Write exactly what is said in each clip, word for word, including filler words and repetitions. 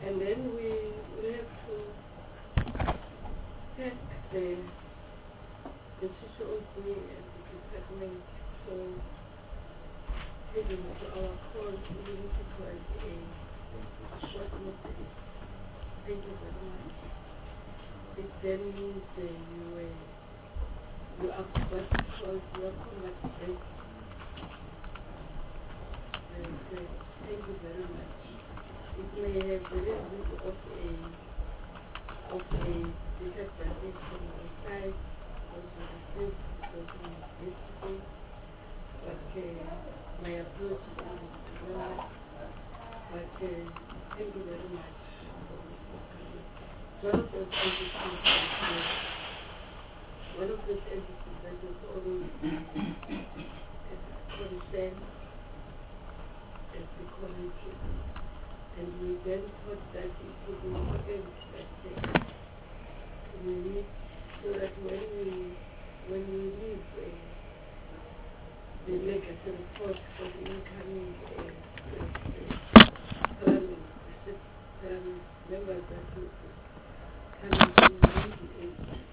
And then we will have to check the, the C C O B and the department for heading to our call, even if it was a, a short notice. Thank you very much. It then means uh, you, uh, you are what because you are combat break. And uh, thank you very much. It may have a little bit of a of a disadvantage from our side because we received because we yesterday, but uh, my approach is not. But uh, thank you very much. One of those entities that one of those entities that was always concerned as the committee, and we then thought that it would be important that uh, we need so that when we when we leave uh, the legacy report for the incoming uh, uh, parliament, um, members that will come into the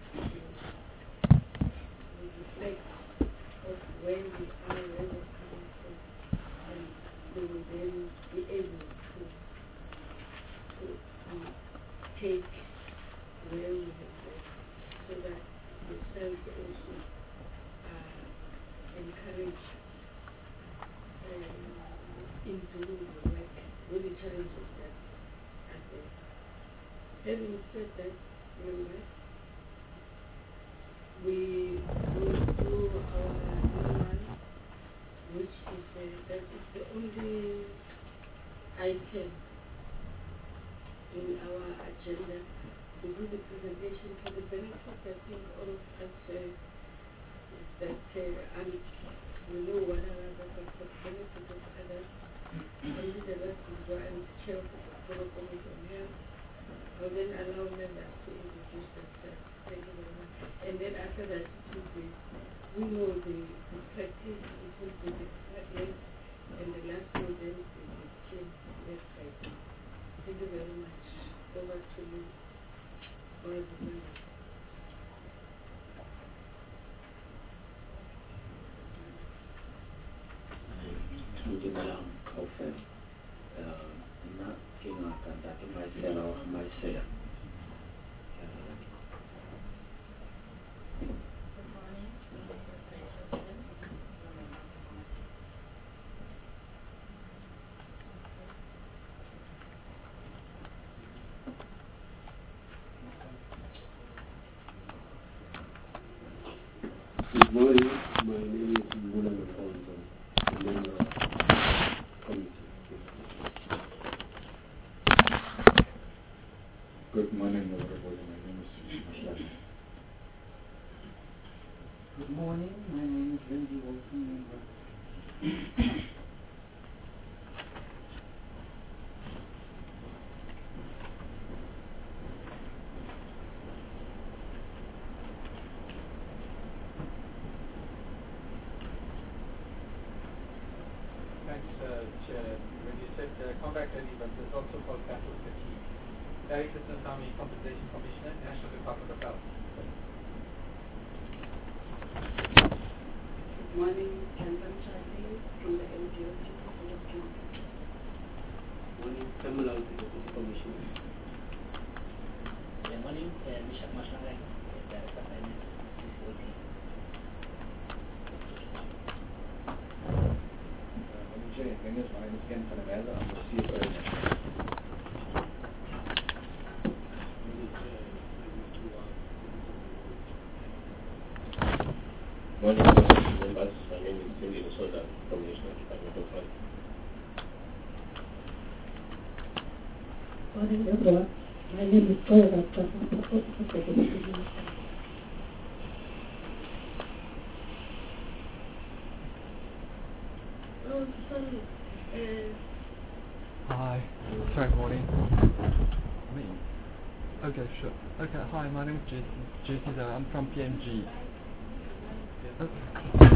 reflect of where we are, where we're coming from, and they will then be able to, to, to take where we have left, so that yourself also are encouraged uh, in doing the work with the challenges that are there. Having said that, remember, we will do our normal, which is uh, that is the only item in our agenda to do the presentation for the benefit. I think all of us uh, is that uh, and we know one another, but for the benefit of others, only the rest will go and chair of the Portfolio Committee on Health. I'll then allow members to introduce themselves. Thank you very much. And then after that, it will be, we know the, the practice, it will be the department, and the last one then will be the team led by them. Thank you very much. Over to you, all the members. Tujuh Kaufen, nak kena akan tak myself or myself. Good morning. My name is Mbula Mafonzo, a member of the committee. Good morning, everybody. My name is Mashlan. Good morning. My name is Lindsay Wilson, member. Thanks, uh, Chair. When you said uh, combat early, but it's also called battle fatigue. Larry Krishnasammy, Compensation Commissioner, National Department of Health. Good morning, Chandan Chadi from the N G O Portfolio Committee. Morning, Kamal Alvi, Deputy Commissioner. Good morning, uh, Mister Maslang, Director of Finance, C C O T. My name is Ken van der Weijden. I'm the C F O. Morning, members. My name is Cindy Lusoda, Commissioner, Department of Health. Morning, everyone. My name is Paul Raptor from the Office of the Deputy Minister. Oh, sorry. Uh, Hi. Sorry, morning. Me? Okay, sure. Okay, hi, my name is Jason. Jason, uh, I'm from P M G. Okay.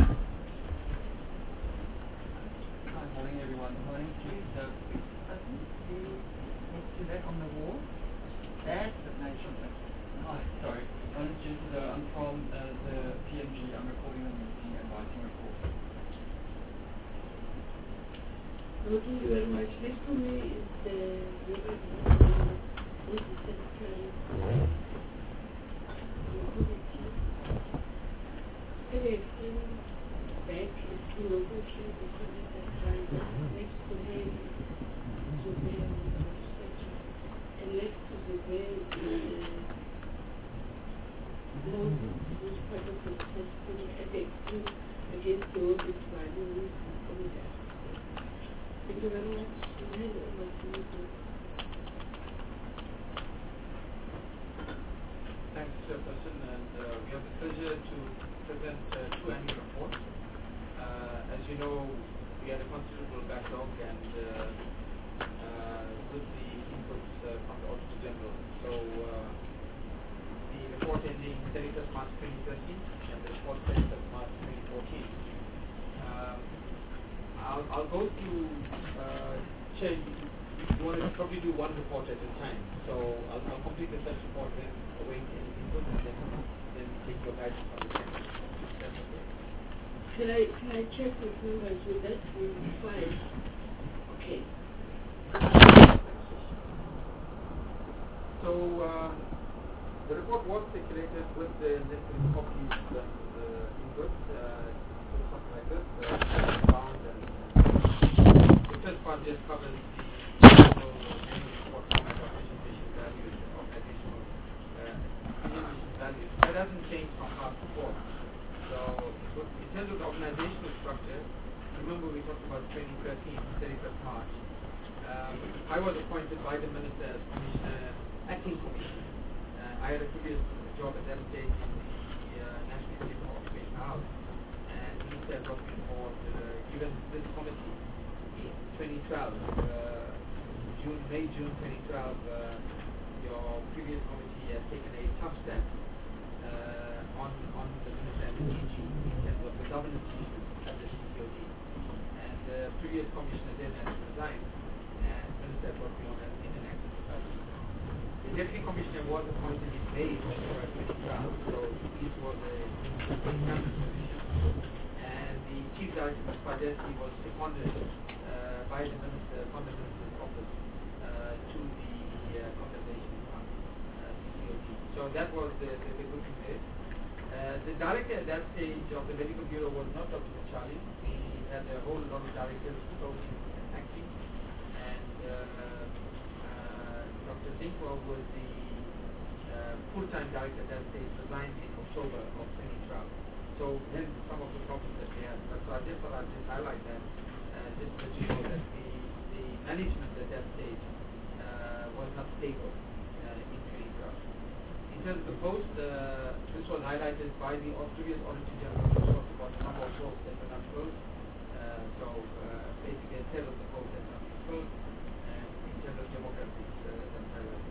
Hi, morning everyone. My name is Jason. I think the see that on the wall? That's the nature of it. Hi, sorry. My name is Jason. uh, I'm from uh, the P M G. I'm recording the meeting and writing a report. No, thank you very much. Next to me is the Robert Mugabe, who is the secretary of the committee. Can you explain back as to what we can be connected right next to him, Zubair on the legislature, and next to Zubair is the Moses, who's part of the testimony at the extreme against the Orbit value who is the committee. Thank you very much. I hand over to you. Thanks, Chairperson, and uh, we have the pleasure to present uh, two annual reports. Uh, as you know, we had a considerable backlog and uh, uh, with the inputs uh, from the Auditor General. So uh, the report ending thirty-first March twenty thirteen and the report thirty-first March twenty fourteen. Um, I'll, I'll go through, uh, Chair, you, you want to probably do one report at a time. So I'll, I'll complete the first report, then await any input, and then, then take your guidance on the second. That's okay. Can I, can I check with members with that? Will be fine. Okay. So uh, the report was circulated with the necessary copies and the inputs. Uh, something like this. Uh, bound and the first part just covers the general annual report format of presentation values, organizational uh, presentation values. That hasn't changed from past before. So in terms of the organizational structure, remember we talked about twenty thirteen, thirty-first March. Um, I was appointed by the Minister as Commissioner, Acting Commissioner. Uh, I had a previous job at that stage in the uh, National Institute of Occupational Health. And he said, brought me on board, uh, given this committee in twenty twelve, uh, June, May, June twenty twelve, uh, your previous committee has taken a tough step uh, on, on the Minister and the D G in terms of the governance issues at the C C O D. And the uh, previous commissioner then had to resign, and the Minister brought me on as in an active capacity. The Deputy Commissioner was appointed in May twenty twelve, so this was a permanent position. And the Chief Director of Spaghetti was seconded uh, by the Minister, from the Minister's office uh, to the uh, compensation fund, uh, C C O D. So that was the, the, the good thing there. Uh, the director at that stage of the Medical Bureau was not Doctor Machali. We had a whole lot of directors floating and acting. And uh, uh, Doctor Zinkwa was the uh, full-time director at that stage, resigned in October of twenty twelve. So then some of the problems that we had. But so I just thought I'd just highlight that, uh, just to let you know that the, the management at that stage uh, was not stable uh, in twenty twelve. In terms of the post, uh, this was highlighted by the previous Auditor General, who talked about the number of posts that were not closed. Uh, so uh, basically a third of the posts that not been closed, and in terms of demographics, uh, that's highlighted.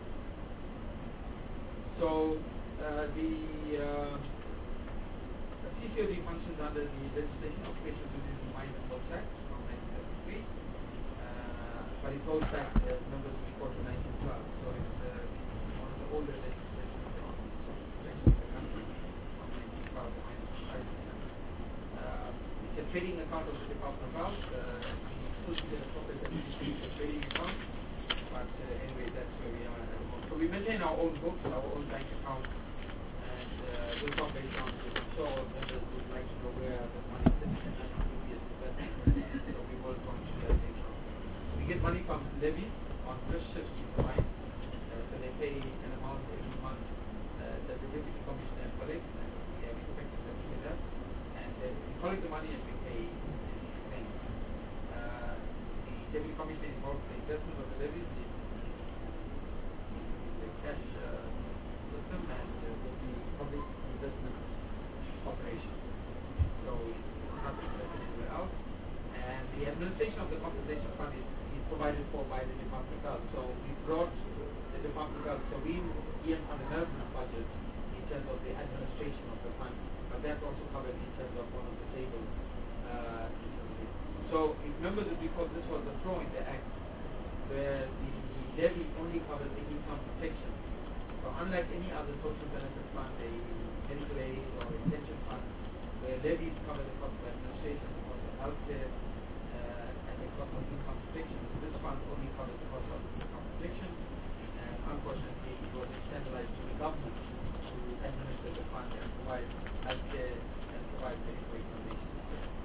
So uh, the uh, C C O D functions under the legislation of Occupational Disease and Mines and Works Act from nineteen seventy-three, uh, but it goes back, as members report, to nineteen twelve. So it's uh, one of the older legislation on protection of the country from nineteen twelve to nineteen ninety-seven. Uh, it's a trading account of the Department of Health. Uh, we still see the appropriate definition of a trading account, but uh, anyway, that's where we are at the moment. So we maintain our own books, our own bank accounts. Uh, we'll talk later on. I'm sure all members would like to know where the money is sitting and that's previous investment. So we will go into that later on. We get money from levies on first shifts we provide. Uh, so they pay an amount every month uh, that the Deputy Commissioner collects, and we have expected them to pay that. And uh, we collect the money and we pay these payments. Uh, the Deputy Commissioner is involved in the investment of the levies in, in, in the cash uh, system and uh, with the public investment operation. So it's not invested anywhere else. And the administration of the compensation fund is, is provided for by the Department of Health. So we brought the Department of Health, so we Ian van der Merwen's budget in terms of the administration of the fund, but that's also covered in terms of one of the tables. Uh, so if members would recall, this was a flaw in the Act where the levy only covers the income protection. So unlike any other social benefit fund, a medical aid or a pension fund, where levies cover the cost of administration, the cost of healthcare, uh, and the cost of income protection, this fund only covers the cost of income protection, and unfortunately it was externalized to the government to administer the fund and provide healthcare and provide medical examinations.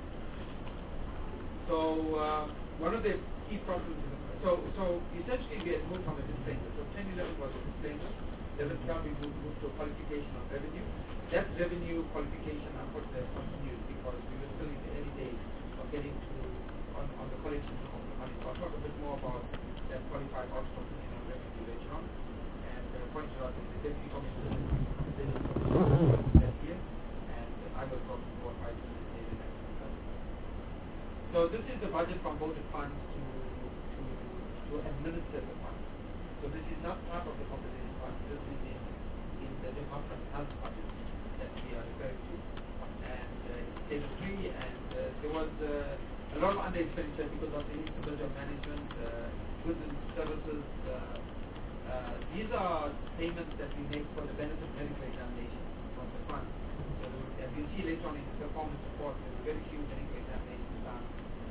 So uh, one of the key problems, in the, so so essentially we had moved from a disclaimer. So ten eleven was a disclaimer. eleven twelve we moved, moved to a qualification of revenue. That revenue qualification unfortunately has continued because we were still in the early days of getting to on, on the collection of the money. So I'll talk a bit more about that qualified audit opinion on revenue later on. And uh, point out that the deputy commissioner that here, and I will talk more about it in the next. So this is the budget from voted funds to, to, to administer the funds. So this is not part of the compensation fund. This is in, in the Department of Health budget that we are referring to. And uh, it's table three, and uh, there was uh, a lot of under expenditure because of the instability of management, uh, goods and services. Uh, uh, these are payments that we make for the benefit of medical examination from the fund. So as you see later on in the performance report, there were very few medical examinations done.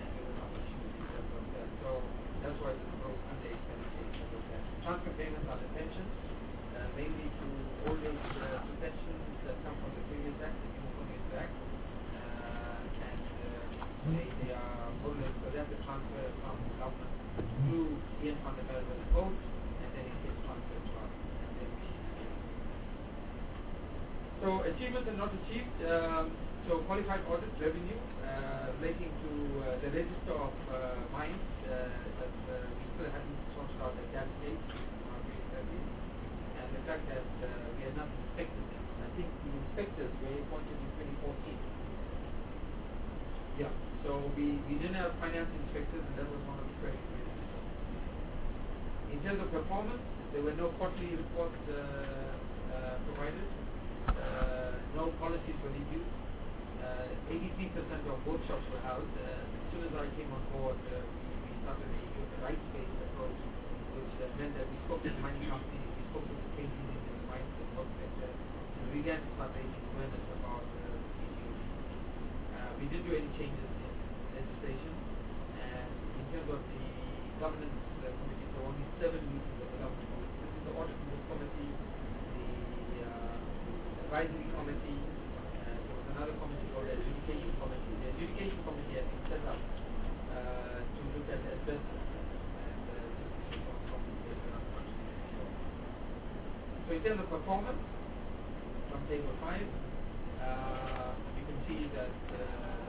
So that's why the number of under expenditure is that. Transfer payments are the pensions, uh, mainly to old age uh, to pensions that come from the previous act, the New Colonial Act, uh, and uh, they, they are more or less, so that's the transfer from the government to the end fund available in code, and then it gets transferred to us, and then we So achievements and not achieved. Um, so qualified audit revenue uh, relating to uh, the register of uh, mines uh, that uh, we still haven't sorted out at that stage, and the fact that uh, we had not inspected them. I think the inspectors were appointed in twenty fourteen. Yeah. So we, we didn't have finance inspectors, and that was one of the credit reasons. In terms of performance, there were no quarterly reports uh, uh, provided. Uh, no policies were reviewed. Uh, eighty-three percent of workshops were held. Uh, as soon as I came on board, uh, we, we started a rights-based approach, which uh, meant that we spoke to the mining companies, we spoke to the trade unions in the mines and work sector, and we began to start raising awareness about uh, P G O D. Uh, we didn't do any changes in legislation, and in terms of the governance uh, committee, there were only seven meetings of the governance committee. This is the audit committee, the uh, advisory committee. Another committee called the Adjudication Committee. The Adjudication Committee has been set up uh, to look at asbestos and uh, so in terms of performance, from table five, uh, you can see that uh,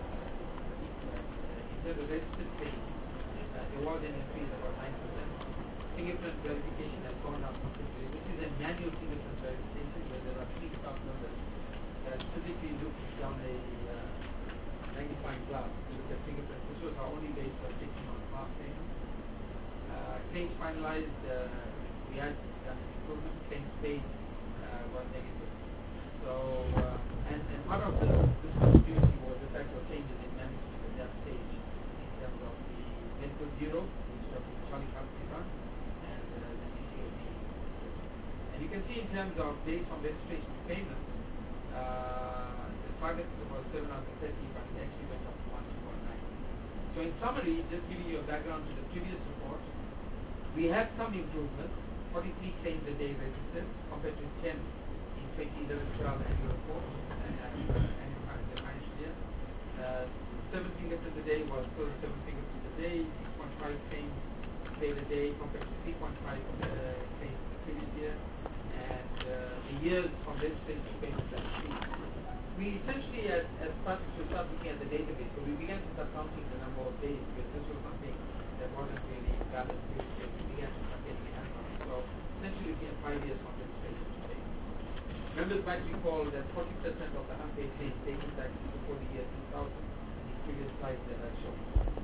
in terms of registered claims, uh, there was an increase of about nine percent. Fingerprint verification has gone up considerably. This is a manual fingerprint verification where there are three staff members that physically look down a uh, magnifying glass to look at fingerprints. This was our only base for taking on past payments. Uh, claims finalized, uh, we had done an improvement. Claims paid uh, was negative. So, uh, and, and part of the, this continuity was the fact of changes in management at that stage in terms of the medical bureau, which was the Charlie Company Fund, and uh, the D C O D. And you can see in terms of days from registration to payment, Uh, the target was seven hundred thirty, but it actually went up to one two one nine. So in summary, just giving you a background to the previous report, we had some improvement, forty-three claims a day registered compared to ten in twenty eleven twelve annual report and annual financial year. Uh, seven fingerprints a day was still seven fingerprints a day, six point five claims paid a day compared to three point five uh, claims the previous year. And uh, the years from registration to payment that we essentially had, had started to start looking at the database. So we began to start counting the number of days because this was something that wasn't really valid. We began to start getting hands on it. So essentially we had five years from registration to payment. Members might recall that forty percent of the unpaid claims dated back before the year two thousand in the previous slides that I've shown.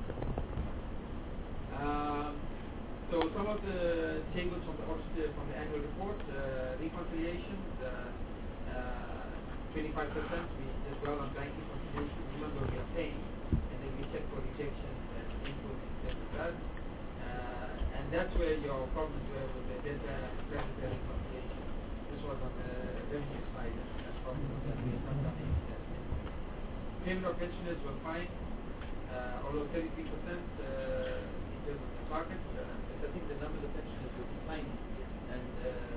Um, So some of the tables from the auditor from the annual report, uh, reconciliations, uh, uh, twenty-five percent, we did well on bank reconciliation. Remember we are paying, and then we check for rejections and inputs in terms of that. Uh, And that's where your problems were with the data and credit reconciliation. This was on the revenue side, and that's problem that we have not done any testing. Payment of pensioners were fine, uh, although thirty-three percent uh, in terms of the target, uh, but I think the numbers of pensioners were declining. And,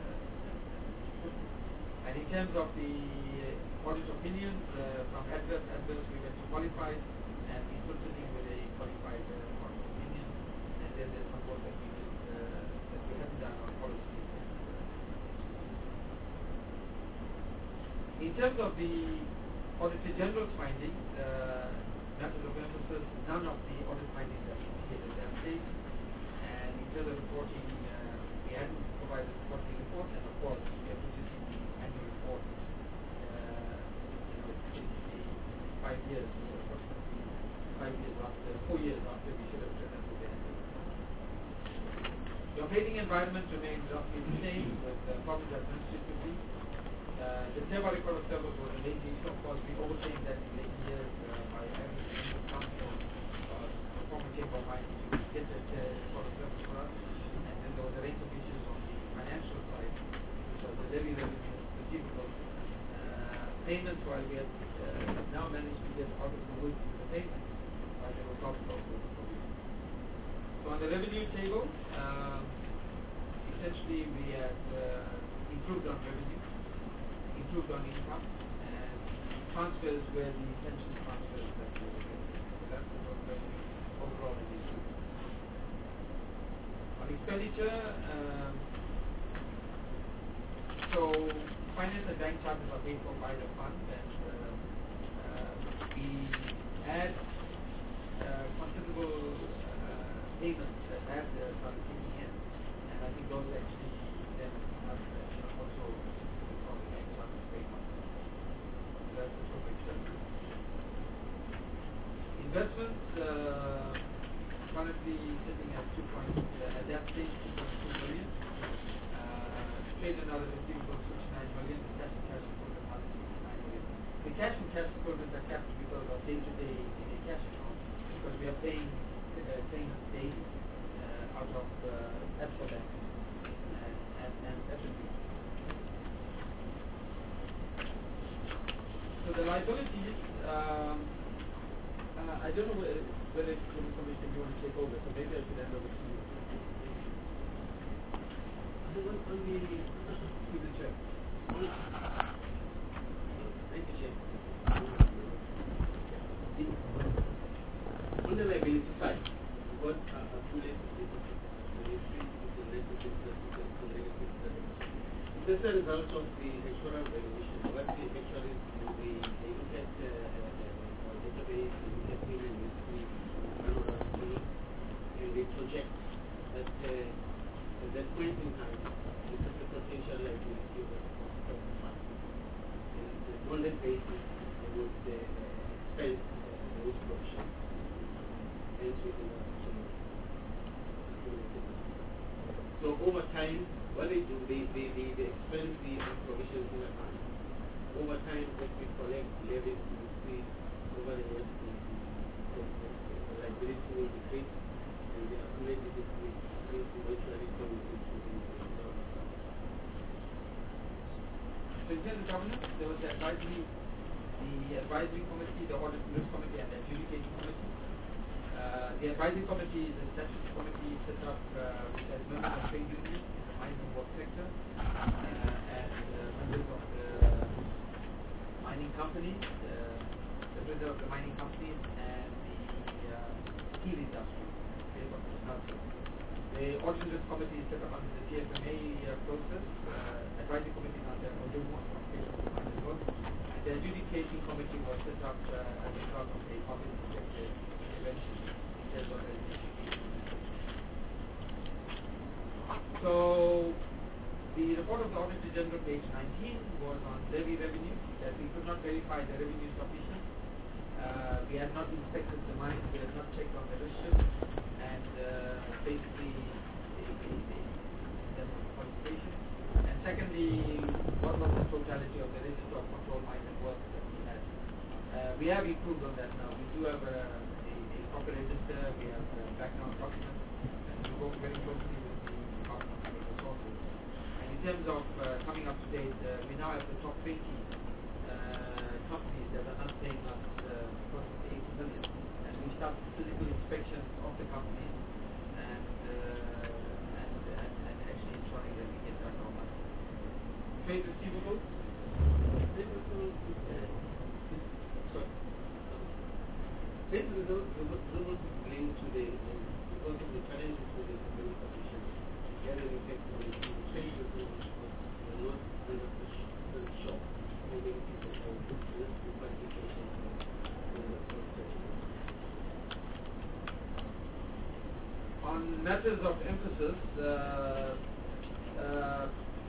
uh, and in terms of the audit opinions, uh, from adverse, adverse we went to qualified, and we put sitting with a qualified uh, audit opinion, and then there's some work that we did, uh, that we haven't done on policy. In terms of the Auditor General's findings, uh, matters of emphasis, none of the audit findings have been made at that stage. And in terms of reporting, uh, we hadn't provided a quarterly report, and of course, we are producing the annual report, uh, you know, basically five years, uh, approximately five years after, four years after we should have presented the annual report. The operating environment remains roughly the same, with uh, problems administratively. Uh, the Teva record of service was a late issue. Of course, we overcame that in later years uh, by having the council uh, former chamber of mine to get that uh, record of service for us. And then there was a range of issues on the financial side, which was the levy revenue, receivables, uh, payments, while we had uh, now managed to get out of the woods with the payments, while there were problems also with the COVID. So on the revenue table, um, essentially we have uh, improved on revenue, improved on income, and transfers were the pension transfers that we were getting. So that's the total revenue overall in the group. On expenditure, um, so finance and bank charges are paid for by the fund, and uh, uh, we had uh, considerable uh, payments that had uh, started kicking in, and I think those actually then have uh, also that's the total expenses. Investments uh, currently sitting at two point uh, at that stage two point two million. Uh, trade and other receivables sixty-nine million. The cash and cash equivalent another sixty-nine million. The cash and cash equivalents are kept because of day to day in a cash account, because we are paying uh, payments daily uh, out of uh, Expo Bank and and, and F N B. So the liabilities, um, uh, I don't know whether, whether it's the information you want to take over, so maybe I should hand over to you. On, on the, to the chair. Thank you, Chair. On the liability side, what are accumulated this is a result of the actuarial valuation. What they actually do, they, they look at uh, uh, our database, they look at payment history, and they project that uh, at that point in time, this is the potential liability of the fund. And on that basis, they would uh, expense uh, those provisions. Hence, we can So over time, what they do, they, they, they, they expense the provisions in advance. Over time, as we collect levies, we see over the years, the, the, the liability will decrease, and the accumulated decrease will eventually come into the So in terms of governance, there was the advisory, the advisory committee, the audit and risk committee, and the adjudicating committee. Uh, the advisory committee is a statutory committee set up uh, which has members of trade unions in the mining and work sector, uh, and uh, members of the mining companies, uh, the president of the mining companies, and the uh, steel industry, the audit and risk committee is set up under the T F M A uh, process. Uh, advisory committee is under Odumo, as well. And the adjudicating committee was set up uh, as a result of a public sector intervention in terms of the So, the report of the Auditor General, page nineteen, was on levy revenue, that we could not verify the revenue sufficient. Uh, we had not inspected the mines, we had not checked on the register, and uh, basically, the, the, the, in terms of qualification. And secondly, what was the totality of the register of control mines and work that we had? Uh, we have improved on that now. We do have a, a, a proper register, we have uh, background documents, and we work very closely with the Department of Human Resources. And in terms of uh, coming up to date, uh, we now have the top twenty uh, companies that are not paying us uh, close to eighty million. And we start physical inspections of the companies and, uh, and, and, and actually ensuring that we get back our money. Trade receivables. Trade receivables is, uh, is sorry. Trade receivables is linked to the, uh, because of the challenges with the economic conditions. They have an effect on the trade receivables because we're not one hundred percent sure how many people owe. So that's the qualification for the process. On matters of emphasis, uh, uh,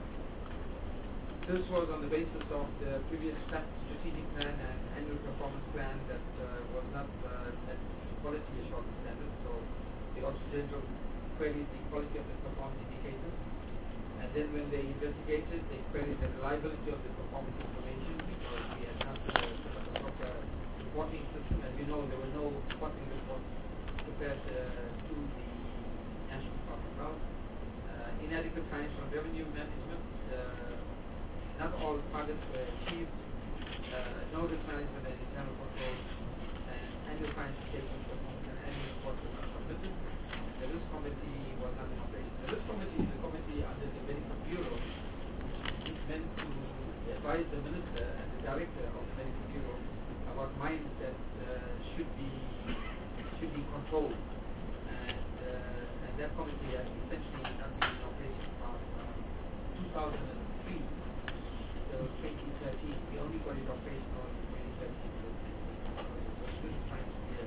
this was on the basis of the previous stat strategic plan and annual performance plan that uh, was not uh, met quality assurance standards. So the Auditor General queried the quality of the performance indicators. And then when they investigated, they queried the reliability of the performance information because we had not uh, set up a proper reporting system. As you know, there were no reporting reports prepared uh, to the National Department of Health. Uh, inadequate financial revenue management. Uh, not all targets were achieved. Uh, no risk management and internal controls. And annual financial statements performance and annual reports were not submitted. The risk committee was not in operation. The risk committee is a committee under the Medical Bureau, which is meant to advise the minister and the director of the Medical Bureau about mines that uh, should be should be controlled. And, uh, and that committee has essentially not been in operation from uh, two thousand three till twenty thirteen. We only got it operational in twenty thirteen. So it's still trying to be a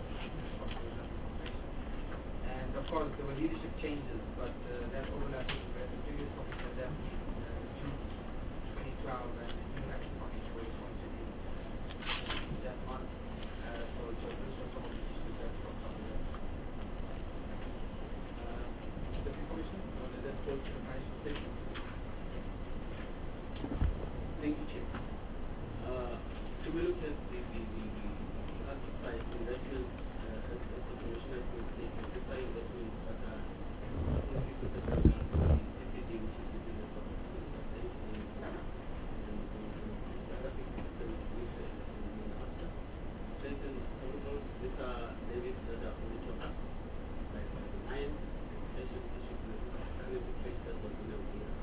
and of course, there were leadership changes, but uh, that overlapping where the previous committee had left in uh, June twenty twelve, and the new action committee was appointed in uh, that month. Uh, so, so this was some of the issues that were covered up. Uh, Deputy Commissioner, you want to then go to the financial statement? Thank you, Chief. Uh, if we look at the, the, the, the asset side investment, uh, as, as the Commissioner has stated, the side investments that are contributed to the C P D, which is within the top fifteen percent, and, and, and the other fifty percent which is in after. Certain chemicals, these are levies that are on the top up, like uh, the mine, education, issue, currency trade that was in the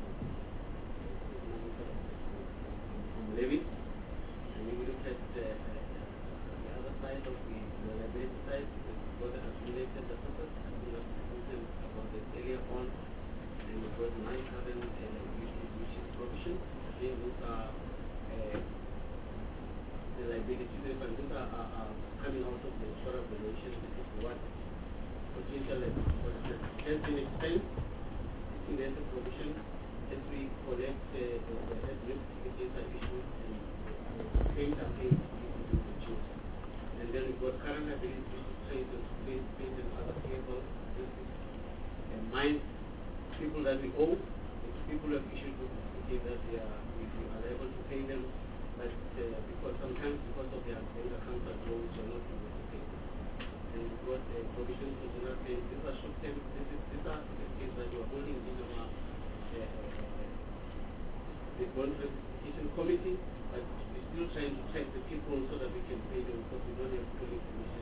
levies. And if we look at uh, uh, the other side of the, the liability side, we've got the accumulated deficit, as we have spoken about this earlier on, and we've got non-current uh, liabilities, which is provision. Again, those are uh, the liabilities, and those are, are, are coming out of the insurance valuation. This is what potential has been expensed in the asset provision as we collect uh, the, the head risk certificates are issued and the claims are paid to the chiefs. And then we've got current liabilities, which is trade and trade, trade and other payables, and mines, people that we owe, people who have issued to certificate that they are, we, we are able to pay them, but uh, because sometimes because of their bank accounts are closed, we are not able to pay them. And we've got uh, provisions for general claims. These are short term, this is, these are certificates that we are holding in our Uh, the bond verification committee, but we're still trying to track the people so that we can pay them because we don't have full information.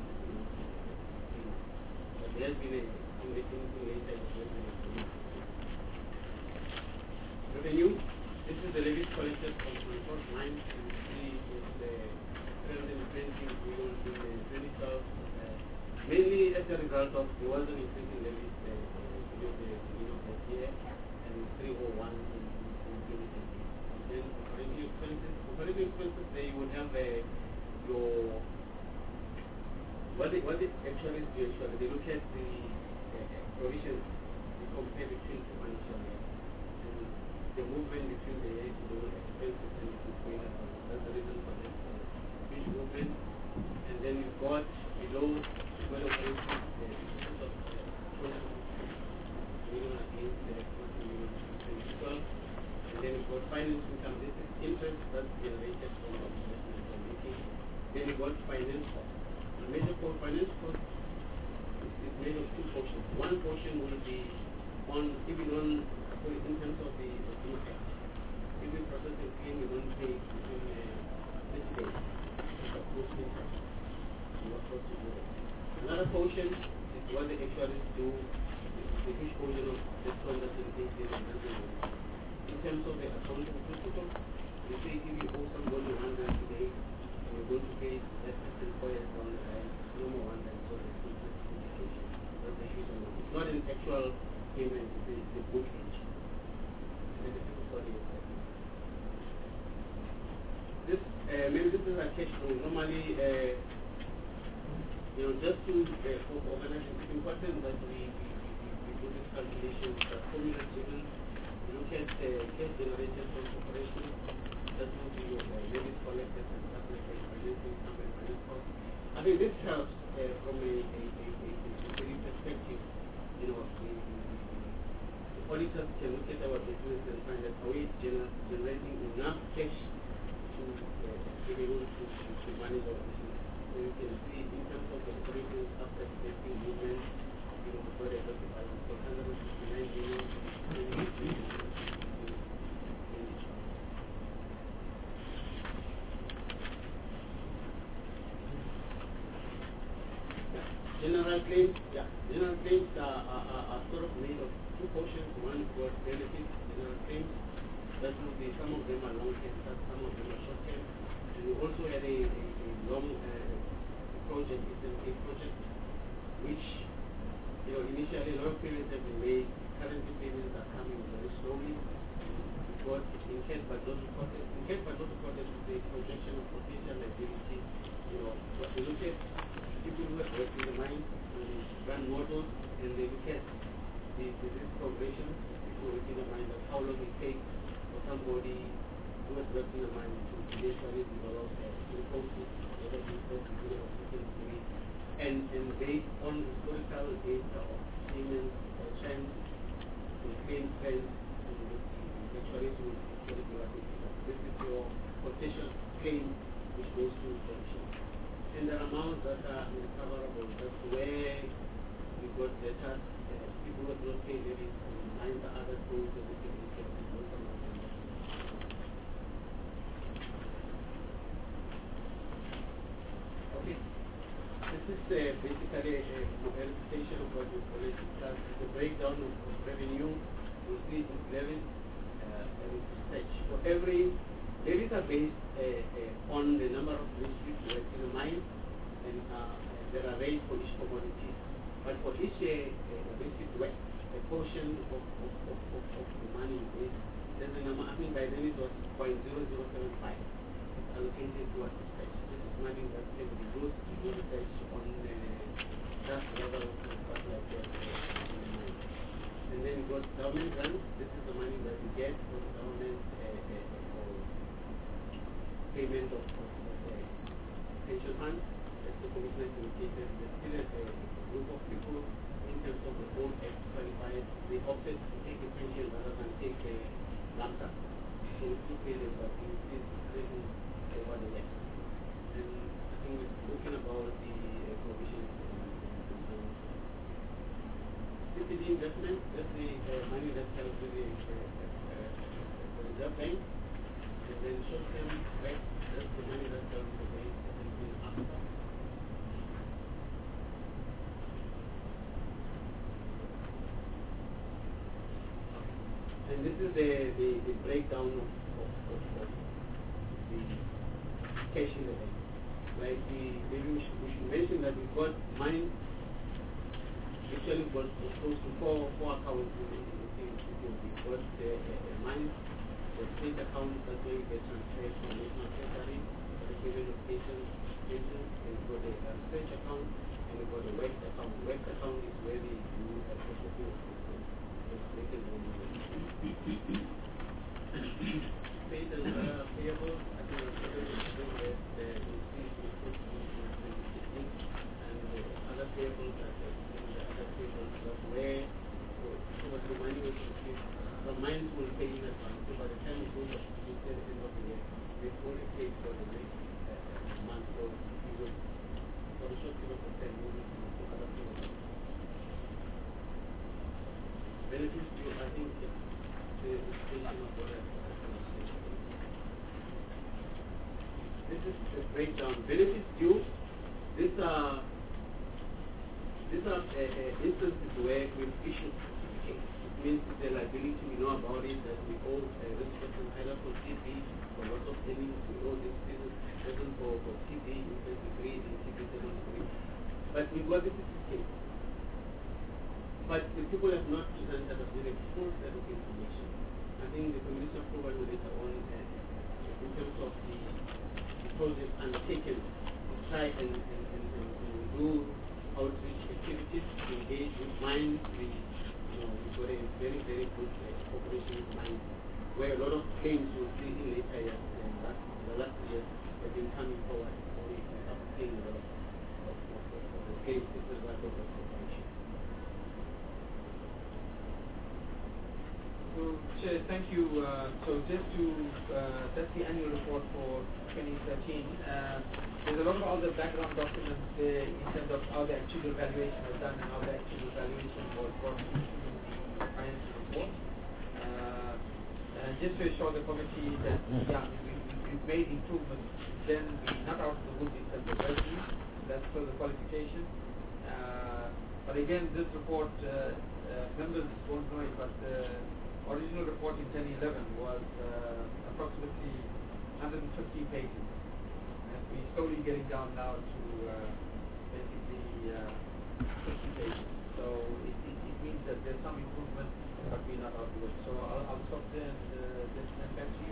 But there has been a anything later revenue. This is the levies collected from resource mines, and you see it's the three hundred twenty million in the twenty twelve, uh, mainly as a result of there was an increase in levies uh, during the beginning of that year. three oh one in, in twenty twenty. And then operating expenses, operating expenses, they would have a, your, what they, what they actually do, actually, they look at the uh, provisions, they compare between two financial years. And the movement between the the expenses and the employment, that's the reason for this uh, huge movement. And then you've got below, you've got operations, uh, because of uh, million against the and then we've got finance income. This is interest that's generated from the investment we're making. Then we've got finance cost. The major core finance cost is is made of two portions. One portion will be on, if you don't, put it in terms of the Consumer Act, if you process a claim, you don't pay within uh, thirty days. It's a post-interest. You are supposed to do that. Another portion is what the actuaries do, the huge portion of the conduct and cases and everything. In terms of the accounting principle, you say if you owe somebody one rand today, and you're going to pay that person four years down the line, no more one rand, so there's interest implication. That's the huge amount. It's not an actual payment, it's the, the bookage. And then the people study it. This, uh, maybe this is a cash flow. Normally, uh, you know, just to, uh, for organizing, it's important that we, we, we, we do this calculation, the formula driven. Look at uh, cash generated from corporation, that will be your uh, levies collected and stuff like that, financing, some and finance costs. I think this helps uh, from a, a, a, a, a very perspective. You know, the, the, the auditors can look at our business and find that are we gener generating enough cash to uh, be able to, to, to manage our business. So you can see in terms of the operations after expecting movement, you know, we've got a healthy balance. So one hundred fifty-nine million. General claims, yeah, general claims are, are, are, are sort of made of two portions. One for benefits, general claims. That will be, some of them are long term, some of them are short term. And we also had a, a, a long uh, project, it's a project which, you know, initially long periods have been made. Currently payments are coming very slowly. Because in case but not reported, in case but not reported is a projection of potential liability. You know, what we look at people who have worked in the mine, we run models and they look at the, the risk progression, people working in the mine, that how long it takes for somebody who has worked in the mine to eventually develop a psychosis, whether it's within a certain degree. And, and based on historical data of payments or trends, the claim trends, and the actuaries will actually give us this is your potential claim which goes to collection. And the amounts that are recoverable, that's where we got debtors, uh, people who have not paid maybe nine the other things that we can look at in those amounts. Okay. This is uh, basically a verification of what we collected. The breakdown of, of revenue, you see it's levies uh, and such. For every, levies are based uh, uh, on the number of districts you work in the mine, and uh, there are rates for each commodity. But for each uh, uh, basic work, a portion of, of, of, of, of the money is, there's a number, I think by then it was zero point zero zero seven five allocated towards research. This is money that can be used to do research on uh, that level and stuff like that. Uh, and then you got government grants. This is the money that you get from the government uh, uh, for payment of, of, of uh, pension funds. That's the commitment indicated. There's still a, a group of people in terms of the old Act qualified. They opted to take a pension rather than take a lump sum. So we still pay them, but we still written over the years. And I think we've spoken about the uh, provisions. C P D investment, that's the uh, money that's held with the uh, uh, uh, Reserve Bank. And then short-term rate, that's the money that's held with the bank that has been after. And this is the, the, the breakdown of, of, of, of the cash in the bank. Like the, maybe we should, we should mention that we've got mine, actually we've got close to four, four accounts in the in the We've got the uh, mine, the state account, that's where we get transferred from national treasury for the payment of pensions, pensions, and we've got the uh, research account, and we've got the waste account. The waste account is where they do a processing of pensions. Paid and uh, payable, I think it's very important that the increase is put in twenty sixteen, and the other payables that the other payables that where so much the money was received. The mines will pay in advance, so by the time it goes up to the end of the year, they've already paid for the next uh, month, so it was for the short period of time moving to other payables. benefits due, I think it's the illustration of what I was saying. This is the breakdown. Benefits due. These are these are uh, uh, instances where we've issued certificates. It means it's a liability, we know about it, that we owe a risk person either for T B, for loss of earnings, we owe this business person for, for T B in first degree, in T B second degree. But we've got the certificate. But the people have not presented us with a full set of information. I think the commission approval will later on, uh, in terms of the, the project undertaken, to try and, and, and, and, and do outreach activities to engage with mines. We, you know, we've got a very, very good uh, cooperation with mines, where a lot of claims you'll see in later years, and last, the last years have been coming forward. So we are seeing a lot of, of, of, of, of the claims as a result of that cooperation. So, Chair, thank you. Uh, so just to, uh, that's the annual report for twenty thirteen. Uh, there's a lot of other background documents there in terms of how the actual evaluation was done and how the actual evaluation was brought into the financial report. Uh, and just to assure the committee that, yeah, we, we, we've made improvements, then we're not out of the woods in terms of revenue. That's further qualification. Uh, but again, this report, uh, uh, members won't know it, but the original report in ten eleven was uh, approximately one hundred fifty pages. And we're slowly getting down now to uh, basically uh, fifty pages. So it, it, it means that there's some improvement, but we're not out of it. So I'll, I'll stop there and uh, just hand back to you.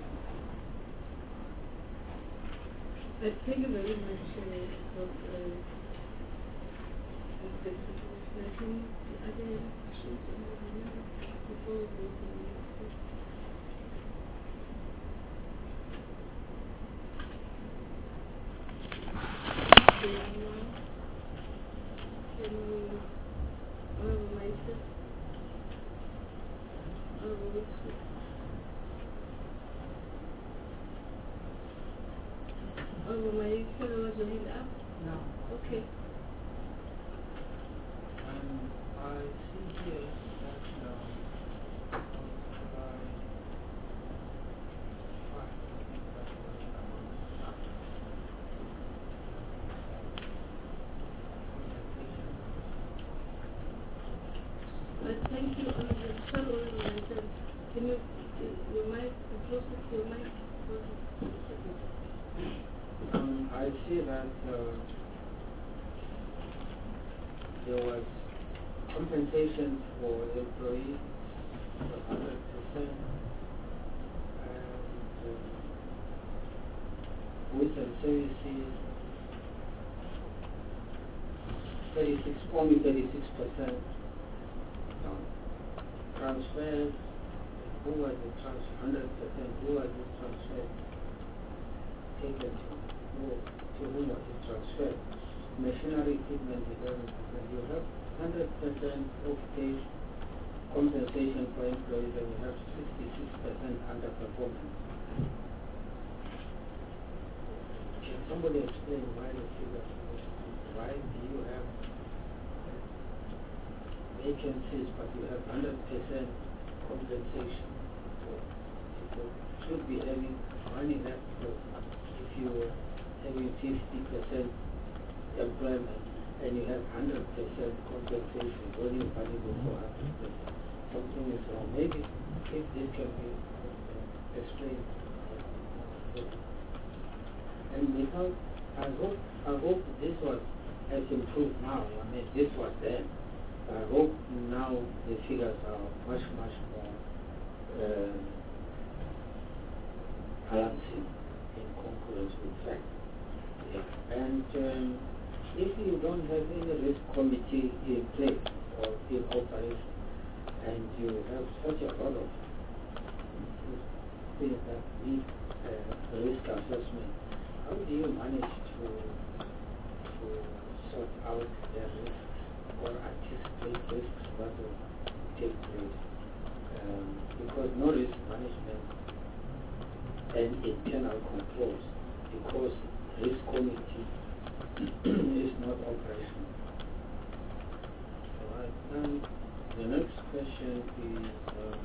Uh, thank you very much. Uh, for, uh, the explanation. Are there any questions before we move to the next step? Oh, my fellow was joined up? No. Okay. Um, I see here that um, by five, I think that was about But thank you, um, the fellow myself. Can you, uh, your mic, closer to your mic? Um, I see that uh, there was compensation for employees one hundred percent and uh, goods and services thirty-six, only thirty-six percent. Transfers, who was the transfer? one hundred percent, who was the transfer taken to? Who, to whom was it transferred? Machinery equipment, eleven percent. You have one hundred percent of pay compensation for employees, and you have sixty-six percent underperformance. Can somebody explain why the figures? Why do you have vacancies, but you have one hundred percent compensation? So people should be having money left, because if you are having fifty percent employment and you have one hundred percent compensation, what are you planning for one hundred percent? Something is wrong. Maybe if this can be uh, explained. And because I hope, I hope this was has improved now. I mean, this was then. I hope now the figures are much, much more uh, balancing in concurrence with fact. Yeah. And um, if you don't have any risk committee in place or in operation, and you have such a lot of things that need uh, risk assessment, how do you manage to, to sort out their risks or anticipate risks that will take place? Um, because no risk management and internal controls, because risk committee is not operational. So I, um, The next question is um,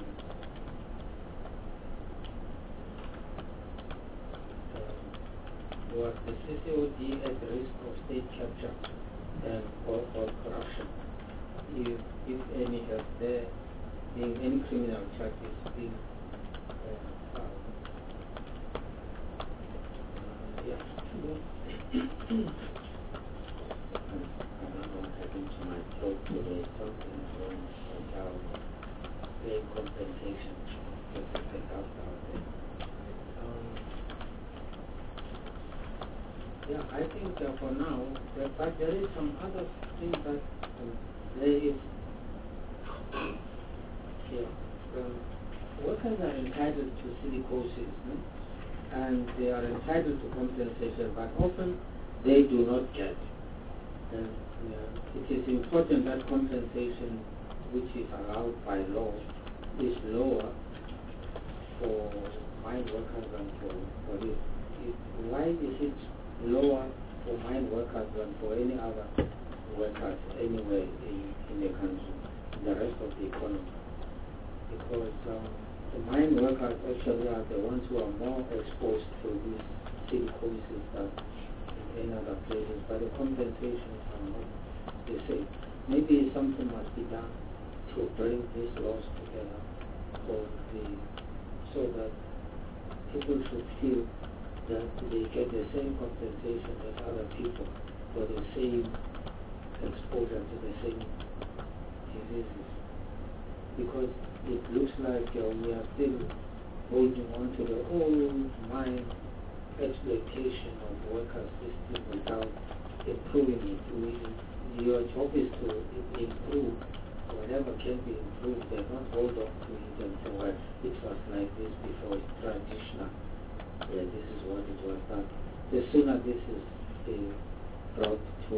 uh, was the C C O D at risk of state capture and or, or corruption? If, if any, have there been any criminal charges being uh, filed? Uh, yeah. I don't know what happened to my throat today. Something wrong about pay compensation. Just to pick up out there. Um, yeah, I think uh, for now, but, but there is some other things that um, there is. Yeah, um, workers are entitled to silicosis, no? And they are entitled to compensation, but often they do not get. And yeah, it is important that compensation, which is allowed by law, is lower for mine workers than for police. It, why is it lower for mine workers than for any other workers anywhere in, in the country, the rest of the economy? Because um, the mine workers actually are the ones who are more exposed to these silicosis than in any other places, but the compensations are not the same. Maybe something must be done to bring these laws together for the, so that people should feel that they get the same compensation as other people for the same exposure to the same diseases. Because it looks like uh, we are still holding on to the old mine exploitation of worker system without improving it. We, your job is to improve whatever can be improved, and not hold on to it and say, well, it was like this before, it's traditional. Yeah, this is what it was done. The sooner this is uh, brought to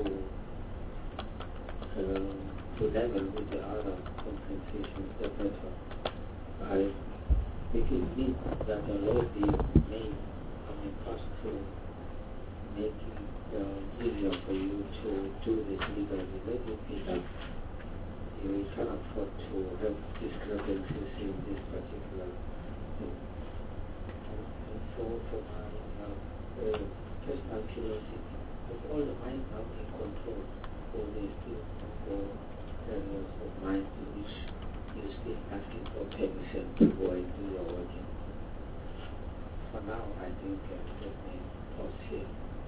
um, to level with the other compensations, the better. I think it needs that a law be made, I mean, passed to make it uh, easier for you to do this legally. Let it be done. We can afford to have discrepancies in this particular thing. And for, for my uh, uh, personal curiosity, of all the mines now in control, or they still for areas of mines in which you're still asking for permission to go and do your work in. For now, I think uh, let me pause here.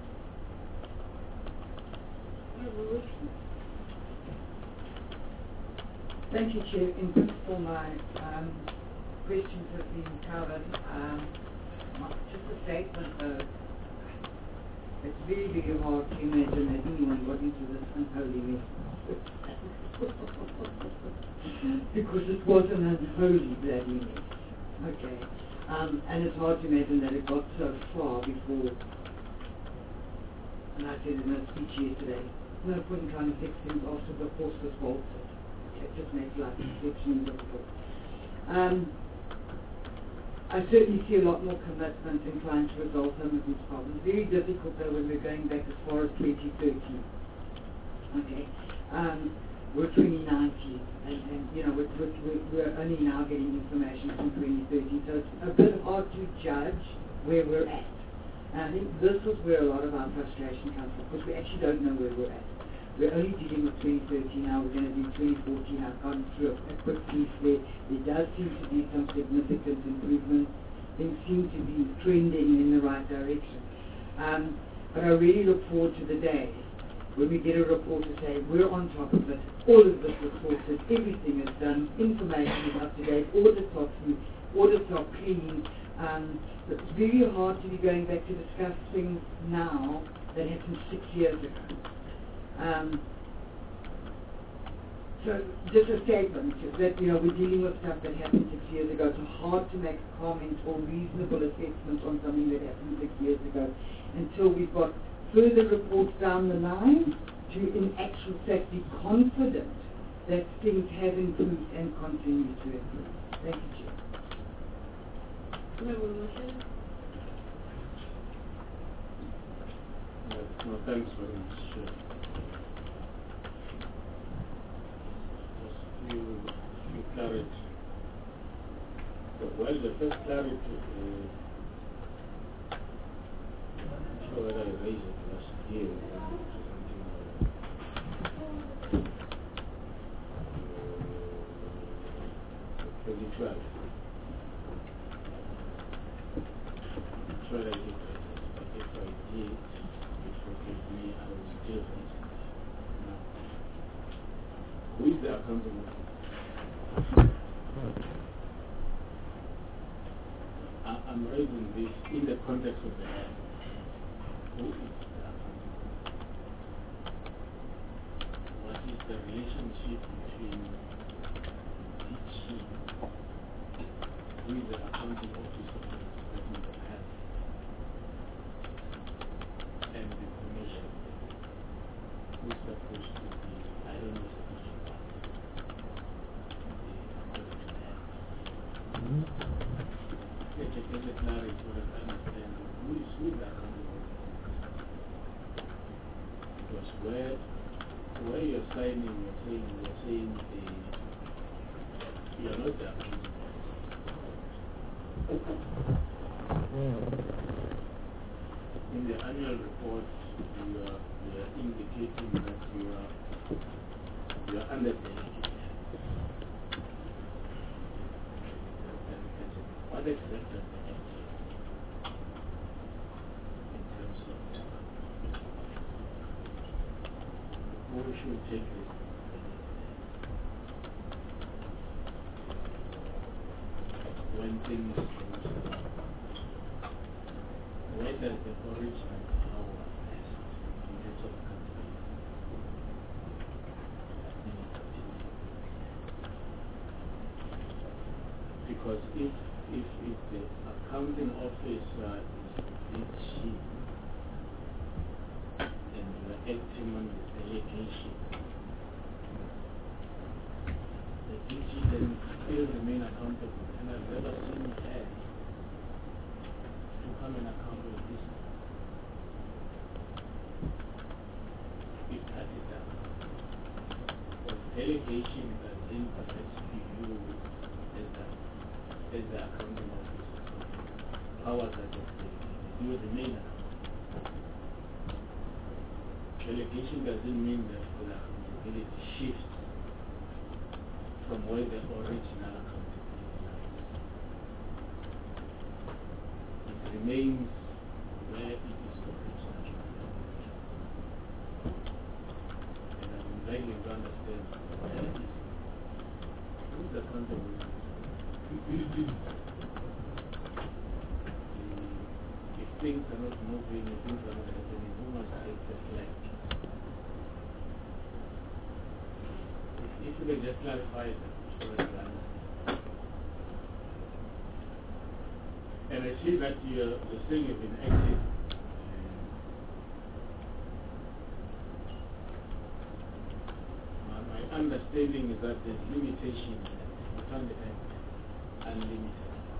Thank you, Chair. In principle, my um, questions have been covered. Um, just a statement, though. It's very, very hard to imagine that anyone got into this unholy mess. Because it was an unholy bloody mess. Okay. Um, and it's hard to imagine that it got so far before, and I said in a speech yesterday, no point in trying to fix things after the horse was bolted. It just makes life exceptionally difficult. Um, I certainly see a lot more commitment in trying to resolve some of these problems. Very difficult though when we're going back as far as twenty thirteen. Okay, um, we're twenty nineteen, and, and you know we're, we're, we're only now getting information from twenty thirteen, so it's a bit hard to judge where we're at. And I think this is where a lot of our frustration comes from, because we actually don't know where we're at. We're only dealing with twenty thirteen now, we're going to do twenty fourteen. I've gone through a, a quick piece where there does seem to be some significant improvement. Things seem to be trending in the right direction. Um, but I really look forward to the day when we get a report to say, we're on top of it, all of this is sorted, everything is done, information is up to date, audits are through, audits are clean. Um, it's very hard to be going back to discuss things now that happened six years ago. Um, so just a statement that, you know, we're dealing with stuff that happened six years ago. It's hard to make a comment or reasonable assessment on something that happened six years ago until we've got further reports down the line to, in actual fact, be confident that things have improved and continue to improve. Thank you, Chair. No, thanks very much. Just few clarity. So, well, the first clarity is, I'm not sure whether I raised it last year or something like twenty twelve. I'm sure I did raise it, but if I did, it forgive me, I will still raise it. Now, who is the accounting officer? I- I'm raising this in the context of the act. Who is the accounting officer? What is the relationship between D G, who is the accounting officer for the Department of Health, and the Commission, who is supposed to be, I don't know, supposed to pass according to the Act. Get a get a clarity so that I understand who is who is the accounting officer. Because where where you're signing, you're saying you're saying the you're not the accounting officer. In the annual report, you are you are indicating that you are you are undertaking. What extent does the act in terms of who should take responsibility when things go wrong? Where does the original power rest in terms of accountability? Because if if if the accounting officer is D G and you are acting on the delegation, the D G then still remain accountable, and I've never seen her to come and account with this. If that is done, because delegation that then perhaps to you as the as the accounting officer, powers that are delegated, you remain accountable. Delegation doesn't mean that the accountability shifts from where the original accountability lies. It remains where it is originally. And I'm begging to understand where is who is accountable. If things are not moving, if things are not happening, who must take the flag? If you can just clarify that, so that you understand. And I see that you're, you're saying you've been active. My, my understanding is that there's limitations that you can't act unlimited.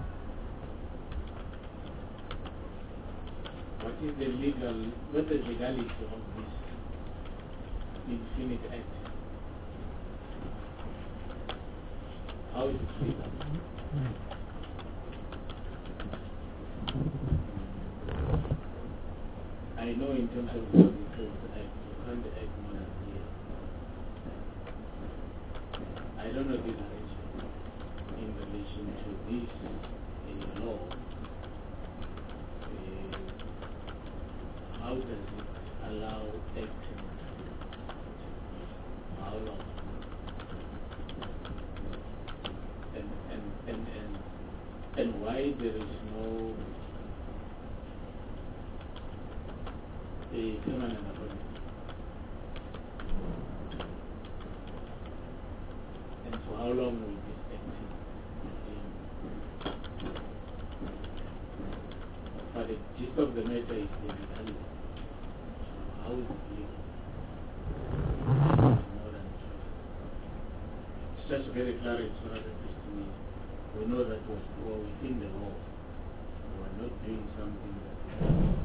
What is the legal, what is the legality of this infinite act? How is it legal? I know in terms of law, because act, you can't act more than a year. I don't know this arrangement in relation to this uh, law. Uh, how does it allow acting? How long? And and and and and why there is no a permanent appointment? And for how long will this acting continue? But the gist of the matter is the legality. How is it legal? More than it's just very clear so that it is to me. We know that was we were within the law. We were not doing something that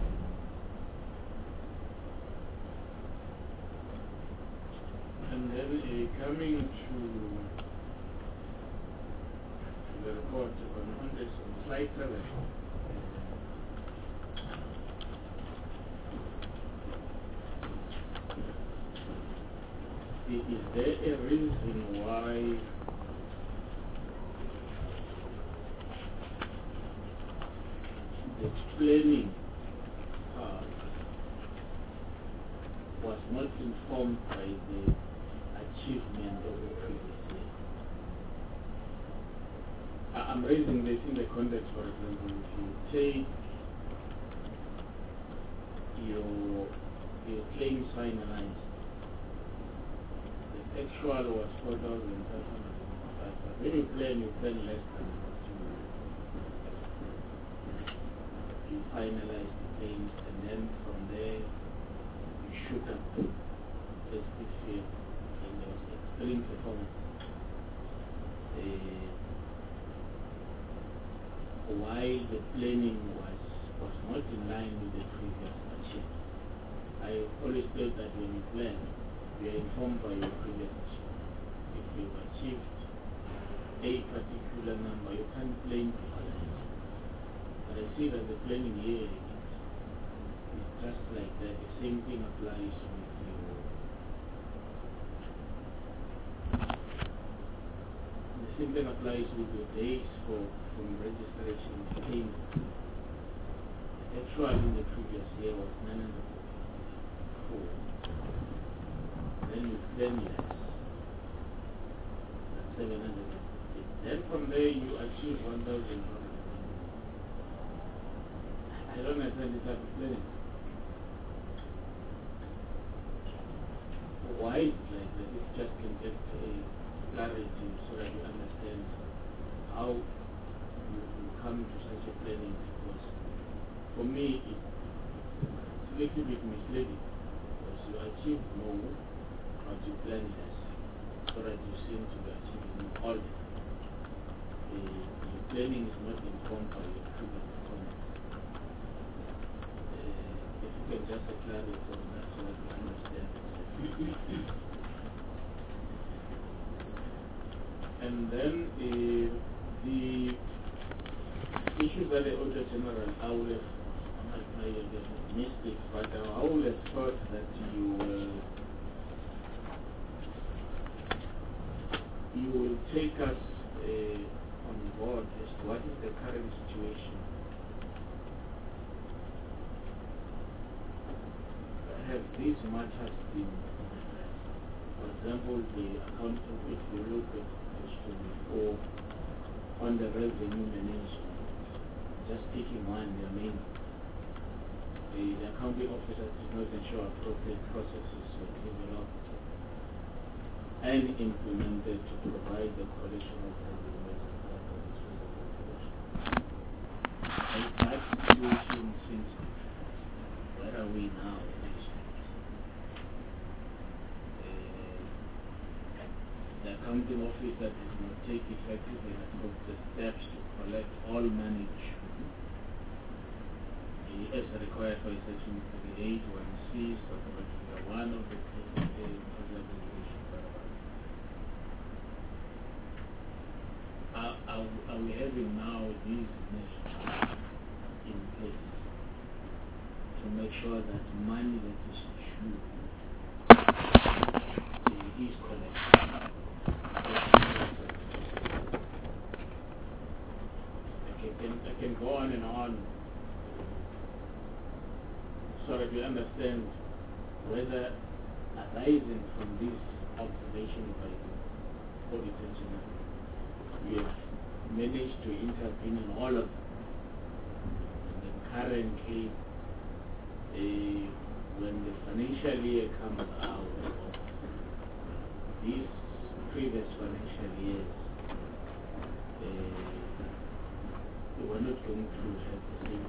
and then uh, coming to uh, is, is there a reason why the planning part was not informed by the achievement of the previous year? I- I'm raising this in the context, for example, if you take your, your claims finalized, the actual was four thousand five hundred five, but when you plan, you plan less than what you, you finalize the claims, and then from there you shoot up as this year, and there was extreme performance. Uh, while the planning was, was not in line with the previous achievement. I always said that when you plan, you are informed by your previous achievement. If you've achieved a particular number, you can't claim for others. But I see that the planning here is just like that. The same thing applies with your the same thing applies with your days for from registration of claims. Actually, in the previous year was nine hundred four. Then you plan less. That's seven hundred fifty. Then from there you achieve one thousand. I don't understand this type of planning. Why is it like that? If just can get a clarity so that you understand how you, you come to such a planning, because for me it, it's a little bit misleading, because you achieve more but you plan less, so that you seem to be achieving all the time. The, the planning is not informed by your previous performance. Uh, if you can just clarify on that so that you understand. And then uh, the issues that the Auditor General, I would have, I might have missed it, but I would have thought that you will, you will take us uh, on board as to what is the current situation. Have these matters been, for example, the account, if you look at page twenty-four on the revenue management, just taking one, their main, the, the accounting officer did not ensure appropriate processes were developed and implemented to provide the collection of revenue as a part of its resolution. And that situation seems, where are we now? The accounting officer did not take effective and appropriate steps to collect all money as required by section thirty-eight one C, subparagraph one of the regulations. Are, are, are we having now these measures in place to make sure that money that is due is collected? I can, I can go on and on so that we understand whether arising from this observation by the Auditor General, we have managed to intervene in all of them. And currently, uh, when the financial year comes out of these previous financial years, uh, we're not going to have the same,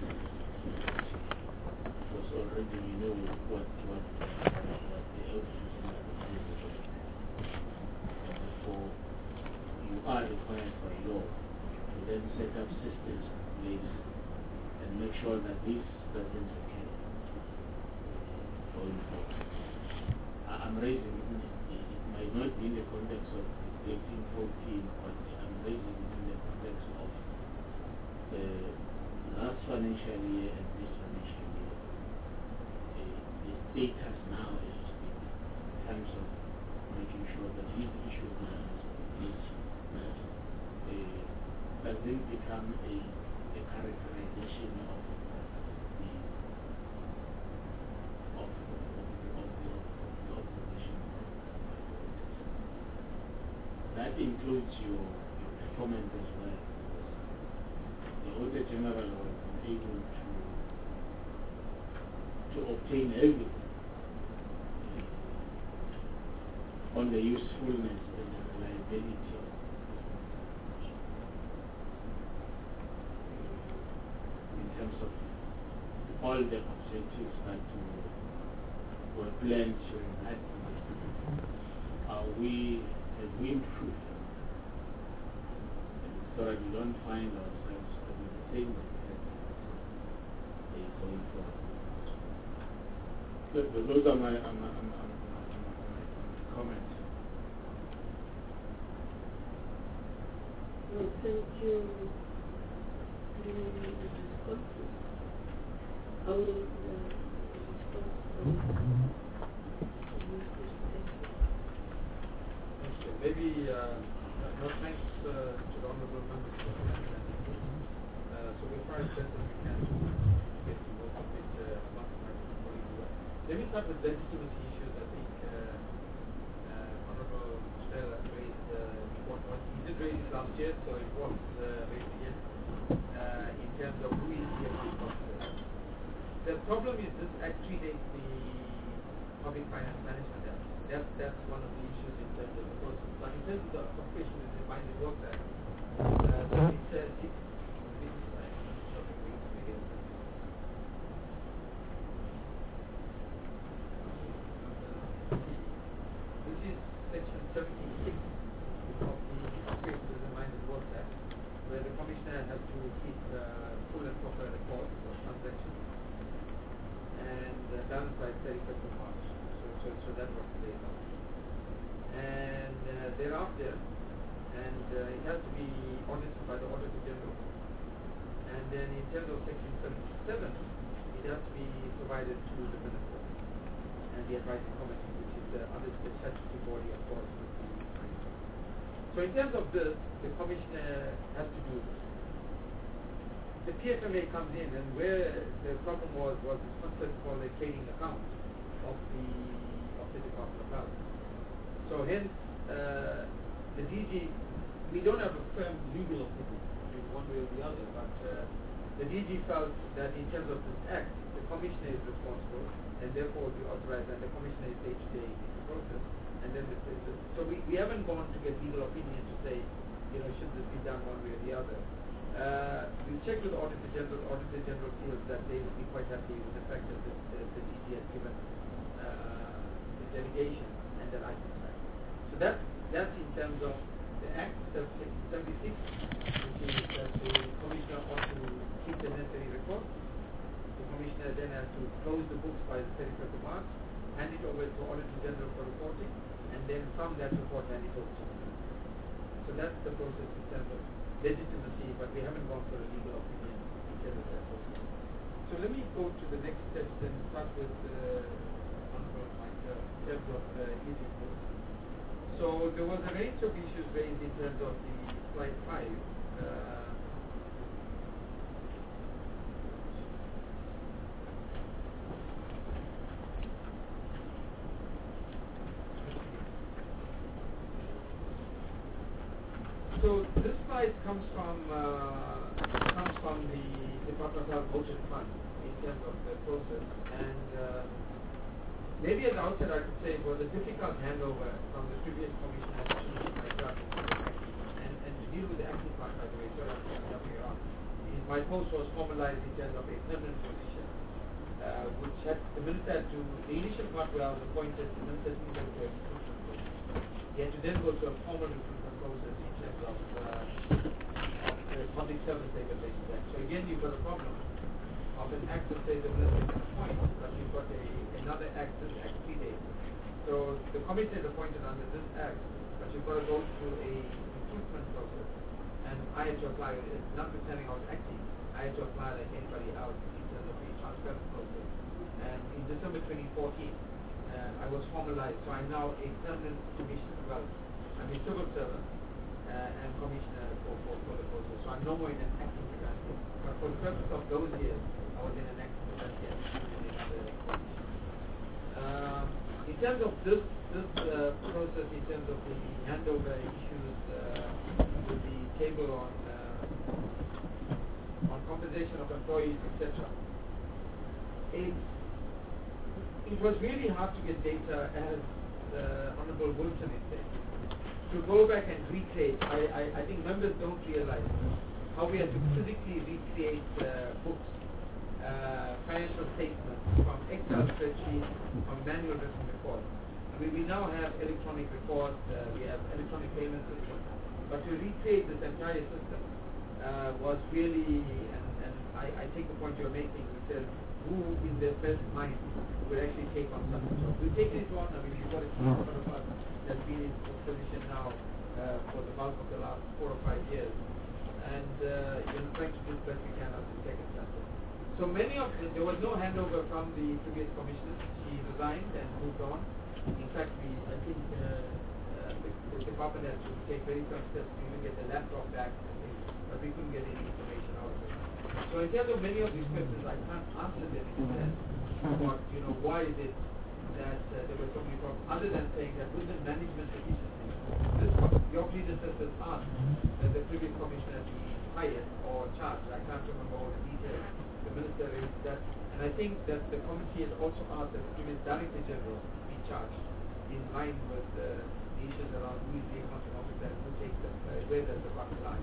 because already we know what what, what the Auditor General is. Therefore, you are required by law to then set up systems in place and make sure that this doesn't occur going forward. I'm raising it, it might not be in the context of eighteen fourteen, but I'm raising it in the context of the financial year and this financial year, uh, the status now is in terms of making sure that these issues are is uh, doesn't become a, a characterization of the of, of, of, the, of the opposition. That includes your, your performance as well. The Auditor General was able to to obtain evidence on the usefulness and the reliability of in terms of all the objectives that were planned during that time. Are we, have we improved them? So that we don't find ourselves having the same mistake going forward. So, those are my, um, um, um, um, my comments. Well, thank you for the responses. I will uh, respond from Mister Stacey. Okay, maybe uh, no thanks uh, to the honourable members for that. Uh, so we'll try as best as we can to get to most of it uh, mathematics according to that. Let me start with legitimacy issues. I think uh, uh, Honourable Stella raised uh, what, what he did raise it last year, so it was uh, raised again uh, in terms of who is the account officer. The problem is this act predates the Public Finance Management Act. That's, that's one of the issues in terms of the process. But in terms of the occupation is the Mind and Work Act, uh, it says six, six, I'm sorry, wait, again. This is section seventy-six of the Occupation is the Mind and Work Act, where the Commissioner has to keep uh, full and proper records of transactions and uh, done by thirty-first of March. So, so, so that was the date of it. And uh, thereafter, and uh, it has to be audited by the Auditor General. And then in terms of section seventy-seven, it has to be provided to the Minister and the Advisory Committee, which is the other the statutory body, of course, with the Minister. So in terms of this, the Commissioner has to do this. The P F M A comes in, and where the problem was was this concept called a trading account of the of the Department of Health. So hence, uh, the D G, we don't have a firm legal opinion in one way or the other, but uh, the D G felt that in terms of this act, the Commissioner is responsible, and therefore be authorized, and the Commissioner is day-to-day in the process. And then, the, the, so we, we haven't gone to get legal opinion to say, you know, should this be done one way or the other. Uh, we checked with the Auditor General. Auditor General feels that they would be quite happy with the fact that the, the, the D G has given uh, the delegation and the license back. So that's, that's in terms of the Act, section seventy-six, which is that the Commissioner ought to keep the necessary records. The Commissioner then has to close the books by the thirty-first of March, hand it over to Auditor General for reporting, and then from that report hand it over to the Minister. So that's the process in terms of legitimacy, but we haven't gone for a legal opinion in terms of that process. So let me go to the next steps and start with uh, Honourable Mike, uh, in terms of uh, easing this. So there was a range of issues raised in terms of the slide five. Uh, So this slide comes from uh, comes from the Department of Health Budget Fund in terms of the process, and uh, maybe at the outset I could say it was a difficult handover from the previous commissioner to myself, and, and to deal with the acting part, by the way, so I'm jumping around. My post was formalized in terms of a permanent position, uh, which had the minister to the initial part where I was appointed, the minister didn't go to a recruitment process. He had to then go to a formal recruitment process in terms of, uh, of the Public Service Regulations Act. So again, you've got a problem of an act that says the minister can appoint, but you've got a, another act, this act predates. So the committee is appointed under this act, but you've got to go through a recruitment process. And I had to apply, notwithstanding I was acting, I had to apply like anybody else in terms of the transference process. And in December twenty fourteen, uh, I was formalized, so I'm now a permanent commissioner. Well, I'm a civil servant uh, and commissioner for, for, for the process. So I'm no more in an acting capacity. But for the purpose of those years, I was in an acting capacity and in another position. Um, in terms of this this uh, process, in terms of the handover issues uh, with the table on uh, on compensation of employees, et cetera, it it was really hard to get data, as uh, Honorable Wilson is saying. To go back and recreate, I, I, I think members don't realize how we have to physically recreate uh, books, uh, financial statements from Excel spreadsheets, from manual written reports. I mean, we now have electronic reports, uh, we have electronic payment systems, but to recreate this entire system uh, was really, and, and I, I take the point you're making, which says who in their best mind would actually take on such a job. We've taken it on, I mean, we've got a team of us that's been in this position now uh, for the bulk of the last four or five years, and uh, you're trying to do the best we can as the second chapter. So many of the, there was no handover from the previous commissioner. She resigned and moved on. In fact, we, I think uh, uh, the, the department had to take very firm steps to even get the laptop back, I think, but we couldn't get any information out of it. So in terms of many of these questions, I can't answer them in a sense about, you know, why is it that uh, there were so many problems, other than saying that with the management efficiency, this your predecessors asked that the previous commissioner be hired or charged. I can't remember all the details. The minister raised that, and I think that the committee has also asked that the previous director general be charged in line with uh, the issues around who is the accounting officer and who takes the, uh, where does the buck lie.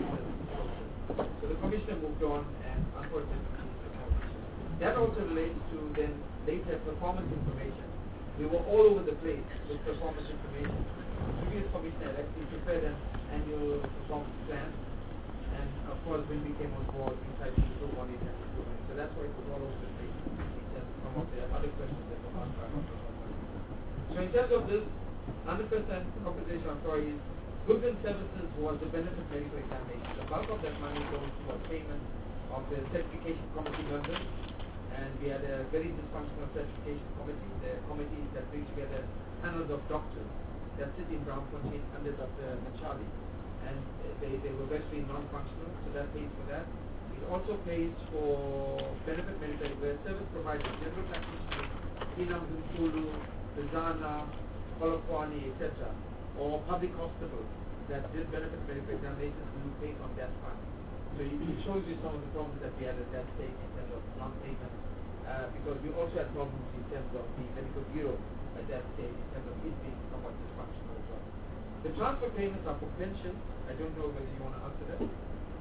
So the commissioner moved on, and unfortunately, that also relates to then later performance information. We were all over the place with performance information. The previous commissioner actually prepared an annual performance plan, and of course when we came on board we tried to improve on it and improve it. So that's why it was all over the place in terms of some of the other questions that were asked by Doctor So in terms of this, one hundred percent compensation of employees, goods and services was the benefit medical examination. The bulk of that money goes towards payment of the certification committee members, and we had a very dysfunctional certification committee, the committee that brings together panels of doctors that sit in Braamfontein under Doctor Machali, and they, they were virtually non-functional, so that pays for that. It also pays for benefit medical, where service providers, general practitioners, Inam Hunkulu, Bizana, Polokwane, et cetera, or public hospitals that did benefit medical examinations, we would pay from that fund. So it shows you some of the problems that we had at that stage in terms of non-payment, uh, because we also had problems in terms of the medical bureau at that stage in terms of it being somewhat dysfunctional as well. The transfer payments are for pension. I don't know whether you want to answer that.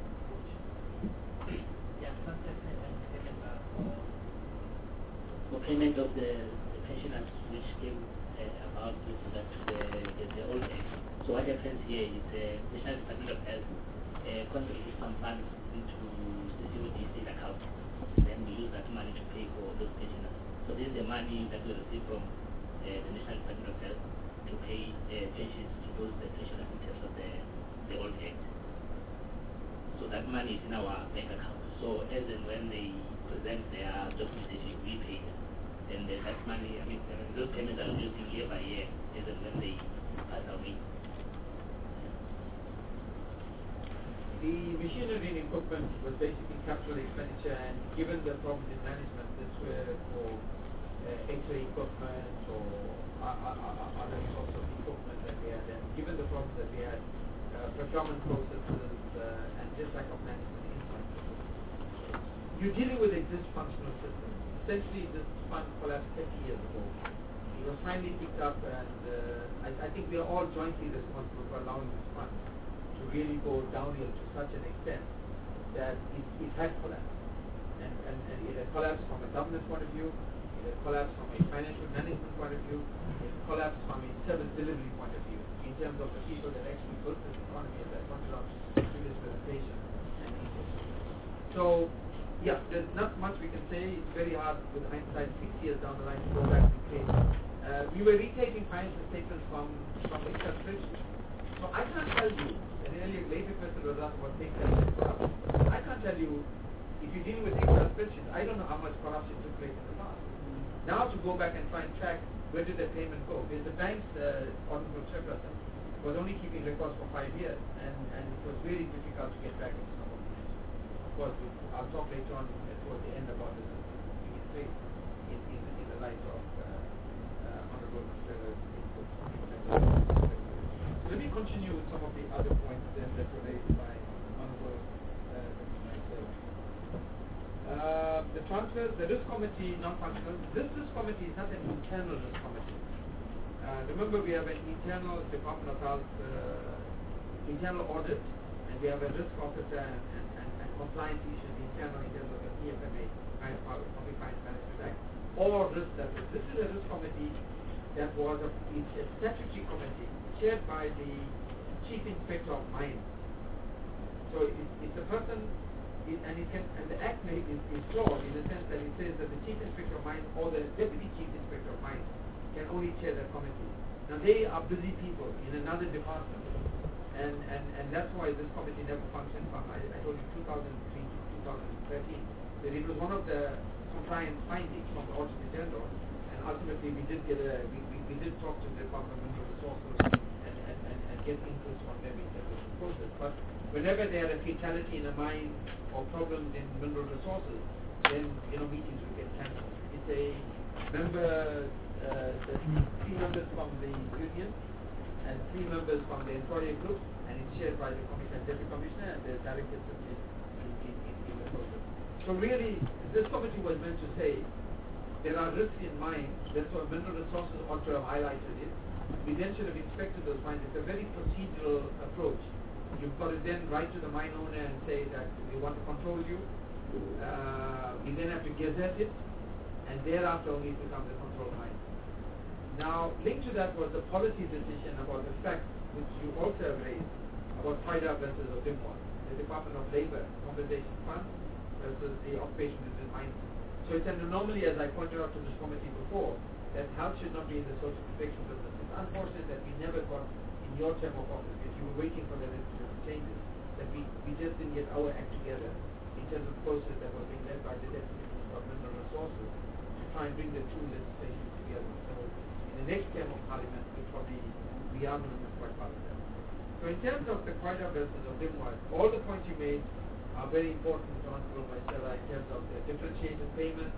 Yeah, transfer payments taken uh, for, for payment of the, the pensioners which came uh, about with that to the, the, the old age. So what happens here is the uh, National Department of Health Uh, contribute some funds into the C O D state account. Then we use that money to pay for those pensioners. So this is the money that we receive from uh, the National Department of Health to pay uh, pensions to those uh, pensioners in terms of the, the old age. So that money is in our bank account. So as and when they present their documentation, we pay them. Then uh, that money, I mean, uh, those payments are reducing year by year as and when they pass away. The machinery and equipment was basically capital expenditure, and given the problems in management, this were for uh, X-ray equipment or uh, uh, uh, other sorts of equipment that we had. And given the problems that we had, uh, procurement processes uh, and just lack of management insight. You're dealing with a dysfunctional system. Essentially, this fund collapsed thirty years ago. It was finally picked up, and uh, I, I think we are all jointly responsible for allowing this fund to really go downhill to such an extent that it, it had collapsed. And, and, and it had collapsed from a governance point of view, it had collapsed from a financial management point of view, it had collapsed from a service delivery point of view, in terms of the people that actually built this economy, as I pointed out in this presentation. And so, yeah, there's not much we can say. It's very hard with hindsight, six years down the line, to go back and say. Uh, we were retaking financial statements from, from Excel spreadsheets. So I can't tell you, an earlier later question was asked about things that I can't tell you if you're dealing with Excel spreadsheets, I don't know how much corruption took place in the past. Now to go back and try and track where did the payment go, because the bank's uh, honorable chairperson was only keeping records for five years, and, and it was really difficult to get back into some of these. Of course, we, I'll talk later on uh, towards the end about this in, in, in, in the light of uh, uh, honorable Mister input. So let me continue with some of the other points then that were raised by honorable uh, Mister Uh, the transfers, the risk committee, non-functional. This risk committee is not an internal risk committee. Uh, remember, we have an internal Department of Health uh, internal audit, and we have a risk officer and, and, and, and compliance issues internal in terms of the P F M A, Public Finance Management Act, or risk level. This is a risk committee that was a, it's a statutory committee chaired by the Chief Inspector of Mines. So it's, it's a person. It, and, it can, and the Act may, is, is flawed in the sense that it says that the Chief Inspector of Mines or the Deputy Chief Inspector of Mines can only chair that committee. Now they are busy people in another department, and, and, and that's why this committee never functioned from, I, I told you, two thousand three to two thousand thirteen, that it was one of the compliance findings from the Auditor General, and ultimately we did get a, we, we, we did talk to the Department of Mineral Resources and, and, and, and get input from them in terms of the process. But whenever there are a fatality in a mine or problems in mineral resources, then you know meetings will get cancelled. It's a member, uh, the three members from the union and three members from the employer group, and it's chaired by the commissioner, deputy commissioner, and the director in, in, in, in the process. So really, this committee was meant to say there are risks in mines. That's why mineral resources ought to have highlighted it. We then should have inspected those mines. It's a very procedural approach. You've got to then write to the mine owner and say that we want to control you. Uh, we then have to gazette it, and thereafter only it becomes a control mine. Now, linked to that was the policy decision about the fact, which you also have raised, about FIDA versus ODIMWA, the Department of Labor Compensation Fund versus the Occupation Business Mines. So it's an anomaly, as I pointed out to this committee before, that health should not be in the social protection business. It's unfortunate that we never got in your term of office, because you were waiting for the legislative changes, that we, we just didn't get our act together in terms of the process that was being led by the Deputy Minister of Mineral Resources to try and bring the two legislations together. So in the next term of Parliament, we'll probably, we are going to be quite part of that. So in terms of the FIDA versus ODIMWA, all the points you made are very important to Honorable Marcella in terms of the differentiated payment,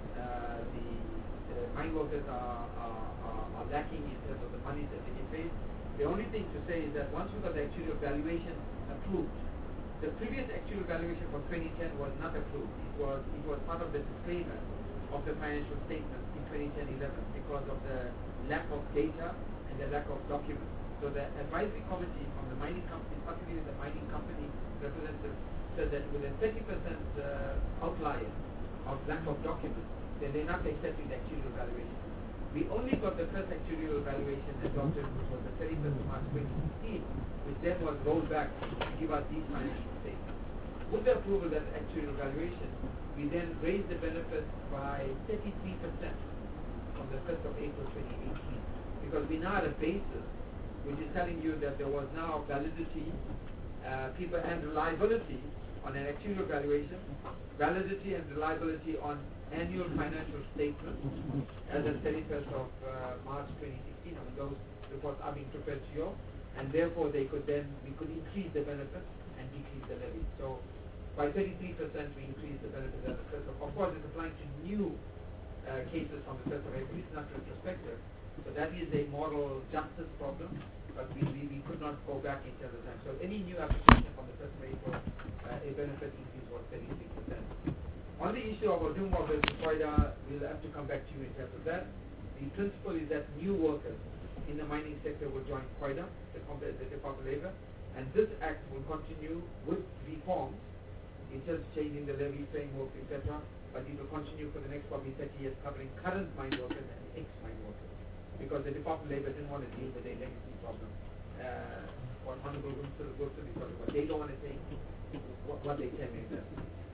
uh, the, the mine workers are, are, are, are lacking in terms of the money that they get paid. The only thing to say is that once we got the actuarial valuation approved, the previous actuarial valuation for twenty ten was not approved. It was it was part of the disclaimer of the financial statements in twenty ten eleven because of the lack of data and the lack of documents. So the advisory committee from the mining company, particularly the mining company representatives, said that with a thirty percent uh, outlier of lack of documents, then they're not accepting the actuarial valuation. We only got the first actuarial valuation adopted, which was the thirty-first of March twenty sixteen, which then was rolled back to give us these financial statements. With the approval of that actuarial valuation, we then raised the benefits by thirty-three percent from the first of April twenty eighteen, because we now had a basis which is telling you that there was now validity, uh, people and reliability on an actuarial valuation, validity and reliability on annual financial statements as of thirty-first of uh, March twenty sixteen. I mean, those reports are being prepared to you, and therefore they could then, we could increase the benefits and decrease the levy. So by thirty-three percent we increased the benefits as of first of, of course it's applying to new uh, cases from the first of April, it's not retrospective. So that is a moral justice problem, but we, we, we could not go back in terms of time. So any new application from the first of April, uh, a benefit increase was thirty-three percent. On the issue of ODIMWA versus FIDA, we'll have to come back to you in terms of that. The principle is that new workers in the mining sector will join FIDA, the, the Department of Labor, and this act will continue with reforms in terms of changing the levy framework, et cetera. But it will continue for the next probably thirty years, covering current mine workers and ex-mine workers, because the Department of Labor didn't want to deal with a legacy problem. Uh, what Honorable Wilson is talking about, they don't want to take what, what they can invest.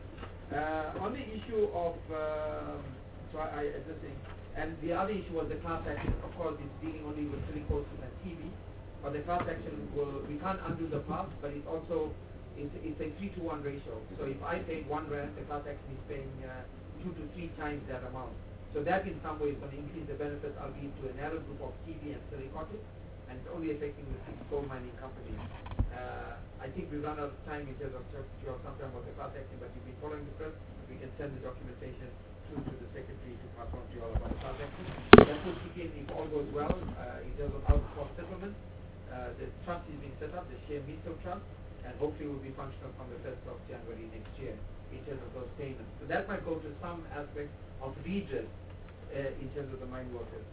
Uh, on the issue of, uh, so I, I just saying, and the other issue was the class action. Of course, it's dealing only with silicosis and T B, but the class action will, we can't undo the past, but it also it's, it's a three to one ratio. So if I paid one rand, the class action is paying uh, two to three times that amount. So that in some ways is going to increase the benefits, albeit to a narrow group of T V and silicotic, and it's only affecting the six coal mining companies. Uh, I think we've run out of time in terms of certainty or sometime about the class action, but you've been following the press. We can send the documentation through to the secretary to pass on to you all about the class action. That will kick in if all goes well uh, in terms of out-of-court settlement. Uh, the trust is being set up, the Share Miso Trust, and hopefully will be functional from the first of January next year in terms of those payments. So that might go to some aspect of redress uh, in terms of the mine workers.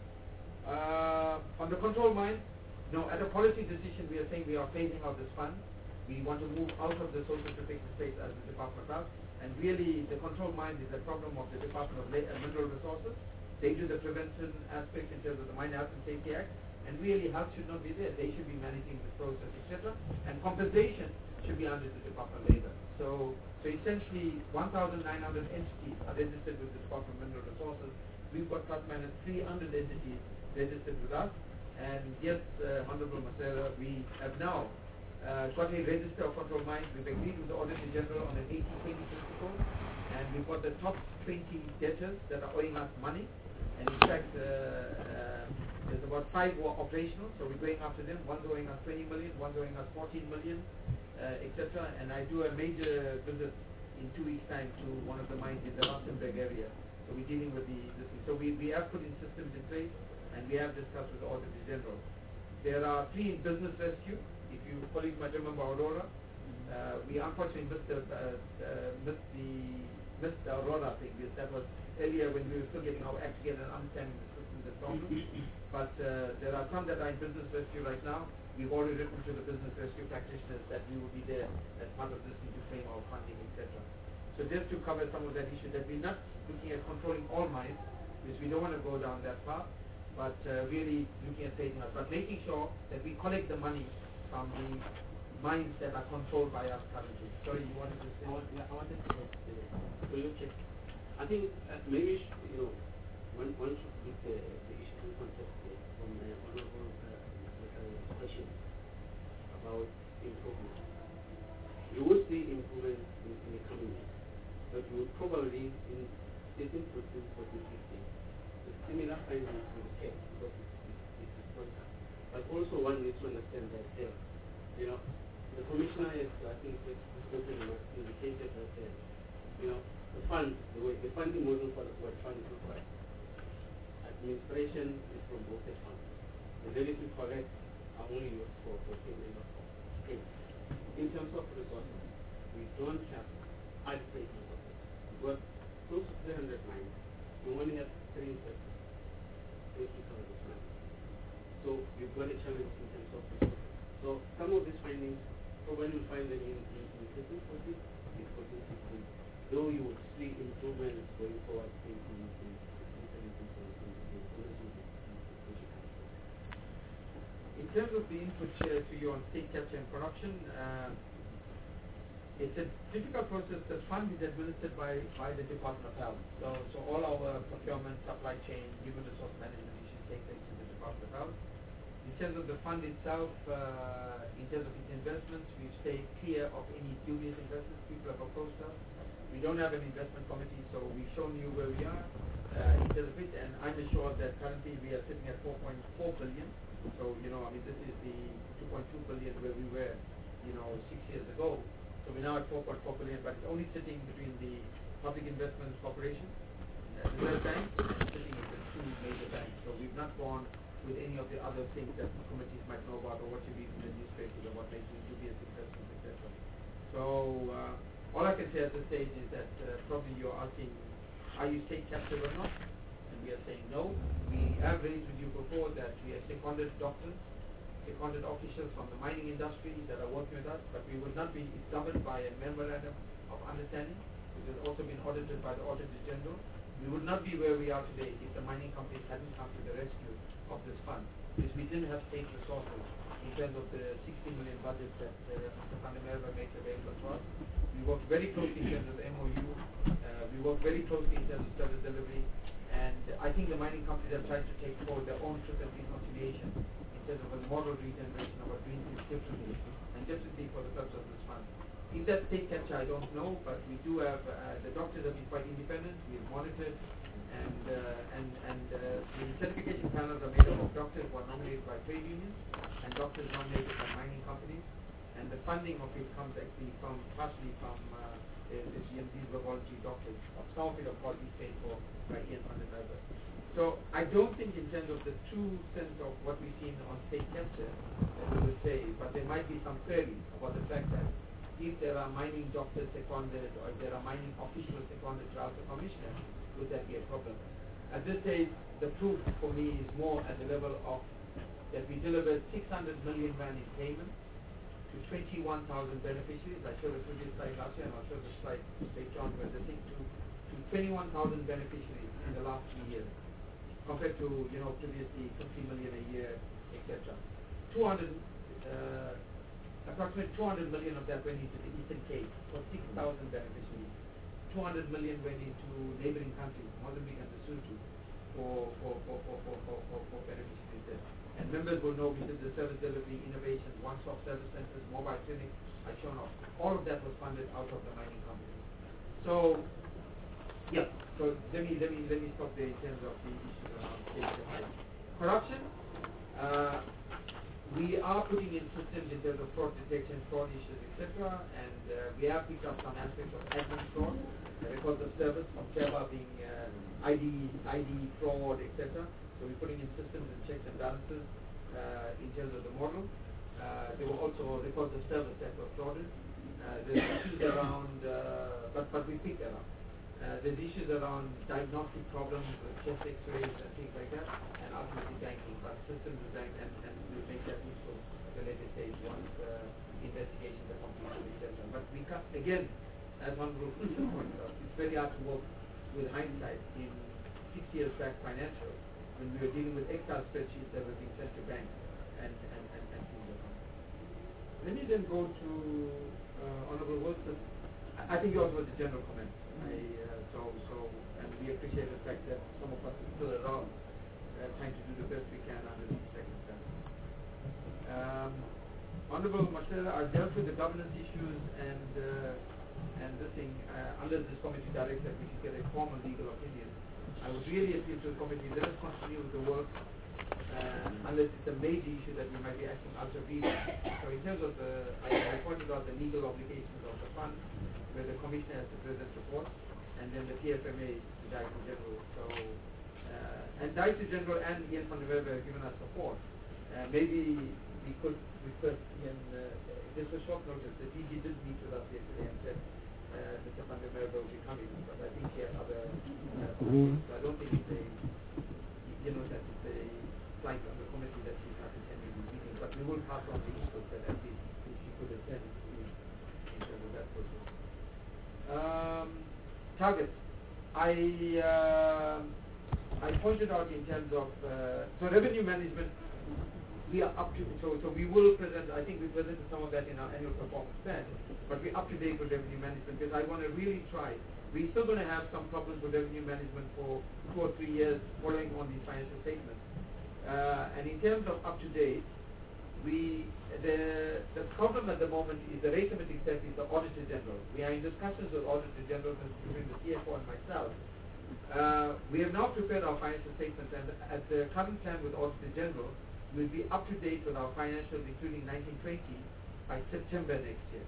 Uh, on the control mine, no, at a policy decision we are saying we are phasing out this fund. We want to move out of the social protection space as the Department of Health, and really the control mine is a problem of the Department of La- uh, Mineral Resources. They do the prevention aspect in terms of the Mine Health and Safety Act, and really health should not be there. They should be managing this process, et cetera. And compensation should be under the Department of Labor. So, so essentially one thousand nine hundred entities are registered with the Department of Mineral Resources. We've got plus minus three hundred entities registered with us. And yes, uh, Honorable Masera, we have now uh, got a register of control mines. We've agreed with the Auditor General on an eighty twenty principle, and we've got the top twenty debtors that are owing us money. And in fact, uh, uh, there's about five who are operational, so we're going after them. One's owing us twenty million, one's owing us fourteen million, uh, et cetera. And I do a major visit in two weeks' time to one of the mines in the Rustenburg area. So we're dealing with the this. So we, we have put in systems in place, and we have discussed with the Auditor General. There are three in business rescue. If you colleagues might remember Aurora, uh, we unfortunately missed the uh, uh, missed the missed the Aurora thing. Because that was earlier when we were still getting our act together and understanding the systems and problems. But uh, there are some that are in business rescue right now. We've already written to the business rescue practitioners that we will be there as part of this to frame our funding, et cetera. So just to cover some of that issue, that we're not looking at controlling all mines, because we don't want to go down that path, but uh, really looking at phasing out, but making sure that we collect the money from the mines that are controlled by us currently. Sorry, you wanted to say? I, want, yeah, I wanted to say, so you check. I think uh, maybe, you know, one, one should look the, the issue in context uh, from the honorable uh, question about improvement. You will see improvement in, in the coming years, but you will probably, in thirteen, fourteen, fourteen, fifteen, the similar findings will take because it's, it's, it's important. But also one needs to understand that, uh, you know, the commissioner has, I think, spoken and indicated that, uh, you know, the fund, the way the funding model for what fund is required. Administration is from both the funds. The relative correct are only used for for payment of payments. In terms of resources, we don't have adequate resources. We've got close to three hundred mines. We only have three investors. Close to cover this money. So we've got a challenge in terms of resources. So some of these findings, probably you'll find them in in in thirteen, fourteen, in fourteen, fifteen. Though you would see improvements going forward in in in sixteen, seventeen, seventeen, In terms of the input uh, to you on state capture and production, uh, it's a difficult process. The fund is administered by, by the Department of Health. So, so all our procurement, supply chain, human resource management issues take place in the Department of Health. In terms of the fund itself, uh, in terms of its investments, we've stayed clear of any dubious investments. People have approached us. We don't have an investment committee, so we've shown you where we are uh, in terms of it, and I'm assured that currently we are sitting at four point four billion. So, you know, I mean, this is the two point two billion where we were, you know, six years ago. So we're now at four point four billion, but it's only sitting between the Public Investments Corporation, uh, the Reserve Bank, and sitting with the two major banks. So we've not gone with any of the other things that the committees might know about or what you read in the newspapers about making dubious investments, et cetera. So uh, all I can say at this stage is that uh, probably you're asking, are you state captured or not? And we are saying no. We have raised with you before that we have seconded doctors, seconded officials from the mining industry that are working with us, but we will not be governed by a memorandum of understanding, which has also been audited by the Auditor General. We would not be where we are today if the mining companies hadn't come to the rescue of this fund, because we didn't have state resources in terms of the sixty million budget that uh, Mister Panamera makes available to us. We work very closely in terms of M O U. Uh, we work very closely in terms of service delivery, And I think the mining companies have tried to take forward their own truth and reconciliation in terms of a moral regeneration about doing things differently and differently for the purpose of this fund. If that's state capture, I don't know, but we do have, uh, the doctors have been quite independent, we've monitored, and uh, and, and uh, the certification panels are made up of doctors who are nominated by trade unions and doctors nominated by mining companies, and the funding of it comes actually from, partially from uh, the, the G M Ds were voluntary doctors. Some of it, of course, is paid for by Ian van den Merwe. So I don't think in terms of the true sense of what we've seen on state capture that we would say, but there might be some queries about the fact that if there are mining doctors seconded or if there are mining officials seconded to the commissioner, would that be a problem? At this stage, the proof for me is more at the level of that we delivered six hundred million rand in payment to twenty-one thousand beneficiaries. I showed a previous slide last year and I'll show the slide later on, but I think to, to twenty-one thousand beneficiaries in the last three years compared to, you know, previously fifty million a year, et cetera. two hundred uh, Approximately two hundred million of that went into the Eastern Cape for six thousand beneficiaries. two hundred million went into neighboring countries, Mozambique and Lesotho, for, for, for, for, for, for, for, for beneficiaries there. And members will know we did the service delivery, innovation, one-stop service centers, mobile clinics, I've shown off. All of that was funded out of the mining company. So, yeah, so let me, let me, let me stop there in terms of the issues around state capture. Corruption. Uh, We are putting in systems in terms of fraud detection, fraud issues, et cetera, and uh, we have picked up some aspects of admin fraud, uh, records of service, of Java being uh, I D, I D fraud, et cetera. So we're putting in systems and checks and balances uh, in terms of the model. Uh, there were also records of service that were frauded. Uh, there's issues around, uh, but but we picked that up. Uh, there's issues around diagnostic problems with chest x-rays and things like that, and ultimately banking, but systems design, and, and we'll make that useful at a later stage once uh, investigations are completed, et cetera. But we can't, again, as Honorable Fisher pointed out, it's very hard to work with hindsight in six years back financial, when we were dealing with Excel spreadsheets that were being sent to banks and, and, and, and things like that. Let me then go to uh, Honorable Wilson. I, I think yours was a general comment. I, uh, so, so, and we appreciate the fact that some of us are still around, uh, trying to do the best we can under these circumstances. Um, Honorable Mashera, I dealt with the governance issues and uh, and this thing, uh, unless this committee directs that we should get a formal legal opinion. I would really appeal to the committee, let us continue with the work, uh, unless it's a major issue that we might be acting ultra vires. So in terms of the, I, I pointed out the legal obligations of the fund, where the commissioner has to present report, and then the P F M A is the Director General. So, uh, and Director General and Ian van der Merwe have given us support. Uh, maybe we could request Ian, uh, this was short notice, the D G did meet with us yesterday and said uh, Mister van der Merwe will be coming, but I think he had other uh, mm-hmm. So I don't think it's a, you know, that it's a flight on the committee that she's not attending the meeting, but we will pass on the input that at least if she could attend in terms of that process. Um, targets. I uh, I pointed out in terms of uh, so revenue management. We are up to so so we will present. I think we presented some of that in our annual performance plan. But we're up to date with revenue management because I want to really try. We're still going to have some problems with revenue management for two or three years following on these financial statements. Uh, and in terms of up to date, we the the problem at the moment is the rate limiting step is the Auditor General. We are in discussions with Auditor General between the C F O and myself. Uh, we have now prepared our financial statements, and at the current plan with Auditor General, we'll be up to date with our financials, including nineteen twenty, by September next year.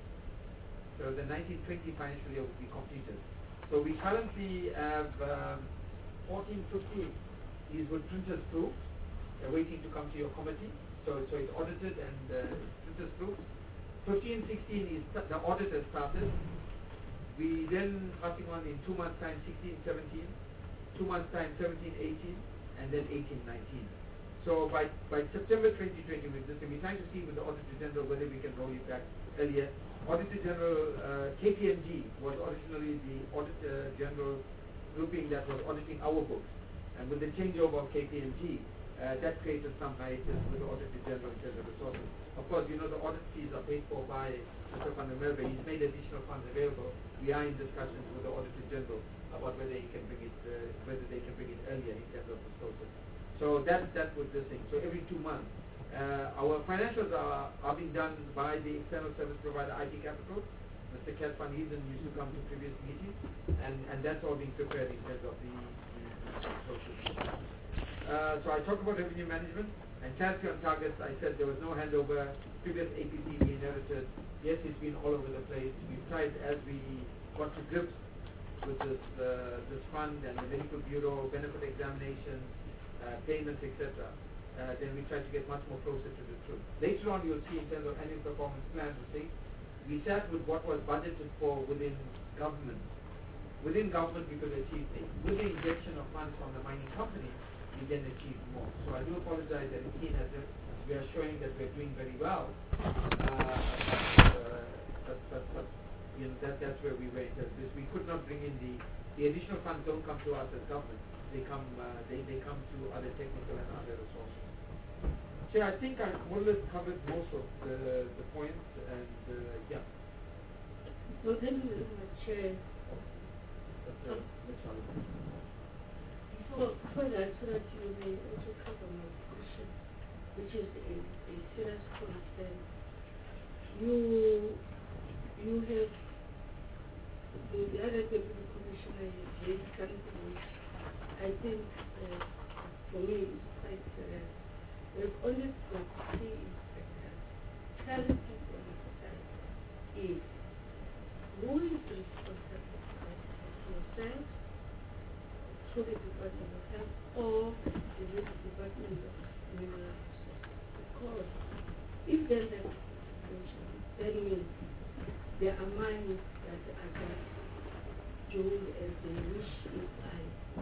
So the nineteen twenty financial year will be completed. So we currently have um, fourteen fifteen is with printers proof, uh, waiting to come to your committee. So, so it's audited and uh, printers proof. fifteen sixteen is the audit has started. We then passing on in two months time sixteen seventeen, two months time seventeen eighteen, and then eighteen nineteen. So by by September twenty twenty, with this, and we're trying to see with the Auditor General whether we can roll it back earlier. Auditor General uh, K P M G was originally the Auditor General grouping that was auditing our books, and with the changeover of K P M G, uh, that created some hiatus with the Auditor General in terms of resources. Of course, you know the audit fees are paid for by Mister Van der Merwe, he's made additional funds available. We are in discussions with the Auditor General about whether he can bring it, uh, whether they can bring it earlier in terms of the process. So that that was the thing. So every two months, uh, our financials are, are being done by the external service provider I T Capital. Mister Kat van Heesen used to come to previous meetings, and, and that's all being prepared in terms of the, the, the process. Uh, so I talked about revenue management and clarity on targets. I said there was no handover. Previous A P C we inherited. Yes, it's been all over the place. We've tried as we got to grips with this uh, this fund and the medical bureau, benefit examinations, uh, payments, et cetera. Uh, then we try to get much more closer to the truth. Later on, you'll see in terms of annual performance plans and things, we sat with what was budgeted for within government. Within government, we could achieve things. With the injection of funds from the mining company, we then achieve more. So I do apologize that it's seen as if we are showing that we're doing very well, uh, but, uh, but, but, but you know, that, that's where we were in terms of this. We could not bring in the, the additional funds don't come to us as government. They come, uh, they, they come to other technical and other resources. So I think I more or less covered most of the, the points, and uh, yeah. So then, uh, Chair, That's, uh, that's all. for, for that, so that you may also cover my question, which is a, a serious concern. You, you have, the, the other deputy commissioner has raised something which I think, uh, for me, is quite serious. We've only got three inspectors. Clarity on the side is, who is responsible for that? Yourself, through the Department of Health, or the Department of Mineral Resources? Because if there's a situation, that means there are mines that are just doing as they wish if I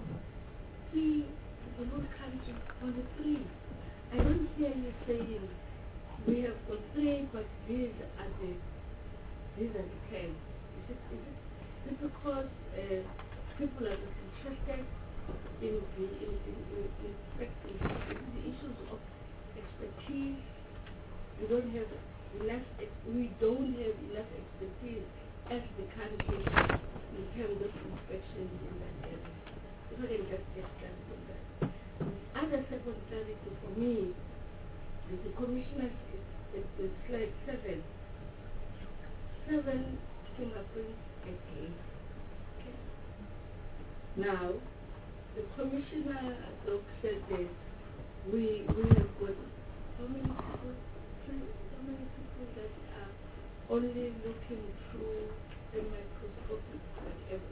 see the whole country on the three. I don't hear you saying we have got three, but these are the these are the ten. Is it is it, is it because uh, people are not interested in the in in, in, in, in, in the issues of expertise? We don't have enough. We don't have enough expertise as the country in terms of inspections in that area. If I can just get started on that. Other second clarity for me is the commissioner's is the slide seven. Seven fingerprints a day. Okay. Now, the commissioner doc said that we we have got how many people? How many people that are only looking through a microscopic whatever?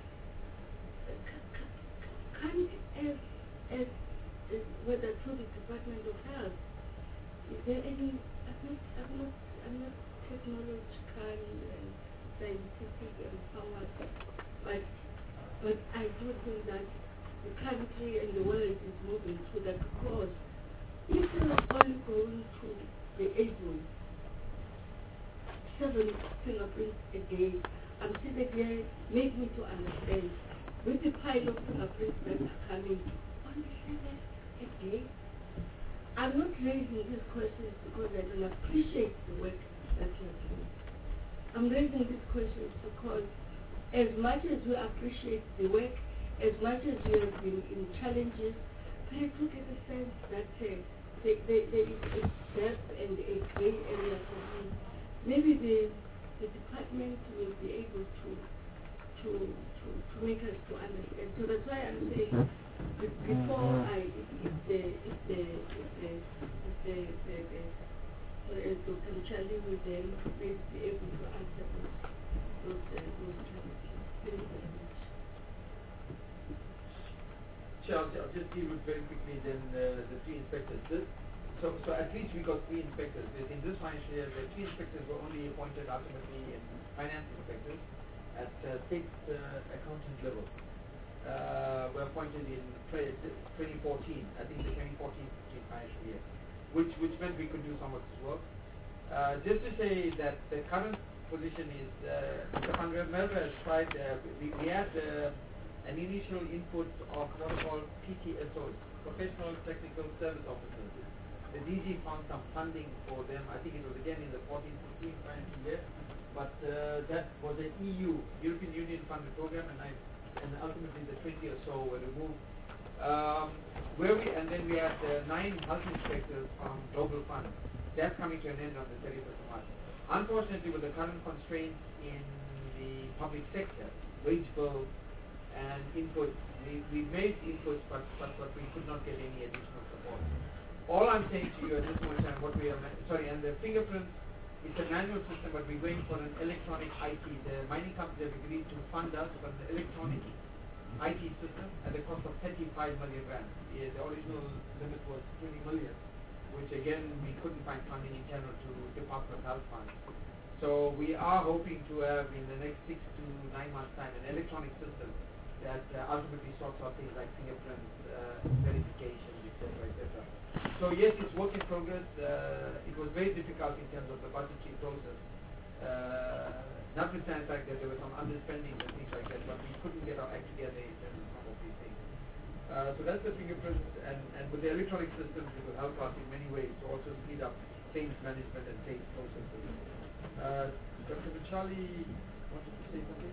Can't as as whether through the Department of Health, is there any, I'm not, I'm not, I'm not technological and scientific and powered, but, but I do think that the country and the world is moving to that, because if we are only going to the able, seven fingerprints a day, I'm sitting here, make me to understand, with the pile of fingerprints that are coming, only seven a day. I'm not raising these questions because I don't appreciate the work that you're doing. I'm raising these questions because as much as we appreciate the work, as much as we have been in challenges, but I do get a sense that uh, there, there, there is a depth and a gray area for me. Maybe the, the department will be able to to, to, to make us to understand. So that's why I'm saying, before I, if, if the, if the, if the, if the, the, the uh, Doctor Charlie will then maybe be able to answer those, those, uh, those challenges. Thank you very much. Sure, I'll, I'll just deal with very quickly then uh, the three inspectors. This, so, so at least we got three inspectors. In this financial year, the three inspectors were only appointed ultimately in finance inspectors at uh, state uh, accountant level. Uh, were appointed in twenty fourteen, I think the twenty fourteen fifteen financial year, which which meant we could do some of this work. Uh, just to say that the current position is, uh, Mister Van der Merwe has tried, uh, we, we had uh, an initial input of what are called P T S Os, Professional Technical Service Officers. The D G found some funding for them, I think it was again in the fourteen fifteen financial year, but uh, that was an E U, European Union funded program, and I, and ultimately the twenty or so were removed. Um, where we, and then we had uh, nine health inspectors from Global Fund. That's coming to an end on the thirty-first of March. Unfortunately, with the current constraints in the public sector, wage bill and inputs, we, we made inputs, but, but, but we could not get any additional support. All I'm saying to you at this point in time, what we are, sorry, and the fingerprints, it's a manual system, but we're going for an electronic I T. The mining company have agreed to fund us for an electronic I T system at the cost of thirty-five million rand. The, the original limit was twenty million, which again, we couldn't find funding internal to Department of Health Fund. So we are hoping to have in the next six to nine months time an electronic system that uh, ultimately sorts out things like fingerprint uh, verification, et cetera, et cetera. So yes, it's work in progress. Uh, it was very difficult in terms of the budgetary process. Uh, notwithstanding the fact that there were some underspending and things like that, but we couldn't get our act together in terms of some of these things. Uh, so that's the fingerprint, and, and with the electronic systems, it will help us in many ways to also speed up claims management and claims processes. Uh, Doctor Vichali wanted to say something?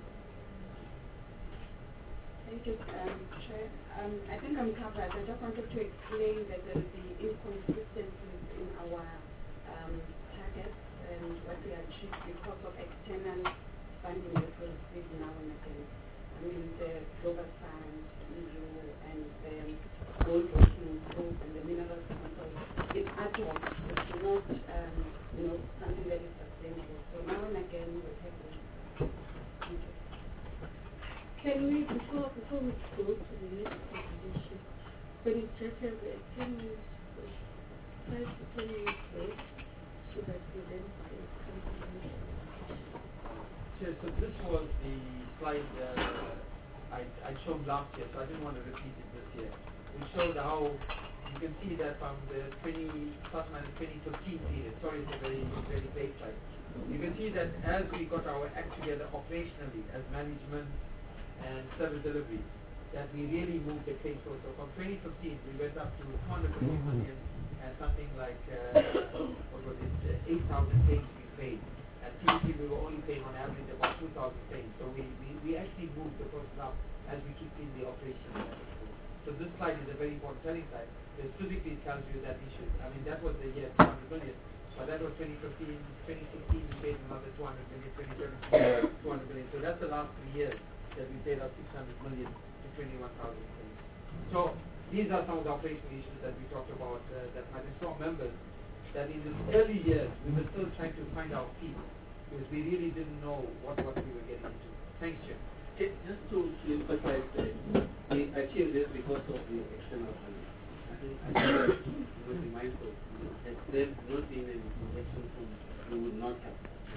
Thank you, um, Chair. Um, I think I'm covered. I just wanted to explain that there will be inconsistencies in our um, targets and what we achieve because of external funding that we receive now and again. I mean, the Global Fund, E U, and the Gold Working Group and the Minerals Council. It's ad hoc. It's not, um, you know, something that is sustainable. So now and again, we have this. Thank you. Can we, before, before we go to the next presentation, can we just have a ten minutes, five to ten minutes break, so that we then can come to the next presentation? Sure, so this was the slide uh, I, I showed last year, so I didn't want to repeat it this year. We showed how, you can see that from the twenty, plus minus twenty fifteen period, sorry it's a very, very vague slide. You can see that as we got our act together operationally as management and service delivery, that we really moved the claims force. So from twenty fifteen, we went up to two hundred fifty million and something like, uh, what was it, uh, eight thousand claims we paid. At T V P, we were only paying on average about two thousand claims. So we, we, we actually moved the process up as we keep in the operation. So this slide is a very important telling slide. Specifically, it tells you that we should, I mean, that was the year two hundred million. But that was twenty fifteen, twenty sixteen, we paid another two hundred million, twenty seventeen, two hundred million. So that's the last three years that we paid out six hundred million to twenty-one thousand claims. So these are some of the operational issues that we talked about uh, that might inform members that in the early years we were still trying to find our feet because we really didn't know what, what we were getting into. Thanks, Jim. Okay, just to emphasize that we achieved this because of the external funding. I think I think we must be mindful. Had there not been an injection from, we would not have.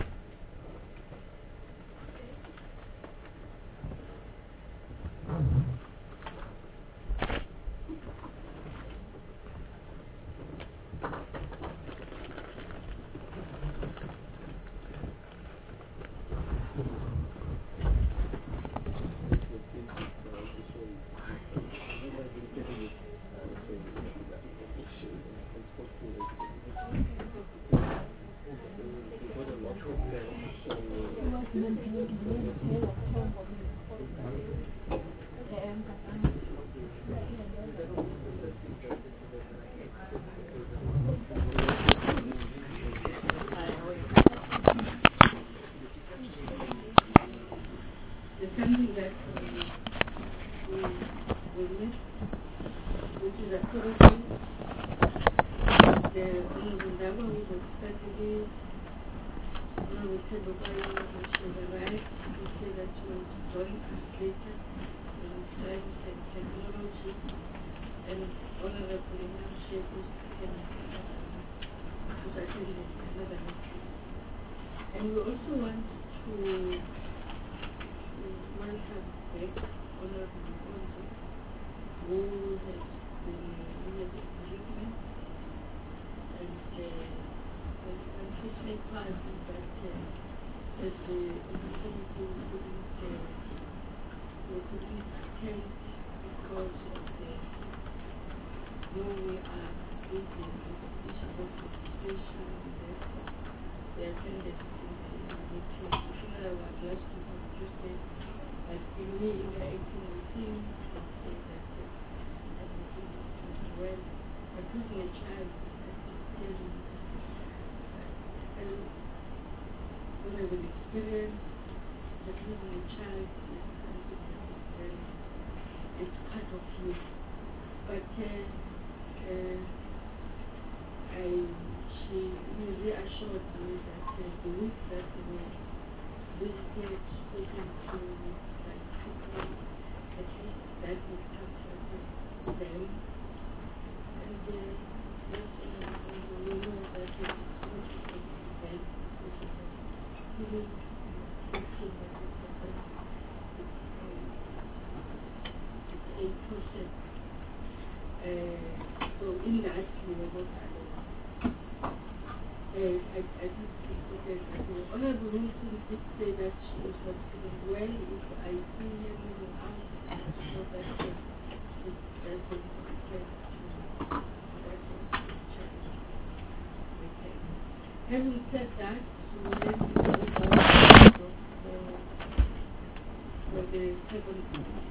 Something that we, we, we missed, which is authority. The Honorable who was studying, Honorable Tebobayo, which was arrived, we say that she was joint translator in science and technology, and Honorable Imam Sheikh was attending another meeting. And we also want to welcome back Honorable Bonzo, who has been years of bereavement, and uh, the unfortunate part is that uh, as the opportunity we couldn't, uh, we couldn't attend because of the, where we are busy with issues of legislation, and therefore they attended in the which is similar to what last week you said, that in me interacting with him, I say that uh, everything is going well. But losing a child, that is scary. And when I would experience that losing a child is something that is very, it's part of me. But uh, uh, I, she reassured me that uh, the week that we visited, speaking to like people, at least that would comfort them. And uh, yes, uh, we know that it is not a event, this is a healing, thinking that it happens. It's a, it's a process. Uh, so in that we were not alone. Uh, I, I did speak to them, but the Honorable Wilson did say that she was not feeling well. If I see her moving out, so that uh, it doesn't affect uh, that was challenge with her. Having said that, we will then be going out for, for the second.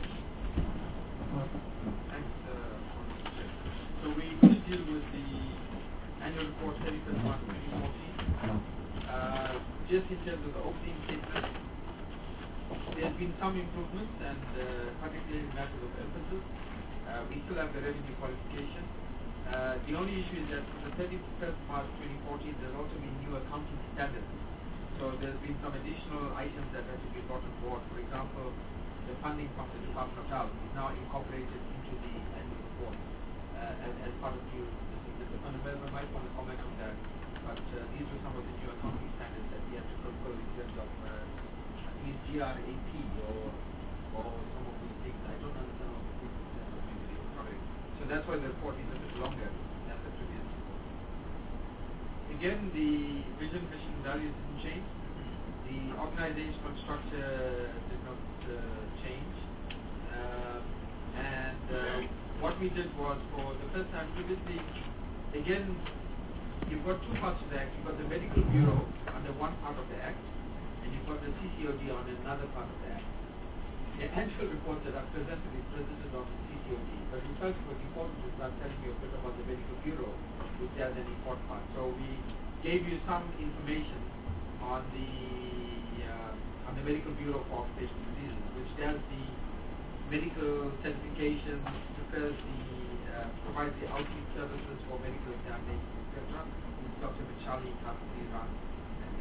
Thanks, uh, so we will deal with the annual report thirty-first March twenty fourteen. Uh, just in terms of the opening statement, there's been some improvements, and uh, particularly in matters of emphasis. Uh, we still have the revenue qualification. Uh, the only issue is that from the thirty-first March twenty fourteen, there's also been new accounting standards. So there's been some additional items that have to be brought on board. For example, the funding from the Department of Health is now incorporated into the annual report uh, as, as part of new. The fundamental might want to comment on that, but uh, these were some of the new accounting standards that we have to fulfill in terms of uh, at least G R A P or or some of these things. I don't understand all the things in terms of maybe the economic. So that's why the report is a bit longer than the previous report. Again, the vision, mission, values didn't change. The organizational structure did not uh, change. Uh, and uh, what we did was, for the first time previously, again, you've got two parts of the Act. You've got the Medical Bureau under one part of the Act, and you've got the C C O D on another part of the Act. The annual report that I've presented is presented on the C C O D, but we felt it was important to start telling you a bit about the Medical Bureau, which has an important part. So we gave you some information on the uh, on the Medical Bureau for Occupational Diseases, which does the medical certification, prepares the Uh, provides the outreach services for medical examinations, et cetera. Doctor Michali currently runs and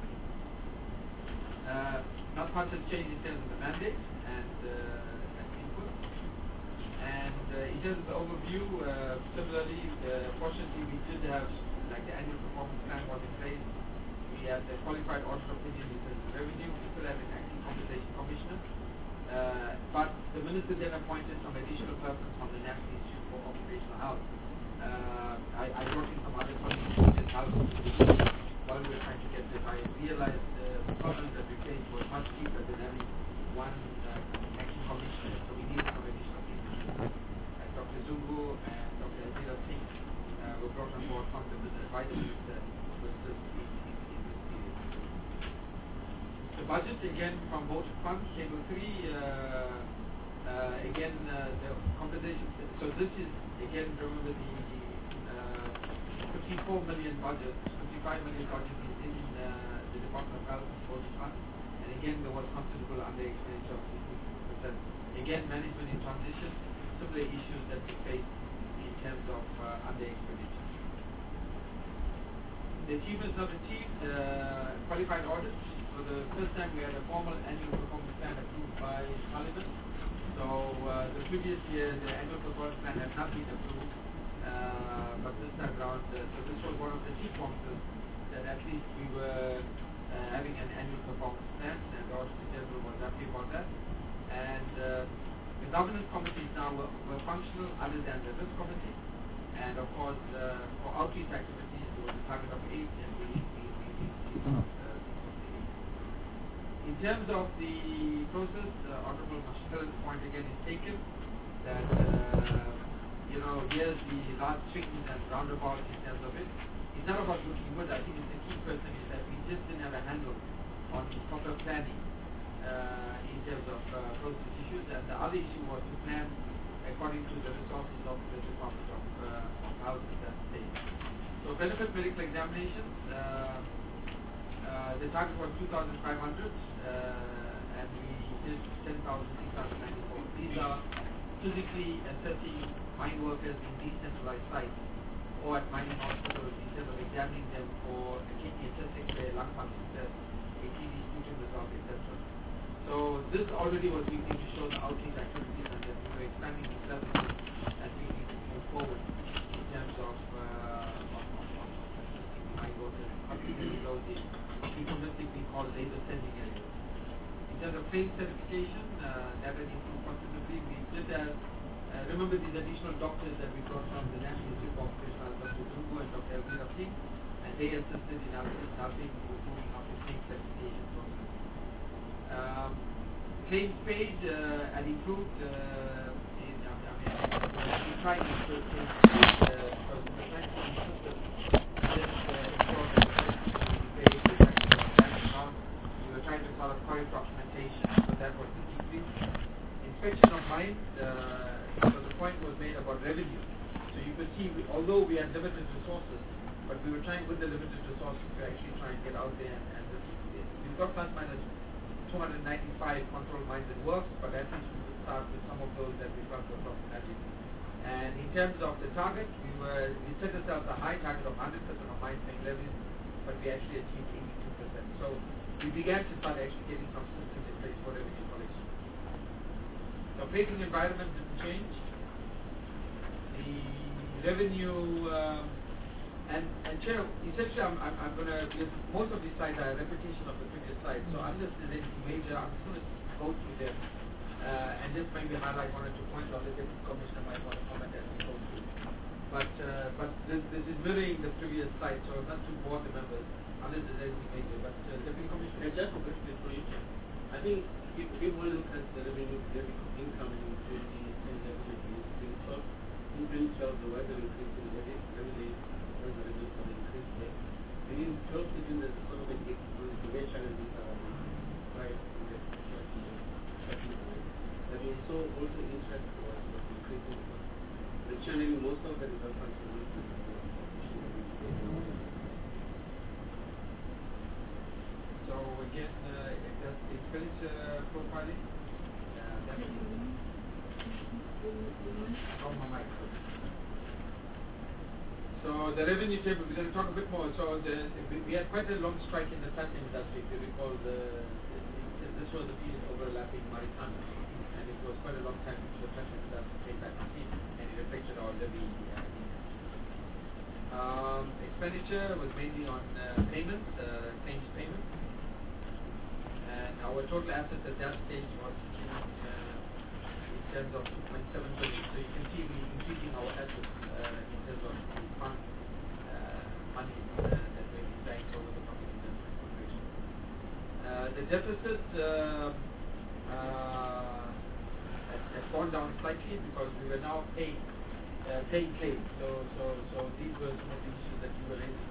uh, not much has changed in terms of the mandate and, uh, and input. And uh, in terms of the overview, uh, similarly, uh, fortunately we did have, like the annual performance plan was in place. We had the qualified audit opinion in terms of revenue. We still have an acting compensation commissioner. Uh, but the minister then appointed some additional persons from the National Institute for Occupational Health. Uh, I, I brought in some other colleagues who did help while we were trying to get this. I realized uh, the problems that we faced were much deeper than having one uh, acting commissioner, so we needed some additional people. Like Doctor Zungu and Doctor Azira Singh uh, were brought on board from the business advisors uh, with this in, in, in this period. The budget, again, from voted funds, table three, uh, uh, again, uh, the compensation. So this is, again, remember the uh, fifty-four million budget, fifty-five million budget is in uh, the Department of Health voted funds. And again, there was considerable under expenditure of fifty percent. Again, management in transition, similar issues that we face in terms of uh, under expenditure. The achievements not achieved, uh, qualified audits. For the first time, we had a formal annual performance plan approved by Parliament. So uh, the previous year, the annual performance plan had not been approved, uh, but this time around, uh, so this was one of the key promises that at least we were uh, having an annual performance plan, and the Auditor General was happy about that. And uh, the governance committees now were, were functional, other than the risk committee. And of course, uh, for outreach activities, there was a target of eight, and we, we, we, we, we uh, in terms of the process, uh, Honorable Mashal's point again is taken that, uh, you know, here's the last swings and roundabouts in terms of it. It's not about looking good. I think it's the key question is that we just didn't have a handle on proper planning uh, in terms of uh, process issues, and the other issue was to plan according to the resources of the Department of, uh, of Housing at that stage. So benefit medical examinations, uh, uh, the target was two thousand five hundred uh, and we did ten thousand six hundred ninety-four. These are physically assessing mine workers in decentralized sites or at mining hospitals in terms of examining them for a kidney, a chest X-ray, lung function test, a T B sputum result, et cetera. So this already was beginning to show the outreach activities and that we were expanding the services as we need to move forward in terms of, uh, of, of, of assisting the mine workers, particularly those in euphemistically called labor sending areas. In terms of trade certification, uh, that has improved considerably. We did have, uh, remember these additional doctors that we brought from the National Institute of Occupational Health, Doctor Drugu and Doctor Elvira Singh, and they assisted in us in helping with moving up the trade certification process. Um, claims paid uh, had improved. Uh, in, I mean, we tried to improve claims paid uh, because we were trying to put in system just uh, ensure that the person who paid the taxes on bank account. We were trying to follow correct documentation, so that was the decrease. Inspection of mines, uh, so the point was made about revenue. So you could see, we, although we had limited resources, but we were trying with the limited resources to actually try and get out there and, and this, we've got plus minus two hundred ninety-five controlled mines at work, but at least we could start with some of those that we felt were problematic. And in terms of the target, we were we set ourselves a high target of one hundred percent of mines paying levies, but we actually achieved eighty-two percent. So we began to start actually getting some systems in place for revenue collection. The operating environment didn't change. The revenue um, and and Chair, essentially I'm, I'm, I'm going to, most of these slides are a repetition of the previous slides, so unless there's anything major, I'm just going to go through them uh, and just maybe highlight one or two points on the Deputy Commissioner might want to comment as we go through. But uh, but this, this is mirroring the previous slide, so not to bore the members unless there's anything major. But uh, Deputy Commissioner. And just a question before you can. I think if, if we look at the revenue, revenue income in twenty ten, twenty twelve, in twenty twelve there was an increase in revenue, revenue, there was a revenue for the increase there. And in twelve, thirteen, there's sort of a big, the way challenges are quite in the short But we saw also interest was, was increasing because the channeling most of the result funds were not to the So again, uh, that's the expenditure profiling. Uh, that's from my microphone. So the revenue table, we're going to talk a bit more. So the, we had quite a long strike in the platinum industry. If you recall, the, the, this was the period overlapping Maritana, and it was quite a long time before the platinum industry came back to see, and it affected our levy. Uh, um, expenditure was mainly on uh, payments, uh, claims payments. And our total assets at that stage was in, uh, in terms of two point seven billion. So you can see we're increasing our assets uh, in terms of the fund uh, money uh, that we're banks over the Public Investment Corporation. Uh, the deficit uh, uh, has, has gone down slightly because we were now paying uh, paying claims. So so so these were some of the issues that we were raising.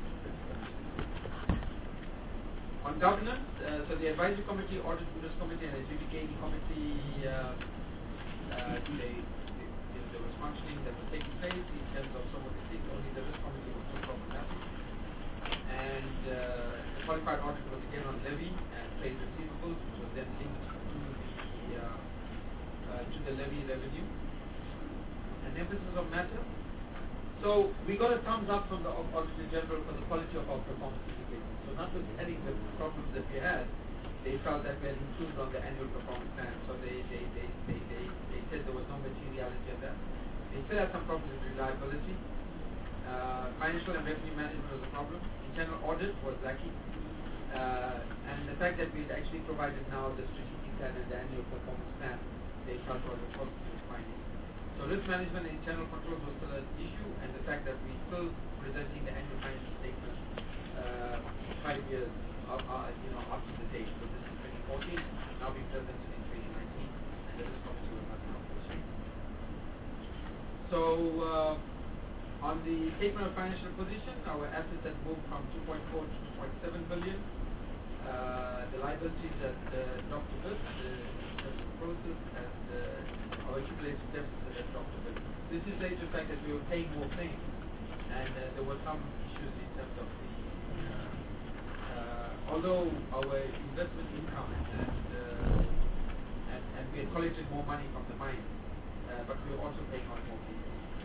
On governance, uh, so the advisory committee, audit auditors committee, and adjudicating committee, uh, uh, they, they, there was functioning that was taking place in terms of some of the things. Only the risk committee was still problematic, and uh, the qualified audit was again on levy and trade receivables, which was then linked to the uh, uh, to the levy revenue. And emphasis of matter. So we got a thumbs up from the Auditor General for the quality of our performance indicators. So notwithstanding the problems that we had, they felt that we had improved on the annual performance plan. So they, they, they, they, they, they said there was no materiality of that. They still had some problems with reliability. Uh, financial and revenue management was a problem. Internal audit was lacking. Uh, and the fact that we had actually provided now the strategic plan and the annual performance plan, they felt was a positive finding. So risk management and internal controls was still an issue, and the fact that we're still presenting the annual financial statement uh, five years uh, uh, you know, up to the date. So this is twenty fourteen, now being presented in twenty nineteen, and the risk committee will have now for change. So uh, on the statement of financial position, our assets had moved from two point four to two point seven billion. uh, the liabilities at uh, dropped a bit, the the process, and uh, our accumulated deficit had dropped a bit. This is due to the fact that we were paying more claims, and uh, there were some issues in terms of the, uh, uh, although our investment income and, uh, and, and we had collected more money from the mine, uh, but we were also paying out more fees.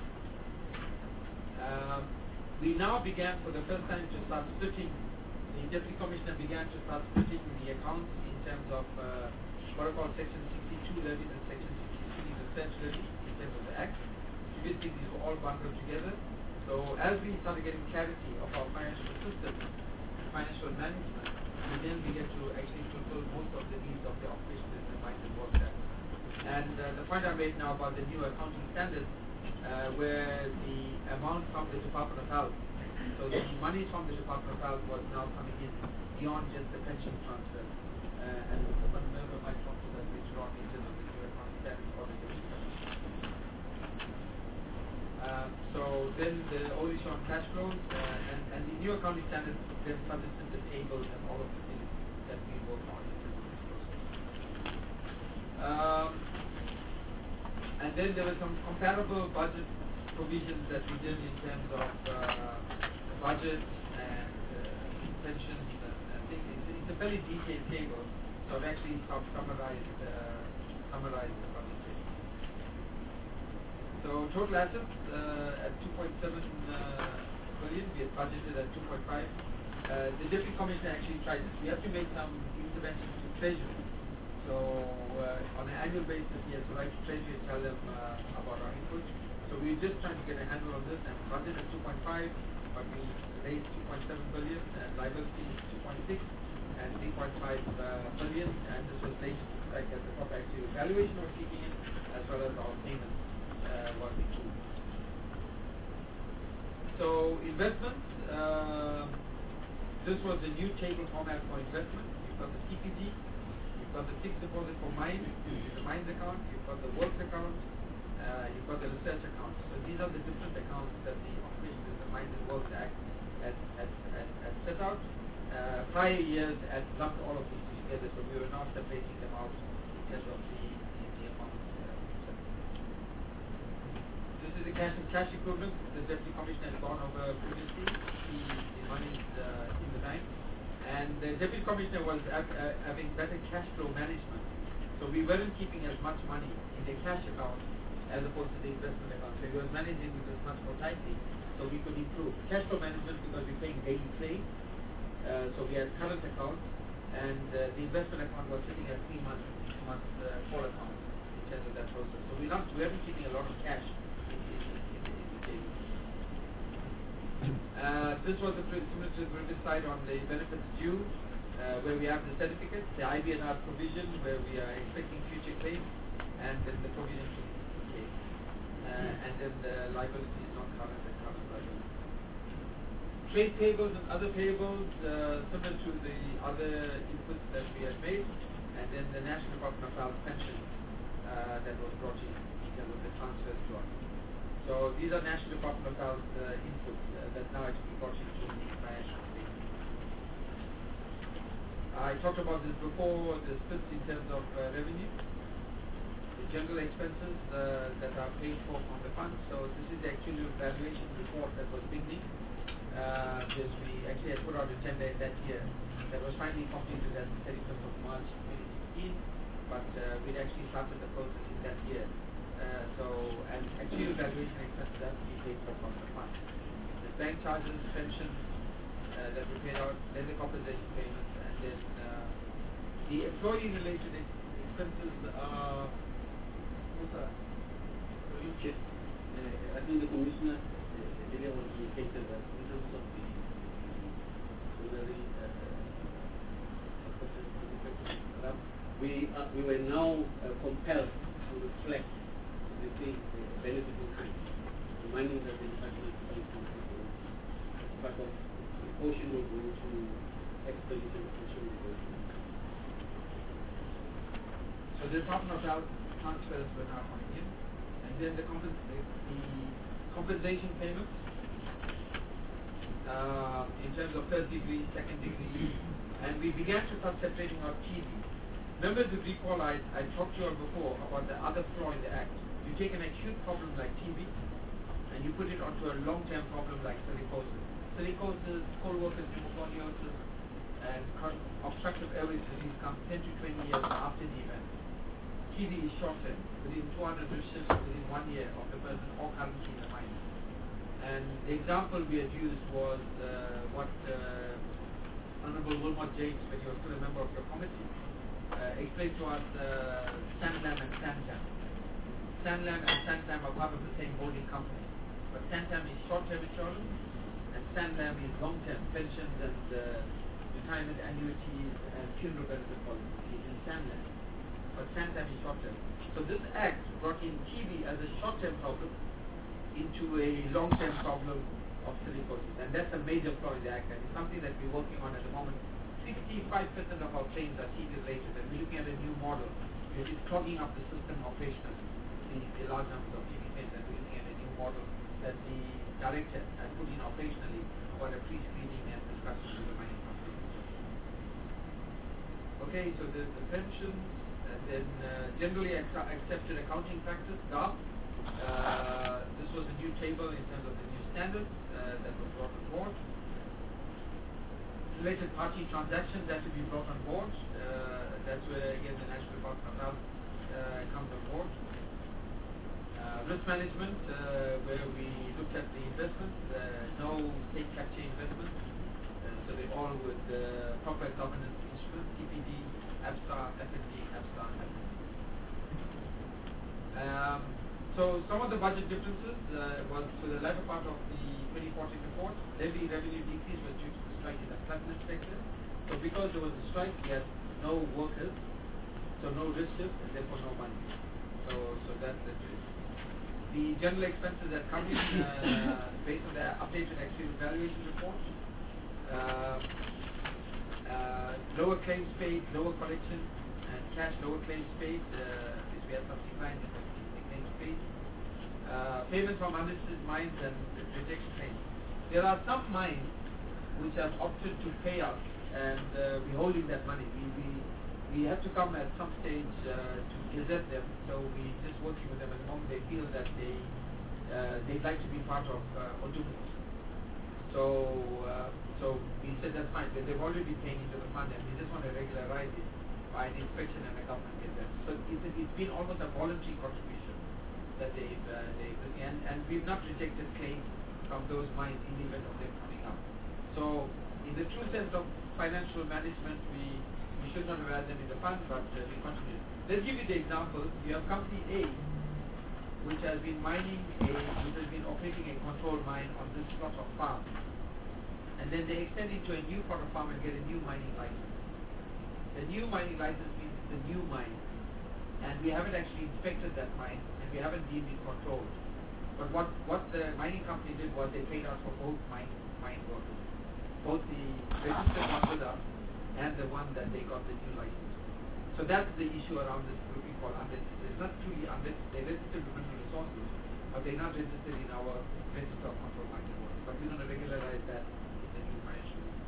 Um, we now began for the first time to start splitting, the Deputy Commissioner began to start splitting the accounts in terms of uh, what are called Section sixty-two levies and Section sixty-three research levies in terms of the Act. Previously these were all bundled together. So as we started getting clarity of our financial system, financial management, we then began to actually fulfill most of the needs of the operation in the Mines and Works Act. And uh, the point I made now about the new accounting standards, uh, where the amount from the Department of Health, so the money from the Department of Health was now coming in beyond just the pension transfer. Uh, and the member might talk to that later on in terms of the new accounting standards for the division. Uh, so then the old issue on cash flows, uh, and, and the new accounting standards then suggested the tables and all of the things that we work on in terms of this process. Um, and then there were some comparable budget provisions that we did in terms of uh, budget and uh, pensions and, and things. It's, it's a very detailed table, so I've actually sum- summarized, uh, summarized the budget table. So total assets uh, at two point seven uh, billion, we had budgeted at two point five. Uh, the Deputy Commissioner actually tried this. We have to make some interventions to Treasury. So uh, on an annual basis, he has to write to Treasury and tell them uh, about our input. So we're just trying to get a handle on this, and budget at two point five, but we raised two point seven billion, and liability is two point six, and three point five uh, billion, and this was based on the fact that the proper actual valuation was kicking in, as well as our payments uh, was improved. So investments, uh, this was the new table format for investment. You've got the C P G, you've got the fixed deposit for mines, which is the mines account, you've got the works account, Uh, you've got the research accounts. So these are the different accounts that the Operations in the Mines and Works Act has, has, has, has set out. Uh, prior years had lumped all of these together, so we were now separating them out in terms of the, the, the amounts. Uh, this is the cash and cash equivalent. The Deputy Commissioner has gone over previously the, the monies uh, in the bank. And the Deputy Commissioner was uh, uh, having better cash flow management. So we weren't keeping as much money in the cash account as opposed to the investment account. So he was managing this much more tightly, so we could improve cash flow management because we're paying daily claims. Uh, so we had current accounts, and uh, the investment account was sitting at three months, six months uh, call account in terms of that process. So we're not, we haven't keeping a lot of cash in, in, in, in, in the table. Uh, this was a similar to the previous slide on the benefits due, uh, where we have the certificates, the I B N R provision, where we are expecting future claims, and then the provision to Uh, and then the liability is not current and current liability. Trade payables and other payables, uh, similar to the other inputs that we had made, and then the National Department of Health pension uh, that was brought in in terms of the transfers to us. So these are National Department of Health uh, inputs uh, that now actually brought into the financial statement. I talked about this before, the splits in terms of uh, revenue. General expenses uh, that are paid for from the fund. So this is the actual valuation report that was pending. Uh, because we actually had put out a tender in that year that was finally completed at the thirty-first of March twenty sixteen, but uh, we'd actually started the process in that year. Uh, so, and actual valuation expenses have to be paid for from the fund. The bank charges, pensions uh, that we paid out, then the compensation payments, and then uh, the employee-related expenses are Uh, I think the Commissioner uh, earlier was indicated that in terms of the salary uh, we, uh, we were now uh, compelled to reflect the, the benefit in kind, reminding that the department is part of the portion will go to expenditure, the portion will go to. So the Department of Health transfers were now coming in, and then the, compens the, the compensation payments uh, in terms of first degree, second degree, And we began to start separating out T B. Members would recall I, I talked to you before about the other flaw in the Act. You take an acute problem like T B and you put it onto a long-term problem like silicosis. Silicosis, coal workers pneumoconiosis, and obstructive airways disease comes ten to twenty years after the event. T B is short-term, within two hundred shifts within one year of the person or currently in the mine. And the example we had used was uh, what uh, Honorable Wilmot James, when he was still a member of your committee, uh, explained to us uh, Sanlam and Santam. Sanlam and Santam are part of the same holding company, but Santam is short-term insurance and Sanlam is long-term pensions and uh, retirement annuities and funeral benefit policies in Sanlam, but Santam is short-term. So this Act brought in T B as a short-term problem into a long-term problem of silicosis, and that's a major flaw in the Act, and it's something that we're working on at the moment. sixty-five percent of our claims are T B related, and we're looking at a new model which is clogging up the system operationally, the, the large numbers of T B claims, and we're looking at a new model that the director has put in operationally about a pre-screening and discussion with the mining company. Okay, so the, the pensions, and then uh, generally ac- accepted accounting practice, G A A P. Uh, this was a new table in terms of the new standards uh, that was brought on board. Related party transactions that to be brought on board. Uh, that's where again the National Department of Health uh, comes on board. Uh, risk management, uh, where we looked at the investments, uh, no state capture investments, uh, so they all with uh, proper governance instruments, T P D, ABSA, F N D, ABSA, and F N D. Um, so some of the budget differences uh, was to the latter part of the twenty fourteen report. Levy revenue decrease was due to the strike in the platinum sector. So because there was a strike, we had no workers, so no risk shift, and therefore no money. So so that's the truth. The general expenses that come in uh, based on the updated actual evaluation report. Uh, uh, lower claims paid, lower collection, and cash lower claims paid, uh, which we had some decline in the claims paid. Uh, payments from unlisted mines and rejection claims. There are some mines which have opted to pay us, and uh, we're holding that money. We, we we have to come at some stage uh, to gazette them, so we're just working with them at the moment. They feel that they uh, they'd like to be part of uh, Odumu. So uh, so we said that's fine, but they've already been paying into the fund, and we just want to regularize it by an inspection and a government gazette. So it's, it's been almost a voluntary contribution that they've, uh, they've and, and we've not rejected claims from those mines in the event of them coming up. So in the true sense of financial management, we, we should not have had them in the fund, but uh, we continue. Let's give you the example. You have company A, which has been mining a, which has been operating a control mine on this plot of farm. And then they extend into a new plot of farm and get a new mining license. The new mining license means it's a new mine. And we haven't actually inspected that mine, and we haven't deemed it controlled. But what, what the mining company did was they paid us for both mine, mine workers. Both the registered one with us and the one that they got the new license. So that's the issue around this group we call unregistered. It's not truly unregistered. They're registered with mineral resources, but they're not registered in our register of control mining workers. But we're going to regularize that in the new financial year.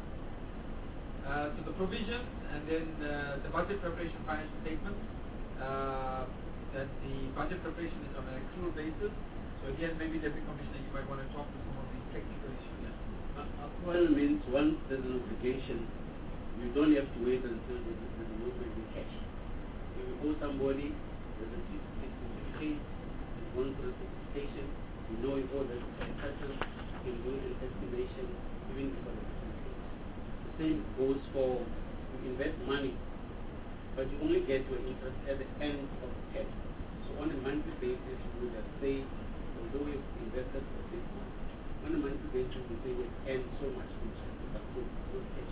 Uh, so the provisions and then uh, the budget preparation financial statements. Uh, that the budget preparation is on an accrual basis. So again, maybe Deputy Commissioner, you might want to talk to some of the technical issues. Uh, accrual means once there's an obligation, you don't have to wait until there's a movement in cash. If you owe somebody, there's a certificate, there's one for the certification, you know you owe that person, you can do an estimation even before the certification. The same goes for you invest money, but you only get your interest at the end of the term. So on a monthly basis, you would have say, although we've invested for six months, on a monthly basis, we say we earn so much interest, but no, no cash.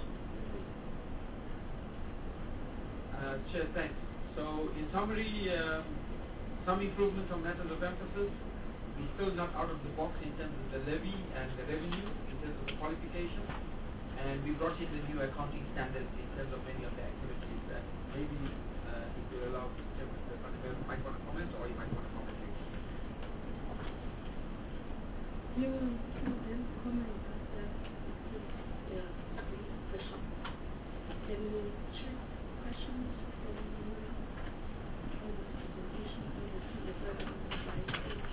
Uh, Chair, thanks. So in summary, um, some improvements on matters of emphasis. We're still not out of the box in terms of the levy and the revenue, in terms of the qualification. And we brought in the new accounting standards in terms of many of the activities that maybe uh, if you allow Chairman Van might want to comment, or you might want to comment later. You can then comment after the question. any trick questions from anyone on this presentation on the further on the slide?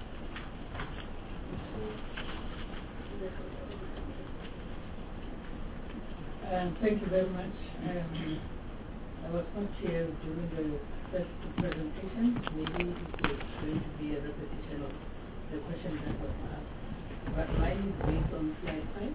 Um, thank you very much. Um, I was not here during the first presentation. Maybe it is going to be a repetition of the question that was asked. But mine is based on slide five.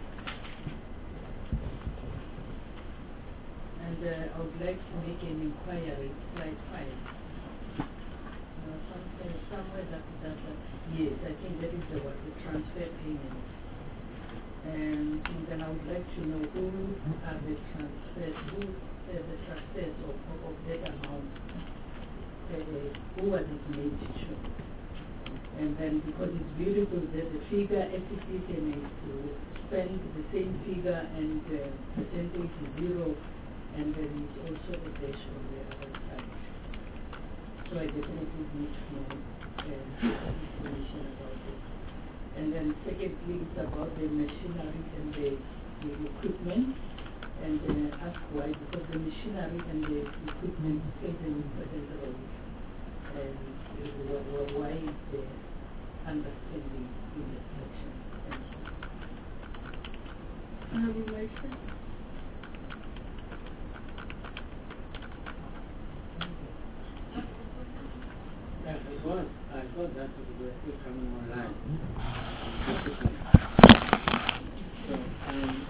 And uh, I would like to make an inquiry, slide five. Uh, something, somewhere that, that uh, yes, I think that is the one, the transfer payment. And, and then I would like to know who are the transfers, who uh, the transfers of, of, of that amount, uh, who was it made to? And then because it's beautiful that the figure S C C can is to spend the same figure and uh, percentage is zero, and then it's also a dash on the other side. So I definitely need to know uh, information about it. And then secondly, it's about the machinery and the, the equipment. And uh, ask why, because the machinery and the equipment plays an important role. And uh, why is the understanding in this section? Thank you. Um, Marcia? Yeah, it was. I thought that we were still coming online. So, um,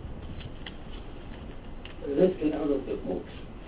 let's get out of the box.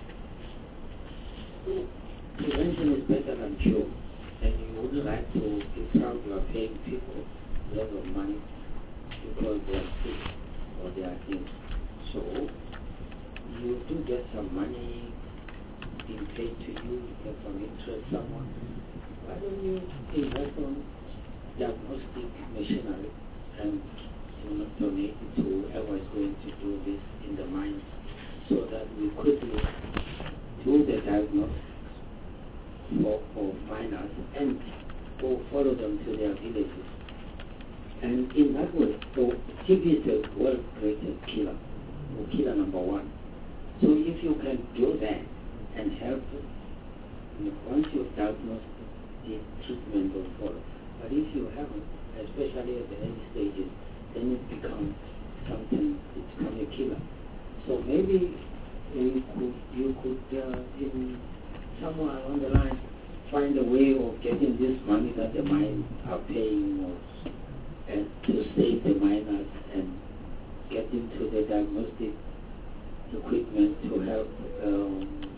Prevention is better than cure. And you would like to be proud you are paying people a lot of money because they are sick or they are ill. So, you do get some money being paid to you, you get some interest someone. Why don't you invest on diagnostic machinery and you know, donate it to whoever is going to do this in the mines so that we quickly do the diagnosis for, for miners and go follow them to their villages. And in that way, so T B is a well-created killer, or killer number one. So if you can do that and help them, you know, once you've diagnosed the treatment will follow. But if you haven't, especially at the early stages, then it becomes something, it becomes a killer. So maybe you could, you could uh, in somewhere along the line, find a way of getting this money that the mines are paying or, and to save the miners and get into the diagnostic equipment to help um,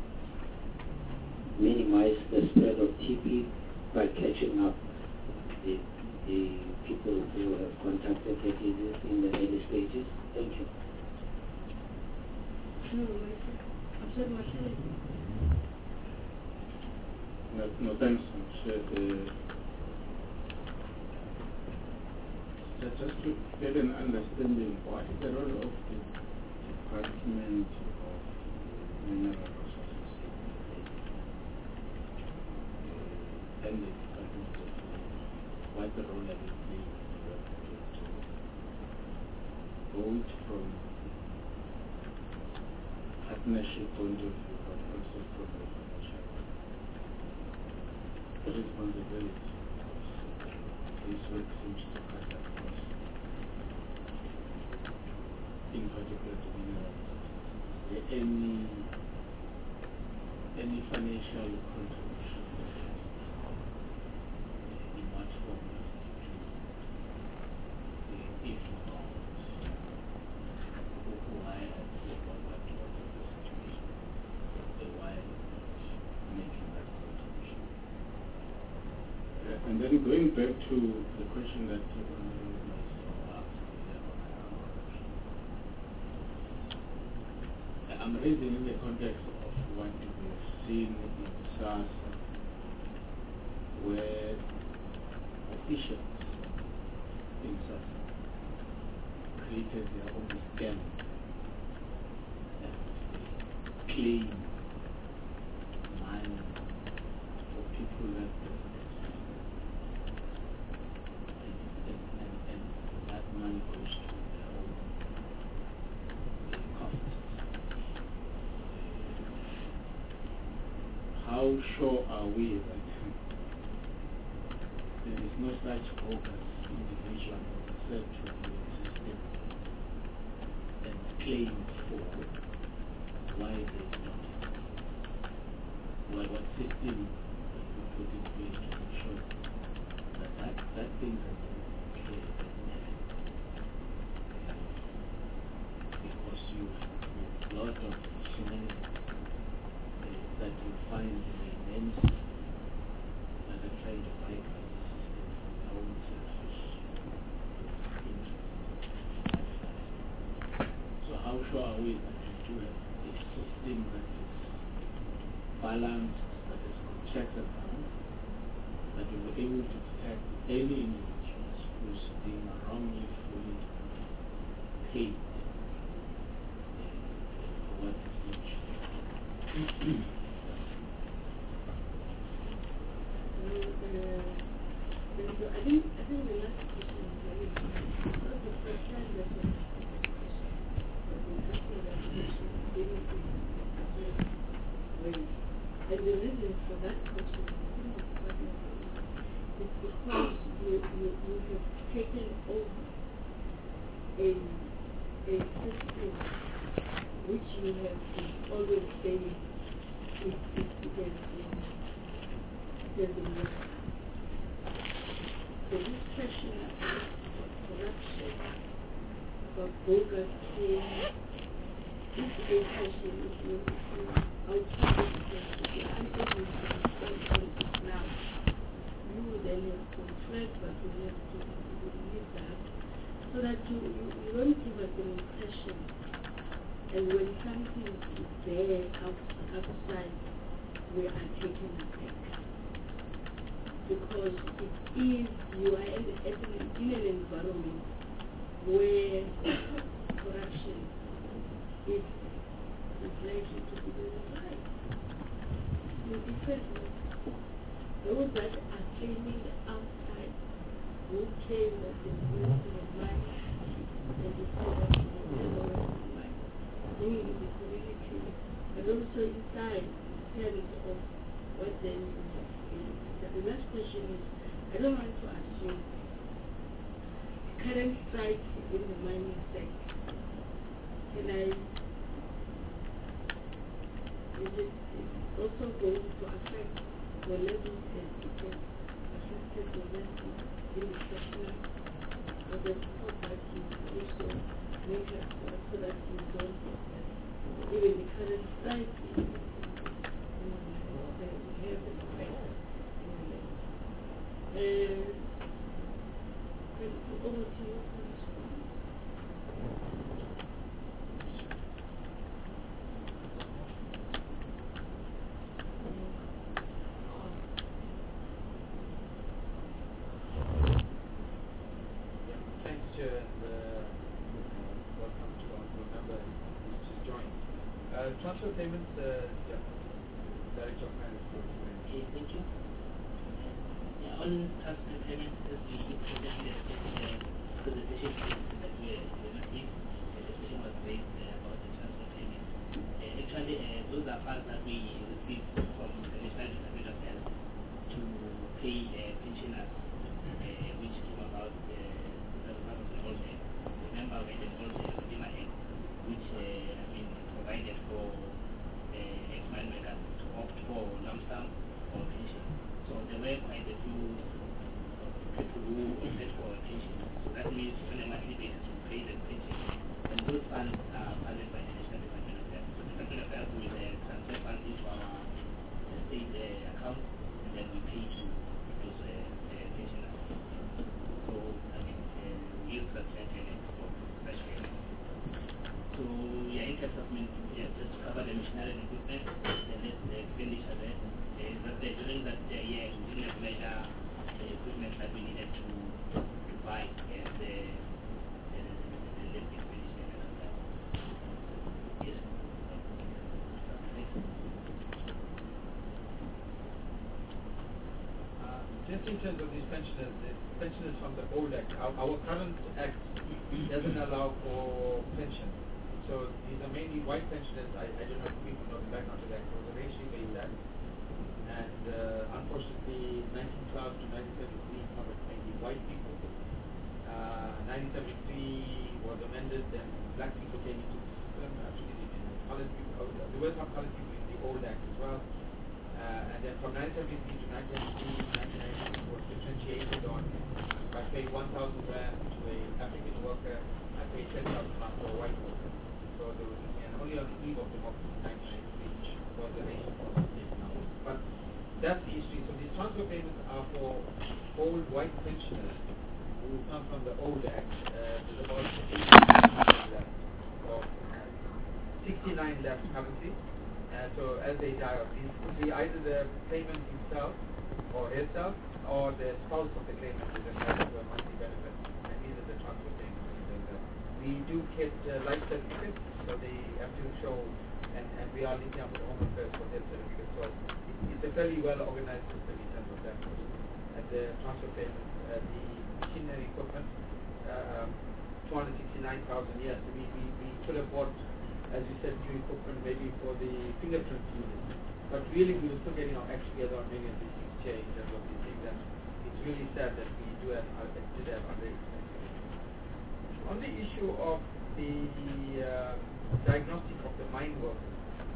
minimize the spread of T B by catching up the, the people who have contacted the disease in the early stages. Thank you. No, Marcia. I'm sorry, Marcia. No, no thanks, Marcia. Uh, just to get an understanding, what is the role of the Department of Mineral Resources uh, and the Department of uh, what the role are they playing both from partnership point of view, but also from the financial responsibility? This work seems to cut across, in particular to minerals. Is there any any financial contribution in what form if not why what what what what is the situation? Why not making that contribution? And then going back to the question that uh, I'm raising in the context of what we have seen in SARS, where officials in SARS created their own scam and claim money for people that money goes to their own coffers. sure are we that there is no such bogus individual said to be existing and claimed for why they is not? Well, what system we put in place to ensure that that, that thing has been clear and never? Because you have a lot of shenanigans uh, that you find in the names that are trying to bypass the system for their own selfish interests. So how sure are we that we do have a system that is balanced, that is got checks and balances, that will be able to detect any individuals who's being wrongly fully paid for what is not true? I think I think the last question is very important. Because the first time that was asking that question, giving it ways. And the reason for that question, I think it's quite important, is because you, you, you have taken over a, a system which you have been always saying it, it, it has been, it has been working. So this question about corruption, about bogus claims, this is a question if you, if you outside of the question, if you're unable to respond to it now, you will then have to reflect what you have to do that, so that you, you, you don't give us an impression, and when something is there out, outside, we are taken aback. Because it is, you are in, in an environment where corruption is, is likely to be the right. You different those that are claiming outside who claim that they belong to the mind and they say that they belong to the mind, bringing in the community, but also inside terms of what then you have been. The last question is, I don't want to assume current strikes in the mining sector. Can I, is it also going to affect the levels that it has affected the levels in the sector? Or the report that you also make up so that you don't get that? Even the current strike in the mining sector, we have an effect. Uh, over to you for response. Thanks, Chair, and uh, welcome to our new member who's just joined. Uh, transfer payments, uh, yeah, Director of Finance. Okay, thank you. On transfer payments, as we presented in the presentation that we received, the discussion was raised uh, about the transfer payments. Uh, actually, uh, those are funds that we received from the National Department of Health to pay uh, pensioners, uh, which came about uh, as part of the old act. Remember, we had an old Rima Act, which uh, I mean, provided for uh, ex-mine workers to opt for lump sum or pension. So there were quite a few people who opted for a pension. So that means on a monthly basis we pay the pension. And those funds are funded by the National Department of Health. So the Department of Health will uh, transfer funds into our uh, state uh, account, and then we pay to those uh, uh, pensioners. So, I mean, uh, we use that sentence for such payments. So, yeah, in terms of, yeah, just to cover the machinery and equipment, the, the expenditure there, uh, that uh, during that uh, year, we didn't have measure the equipment that we needed to, to buy as the, the, the left expenditure and all that. Yes. Thanks. Uh, just in terms of these pensioners, the pensioners from the old act, our, our current act doesn't allow for pension. So these are mainly white pensioners. I, I don't know if people know the background to that. It was a racially based act. and uh, unfortunately nineteen twelve to nineteen seventy-three covered mainly white people. Uh, nineteen seventy-three was amended, and black people came into the system. Actually, colored people, uh, there were some colored people in the old act as well. Uh, and then from nineteen seventy-three to nineteen ninety-three, nineteen ninety-three was differentiated on if I pay one thousand rand to a African worker, I pay ten thousand rand to a white worker. So there was, and only on the eve of democracy in nineteen ninety-three was the racial policy taken out. But that's the history. So these transfer payments are for old white pensioners who come from the old act. Uh, there's about sixty-nine left, or sixty-nine left currently. Uh, so as they die off, these could be either the claimant himself or herself, or the spouse of the claimant is entitled to a monthly benefit, and these are the transfer payments. We do get uh, life certificates, so they have to show, and, and we are linking up with Home Affairs for death certificates. So it, it's a fairly well organized system in terms of that. And the transfer payments, uh, the machinery equipment, uh, two hundred sixty-nine thousand, yes, we, we, we could have bought, as you said, new equipment maybe for the fingerprint unit. But really we were still getting our act together on many of these things changed, and what we think that it's really sad that we do have, uh, did have under expenses. On the issue of the uh, diagnostic of the mine workers,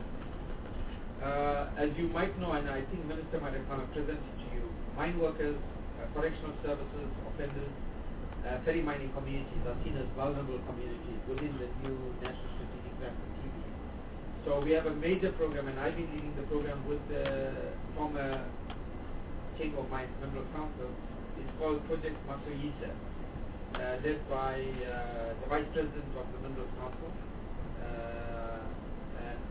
uh, as you might know, and I think Minister might have kind of presented to you, mine workers, uh, correctional services, offenders, uh, ferry mining communities are seen as vulnerable communities within the new National Strategic Plan for T B. So we have a major program, and I've been leading the program with the former Chamber of Mines Member of Council. It's called Project Masoyisa, uh, led by uh, the Vice President of the Member of Council uh, and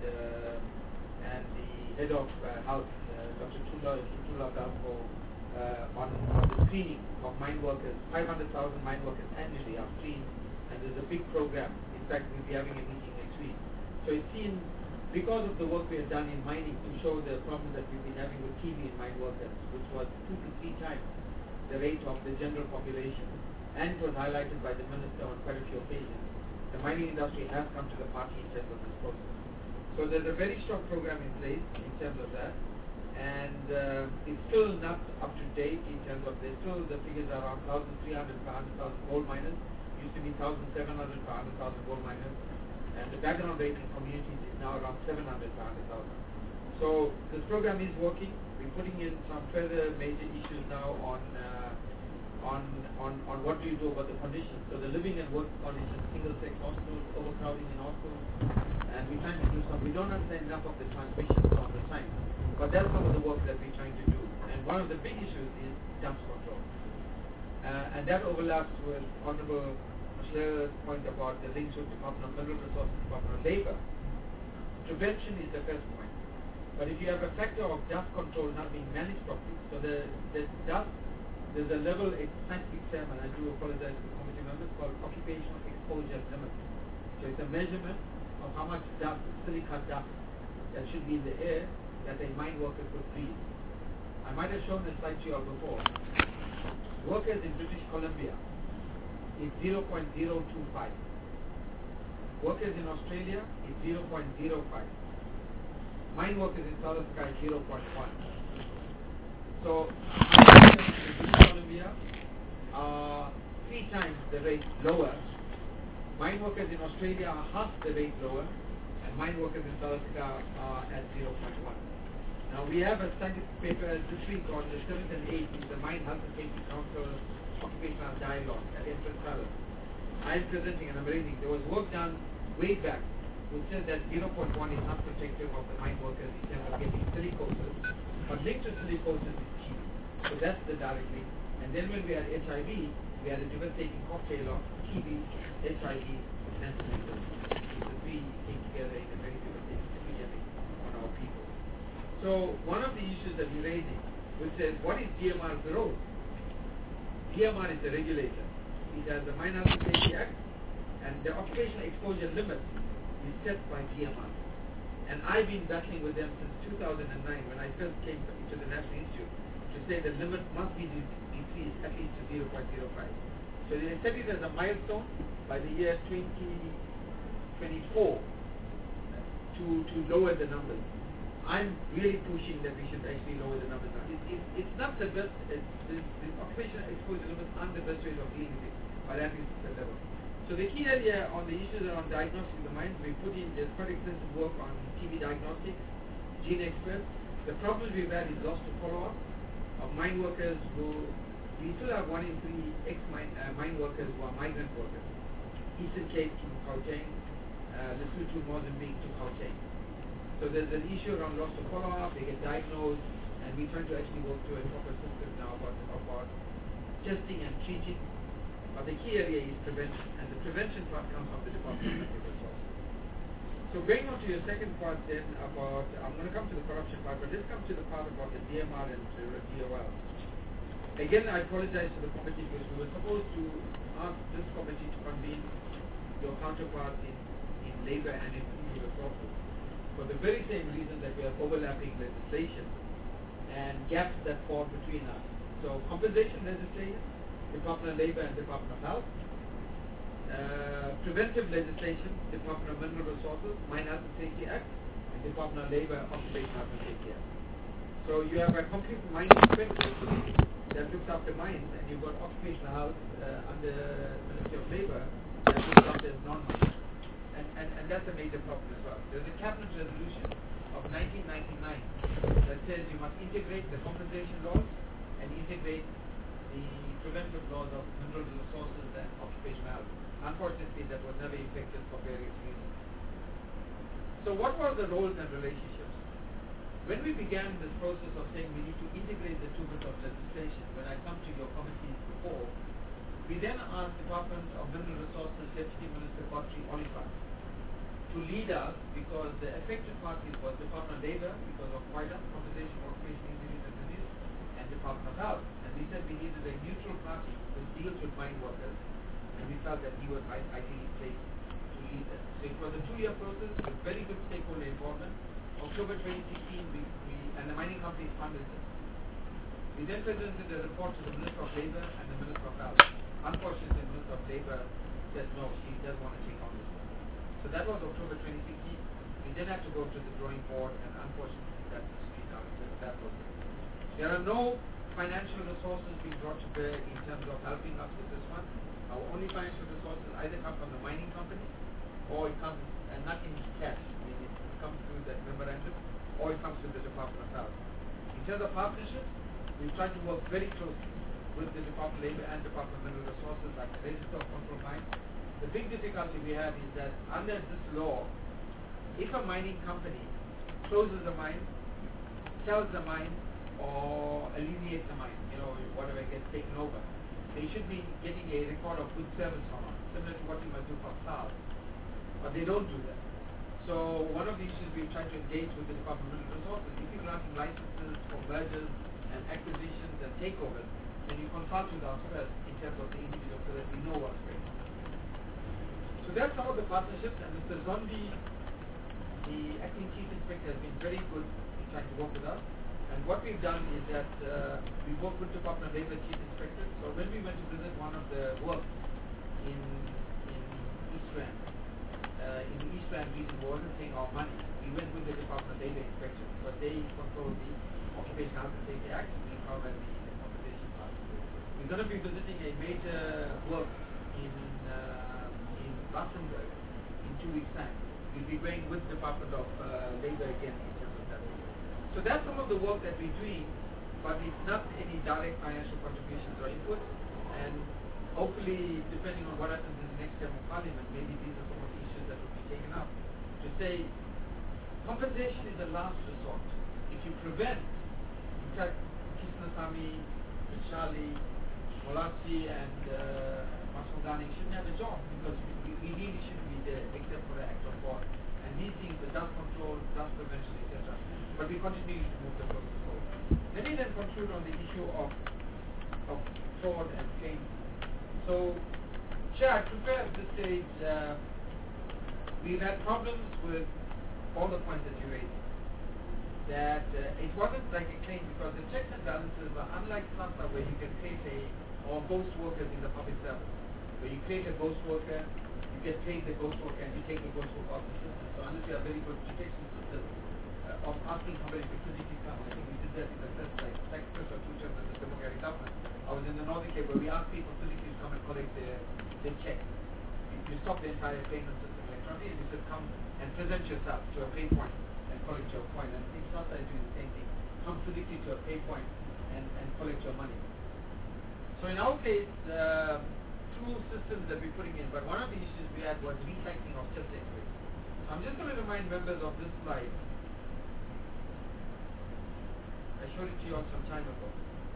uh, and the Head of uh, Health, uh, Doctor Tula Tula Dalko, uh, on, on the screening of mine workers. five hundred thousand mine workers annually are screened, and there's a big program. In fact, we'll be having a meeting next week. So it seems, because of the work we have done in mining to show the problem that we've been having with T B in mine workers, which was two to three times the rate of the general population, and it was highlighted by the Minister on quite a few occasions, the mining industry has come to the party in terms of this process. So there's a very strong program in place in terms of that, and uh, it's still not up to date in terms of, there's still, the figures are around one thousand three hundred per one hundred thousand gold miners, used to be one thousand seven hundred per one hundred thousand gold miners, and the background rate in communities is now around seven hundred per one hundred thousand. So this program is working. We're putting in some further major issues now on uh, on on on what do you do about the conditions. So the living and work conditions, single-sex hospitals, overcrowding in hospitals, and we're trying to do some. We don't understand enough of the transmission of the science, but that's some of the work that we're trying to do. And one of the big issues is dust control, uh, and that overlaps with Honorable Mashler's point about the links with Department of Mineral Resources, Department of Labor. Prevention is the first point. But if you have a factor of dust control not being managed properly, so the, the dust, there's a level, a scientific term, and I do apologize to the committee members, called occupational exposure limit. So it's a measurement of how much dust, silica dust, that should be in the air that a mine worker could breathe. I might have shown this slide to you all before. Workers in British Columbia is zero point zero two five. Workers in Australia is zero point zero five. Mine workers in South Africa is zero point one. So, mine workers in British Columbia are three times the rate lower. Mine workers in Australia are half the rate lower, and mine workers in South Africa are at zero point one. Now, we have a scientific paper this week on the seventh and eighth in the Mine Health and Safety Council Occupational Dialogue at Empress Palace. I'm presenting and I'm reading. There was work done way back which said that zero point one is not protective of the mine workers in terms of getting silicosis, but linked to silicosis is T B. So that's the direct link. And then when we had H I V, we had a devastating cocktail of T B, H I V, and silicosis. The three came together in a very devastating epidemic on our people. So one of the issues that we're raising, which says, what is G M R's role? G M R is the regulator. It has the Mine Health and Safety Act, and the occupational exposure limit is set by G M R. And I've been battling with them since two thousand nine when I first came to the National Institute to say the limit must be decreased at least to zero point zero five. So they set it as a milestone by the year twenty twenty-four to, to lower the numbers. I'm really pushing that we should actually lower the numbers down. It, it, it's not the best, it's, the, the occupational exposure limits aren't the best way of dealing with it, but at least the level. So the key area on the issues around diagnostic of the mind, we put in, there's quite extensive work on T B diagnostics, Gene Expert. The problems we've had is loss to follow-up of mine workers who, we still have one in three ex-mine uh, mine workers who are migrant workers. Eastern Cape to Gauteng, uh, Lesotho, Mozambique to Gauteng. So there's an issue around loss of follow-up, they get diagnosed, and we're trying to actually work to a proper system now about, about testing and treating. But the key area is prevention, and the prevention part comes from the Department of Natural Resources. So going on to your second part then about, I'm going to come to the corruption part, but let's come to the part about the D M R and the D O L. Again, I apologize to the committee because we were supposed to ask this committee to convene your counterparts in, in labor and in human resources, for the very same reason that we have overlapping legislation and gaps that fall between us. So compensation legislation, Department of Labor and Department of Health. Uh, preventive legislation, Department of Mineral Resources, Mine Health and Safety Act, and Department of Labor, Occupational Health and Safety Act. So you have a complete mine inspector that looks after mines, and you've got occupational health uh, under Ministry of Labor that looks after non-mines. And, and, and that's a major problem as well. There's a cabinet resolution of nineteen ninety-nine that says you must integrate the compensation laws and integrate the preventive laws of mineral resources and occupational health. Unfortunately, that was never effective for various reasons. So what were the roles and relationships? When we began this process of saying we need to integrate the two bits of legislation, when I come to your committees before, we then asked Department of Mineral Resources Deputy Minister Godfrey Oliphant to lead us, because the affected parties was Department of Labor because of COIDA, Compensation for Occupational Injuries and Disease, and Department of Health. And we said we needed a neutral party that deals with mine workers, and we felt that he was ideally placed to lead that. So it was a two-year process with very good stakeholder involvement. October twenty sixteen, we, we and the mining companies funded this. We then presented a report to the Minister of Labor and the Minister of Health. Unfortunately, the Minister of Labor said no, she doesn't want to take on this one. So that was October twenty sixteen. We then had to go to the drawing board, and unfortunately, that's the street now. That was it. There are no financial resources being brought to bear in terms of helping us with this one. Our only financial resources either come from the mining company, or it comes, and not in cash, I mean, it comes through that memorandum, or it comes through the Department of Health. In terms of partnerships, we've tried to work very closely with the Department of Labor and Department of Mineral Resources, like the Register of Control Mines. The big difficulty we have is that under this law, if a mining company closes the mine, sells the mine, or alleviates the mine, you know, whatever gets taken over, they should be getting a record of good service from us, similar to what you might do for S A R. But they don't do that. So one of the issues we've tried to engage with the Department of Mineral Resources, if you're granting licenses for mergers and acquisitions and takeovers, then you consult with us first in terms of the individual so that we know what's going on. So that's some of the partnerships, and Mister Zondi, the acting chief inspector, has been very good in trying to work with us. And what we've done is that uh, we work with Department of Labor chief inspector. So when we went to visit one of the works in in East Rand, uh, in the East Rand region, we wasn't paying our money. We went with the Department of Labor inspection, but they control the Occupational Health and Safety Act. We cover the, the compensation part. We're going to be visiting a major work in uh, in Rustenburg in two weeks' time. We'll be going with Department of uh, Labor again in terms of that. So that's some of the work that we're doing, but it's not any direct financial contributions or input. And hopefully, depending on what happens in the next term of Parliament, maybe these are some of the issues that will be taken up. To say, compensation is a last resort. If you prevent, in fact, Kisnasamy, Charlie, Molasi, and uh, Masongani shouldn't have a job because we, we really shouldn't be there except for the act of God. And these things, the dust control, dust prevention, et cetera. But we continue to move the process forward. Let me then conclude on the issue of, of fraud and claims. So, Chair, I prefer at this stage, uh, we've had problems with all the points that you raised. That uh, it wasn't like a claim because the checks and balances are unlike SASA where you can create a, or ghost workers in the public service, where you create a ghost worker, you get paid the ghost worker, and you take the ghost worker off the system. So unless you have very good protection systems, Uh, uh, of asking somebody to physically come. I think we did that in the first, like, like first or two terms of the Democratic government. I was in the Northern Cape where we asked people physically to come and collect their, their check. You stop the entire payment system electronically and you just come and present yourself to a pay point and collect your coin. And I think South is doing the same thing. Come physically to a pay point and, and collect your money. So in our case, uh, two systems that we're putting in, but one of the issues we had was recycling of chest x-rays. So I'm just going to remind members of this slide. I showed it to you all some time ago.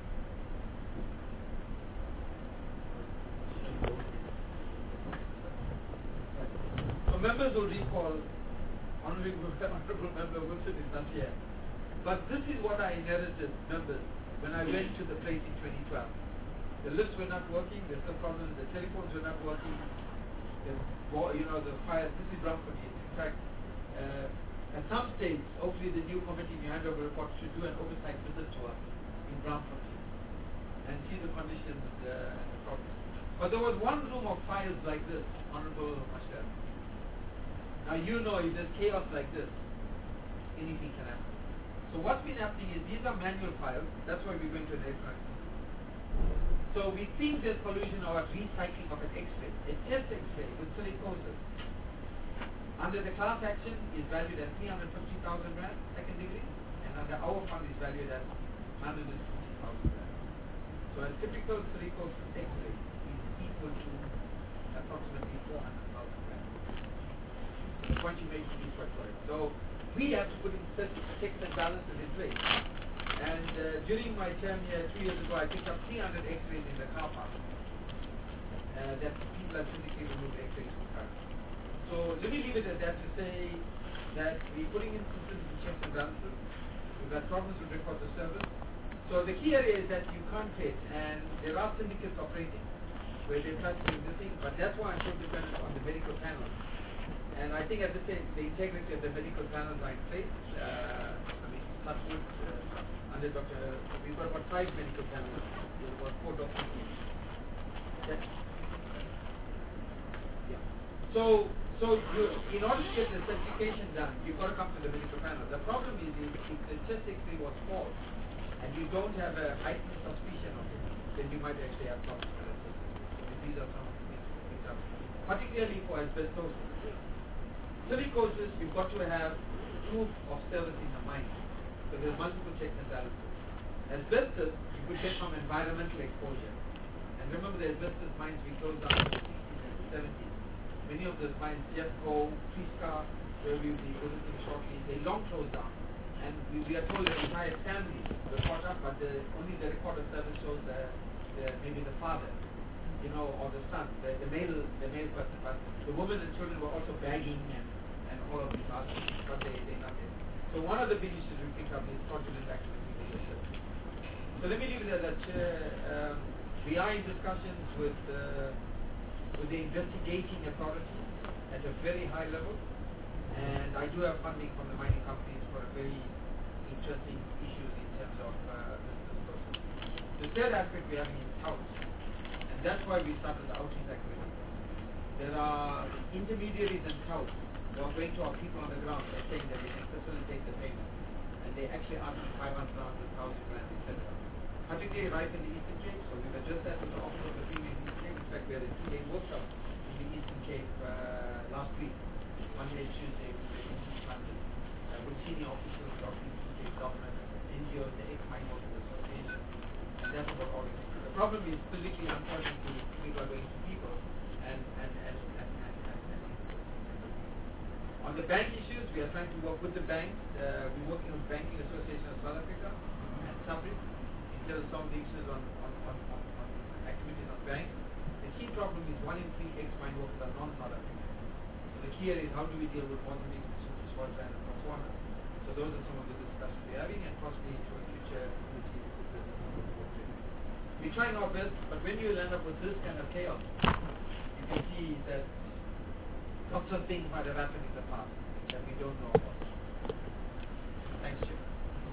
So members will recall, Honorable, Honorable Member Wilson is not here, but this is what I inherited, members, when I went to the place in twenty twelve. The lifts were not working, there's still problems, the telephones were not working, the, you know, the fire, this is Bramford. In fact, uh, at some stage, hopefully the new committee in your handover report should do an oversight visit to us in Bramford and see the conditions uh, and the problems. But there was one room of files like this, Honorable Mashar. Now you know if there's chaos like this, anything can happen. So what's been happening is these are manual files, that's why we're going to an electronic system. So we think there's collusion or recycling of an X-ray, a test X-ray with silicosis. Under the class action is valued at three hundred fifty thousand rand, second degree, and under our fund is valued at one hundred fifty thousand rand. So a typical silicosis X-ray is equal to approximately four hundred thousand rand. The point you make is quite correct. So we have to put in certain checks and balances in place. And uh, during my term here two years ago, I picked up three hundred X-rays in the car park uh, that people have physically removed X-rays from cars. So let me leave it at that to say that we're putting in systems to checks and balances. We've got problems with record of service. So the key area is that you can't trace, and there are syndicates operating where they try to do this thing, but that's why I'm so dependent on the medical panels. And I think at this stage, the integrity of the medical panels are in place. Uh, I mean, touch wood, uh, under Doctor we've got about five medical panels. There's about four doctors. Yeah. yeah. So, so you, in order to get the certification done, you've got to come to the medical panel. The problem is if, if the chest X-ray was false and you don't have a heightened suspicion of it, then you might actually have problems with the system. So these are some of the things to pick up, particularly for asbestosis. Silicosis, you've got to have proof of service in the mine. So there's multiple checks and balances. Asbestos, you could get from environmental exposure. And remember the asbestos mines we closed down in the sixties and seventies. Many of those mines, Jeffco, Friska, where we'll be visiting shortly, they long closed down. And we, we are told that entire families were caught up, but the, only the record of service shows the, the, maybe the father, you know, or the son, the, the male the male person. But the women and children were also begging and, and all of these other things, but they, they not did. So one of the big issues we pick up is fraudulent activity in the system. So let me leave it at that. Uh, um, we are in discussions with uh, with the investigating authorities at a very high level, and I do have funding from the mining companies for a very interesting issues in terms of uh, this, this process. The third aspect we have is touts, and that's why we started the outreach activity. There are intermediaries and touts who are going to our people on the ground and saying that they can facilitate the payment, and they actually ask for five hundred, one thousand rand, et cetera. Particularly right in the Eastern Cape, so we've addressed that with the office of the Premium Eastern Cape. In fact, we had a two-day workshop in the Eastern Cape uh, last week, Monday, Tuesday, with the Eastern London, uh, with senior officers of the Eastern Cape government, N G Os, the ex-mine workers association, and that's about all it is. The problem is physically, unfortunately, people are going to people, and and and and, and, and, and on the bank issues, we are trying to work with the banks. Uh, we're working with the Banking Association of South Africa and SAPRIC. There are some issues on, on, on, on, on activities on banks. The key problem is one in three ex-mine workers are non-South African. So the key area is how do we deal with Mozambique, Lesotho, Swaziland, and Botswana. So those are some of the discussions we're having, and possibly into a future meeting with the We're trying our best, but when you end up with this kind of chaos, you can see that lots of things might have happened in the past that we don't know about. Thanks, Chair.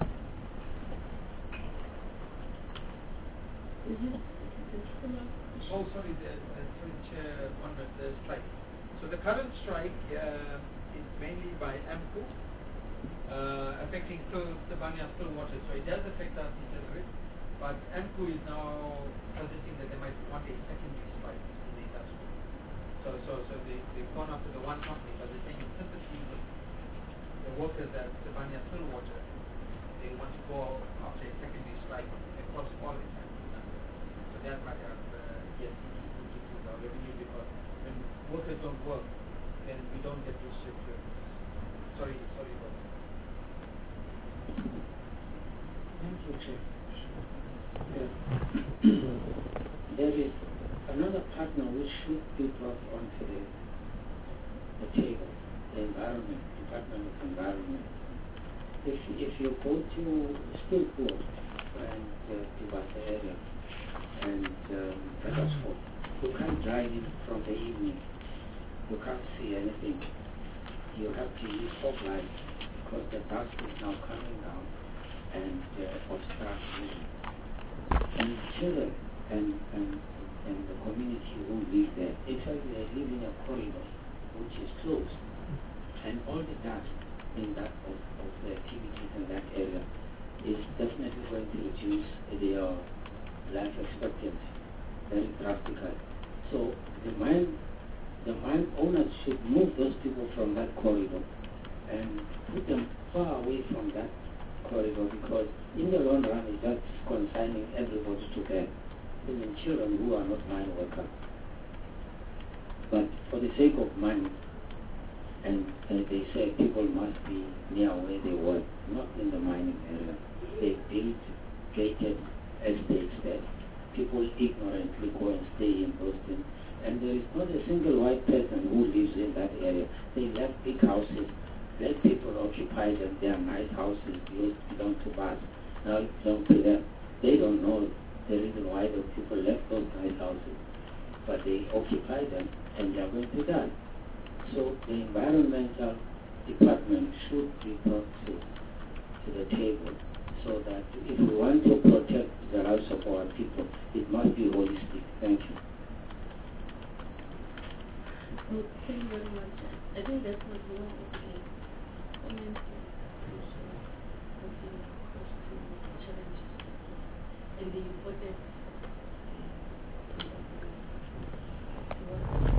Oh, sorry, the, uh, sorry, Chair, one minute, the strike. So the current strike uh, is mainly by AMCU, uh, affecting still Sibania still water. So it does affect us in Tenerife, but A M C U is now suggesting that they might want a secondary strike in the industry. So, so, so they, they've gone after the one company, but they're saying in sympathy with the workers at Sibania still water, they want to go after a secondary strike across all its activities. So that might have, uh, yes, reduces our revenue, because when workers don't work, then we don't get those shift revenues. Sorry, sorry about that. Thank you, Chair. Yeah. There is another partner which should be brought onto the, the table, the environment, Department of Environment. If, if you go to Stilport and uh, Tibata area and um, Petersburg, you can't drive in from the evening. You can't see anything. You have to use fog lights because the dust is now coming down and uh, obstructing. And children and, and, and the community who live there, actually they live in a corridor which is closed. And all the dust in that of, of the activities in that area is definitely going to reduce their life expectancy very drastically. So the mine, the mine owners should move those people from that corridor and put them far away from that corridor, because in the long run it's just consigning everybody to death, even children who are not mine workers. But for the sake of money, and uh, they say people must be near where they work, not in the mining area. They build gated estates there. People ignorantly go and stay in those things. And there is not a single white person who lives in that area. They left big houses. Black people occupy them. They are nice houses. Those belong to us. Now it belongs to them. They don't know the reason why those people left those nice houses. But they occupy them and they are going to die. So the environmental department should be brought to, to the table, so that if we want to protect the rights of our people, it must be holistic. Thank you. Well, thank you very much. I think that was one of the comments of the cost to challenges and the importance of the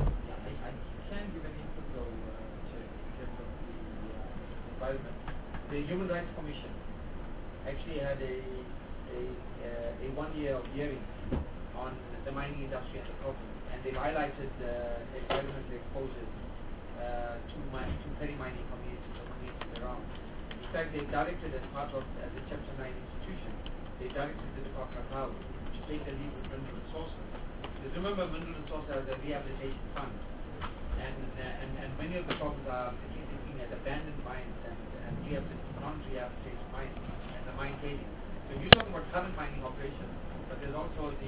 Can give an input though, uh, Chair, in terms of the uh, environment. The Human Rights Commission actually had a a, uh, a one year of hearing on the mining industry and the problems, and they've highlighted uh, environmental exposures uh, to, mine, to petty mining communities or communities around. In fact, they directed as part of as a Chapter nine institution, they directed the Department of Health to take a lead with mineral resources. Because remember, mineral resources has a rehabilitation fund. And, uh, and and many of the problems are looking at abandoned mines and, and non-rehabilitated mines and the mine tailings. So you're talking about current mining operations, but there's also the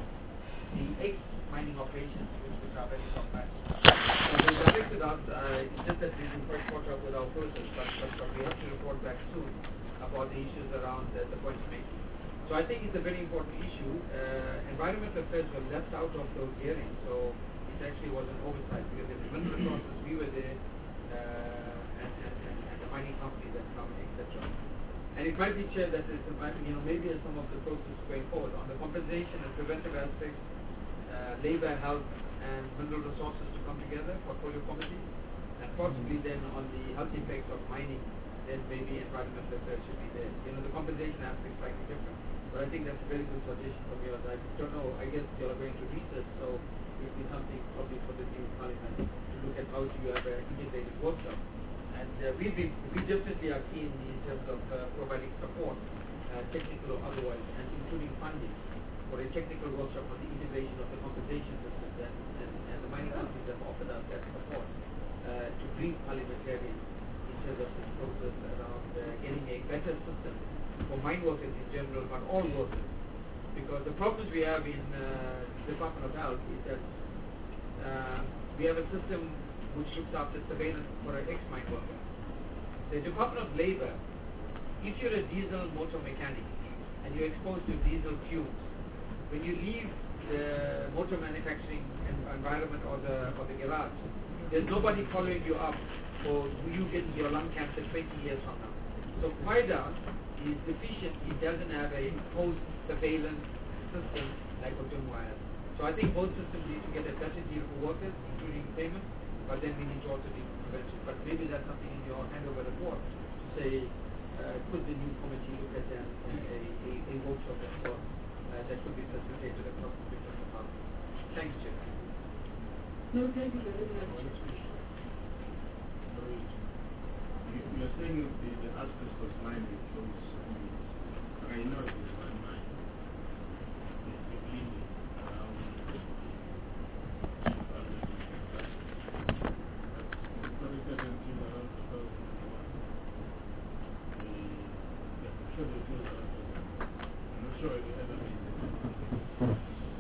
the ex-mining operations, which, which are very complex. So they directed us, uh, it's just that we didn't quite caught up with our process, but, but, but we have to report back soon about the issues around uh, the points making. So I think it's a very important issue. Uh, environmental affairs were left out of those hearings, so actually was an oversight, because in the mineral resources we were there, uh, and, and, and, and the mining companies and companies, et cetera. And it might be, Chair, that it's a matter, you know, maybe as some of the process going forward on the compensation and preventive aspects, uh, labor, health, and mineral resources to come together, portfolio committees, and possibly then on the health effects of mining, then maybe environmental affairs should be there. You know, the compensation aspect is slightly different, but I think that's a very good suggestion from yours. I don't know, I guess you're going to research, so it will be something probably for the new parliament to look at how to have an integrated workshop. And uh, we be, we definitely are keen in terms of uh, providing support, uh, technical or otherwise, and including funding for a technical workshop on the integration of the compensation system. And, and, and the mining companies have offered us that support uh, to bring parliamentarians in terms of this process around uh, getting a better system for mine workers in general, but all workers. Because the problems we have in uh, the Department of Health is that uh, we have a system which looks after surveillance for an ex-mine worker. The Department of Labor, if you're a diesel motor mechanic and you're exposed to diesel fumes, when you leave the motor manufacturing environment or the or the garage, there's nobody following you up for you getting your lung cancer twenty years from now. So Quida is deficient. It doesn't have a post-surveillance system like Otumwa has. So I think both systems need to get a better deal for workers, including payment, but then we need to also do prevention. But maybe that's something in your handover report to say, uh, could the new committee look at that, uh, a, a, a workshop that sort uh, that could be facilitated across the different departments. Thanks, Chair. No, thank you very much. You are saying the, the asbestos mine is close. I know it is one mine. It's the cleaning around twenty seventeen around two thousand one. I'm sure they closed that. I'm not sure if they ever made it.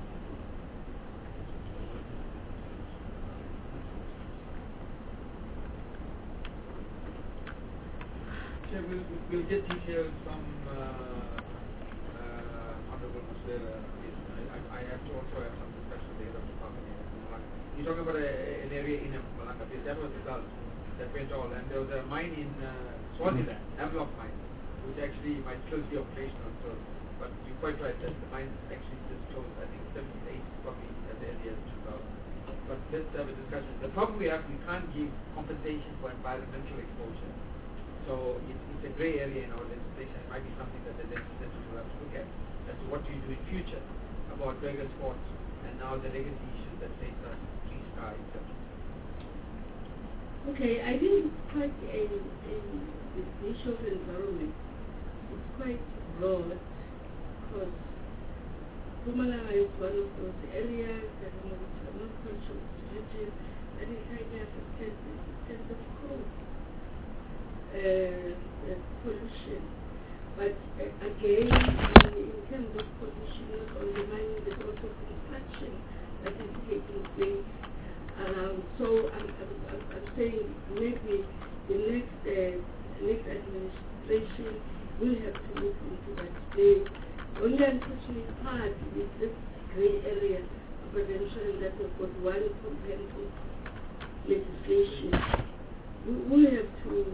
Chair, we'll, we'll get details from uh, uh, Honorable Musera. I, I have to also have some discussion with the head of department in Malanga. You're talking about a, an area in Malanga. That was the Gulf that went all. And there was a mine in uh, Swaziland, Havelock mine, which actually might still be operational. So, but you're quite right that the mine actually just closed, I think, seventy-eight, probably as early as two thousand. But let's have a discussion. The problem we have, we can't give compensation for environmental exposure. So it, it's a grey area in our legislation. It might be something that the legislature will have to look at as to what do you do in future about Vegas sports and now the legacy issues that face us, Three Sky, et cetera. Okay, I think it's quite a, a the issue of environment. It's quite broad because Pumalanga is one of those areas that I'm not quite sure that is highly affected in terms of coal. Uh, uh, pollution. But uh, again, in, in terms of pollution, not only mining, but also construction that is taking place around. So I'm, I'm, I'm, I'm saying maybe the next, uh, next administration will have to look into that space. Only unfortunate part is this grey area of ensuring that we've got one comprehensive legislation. We will have to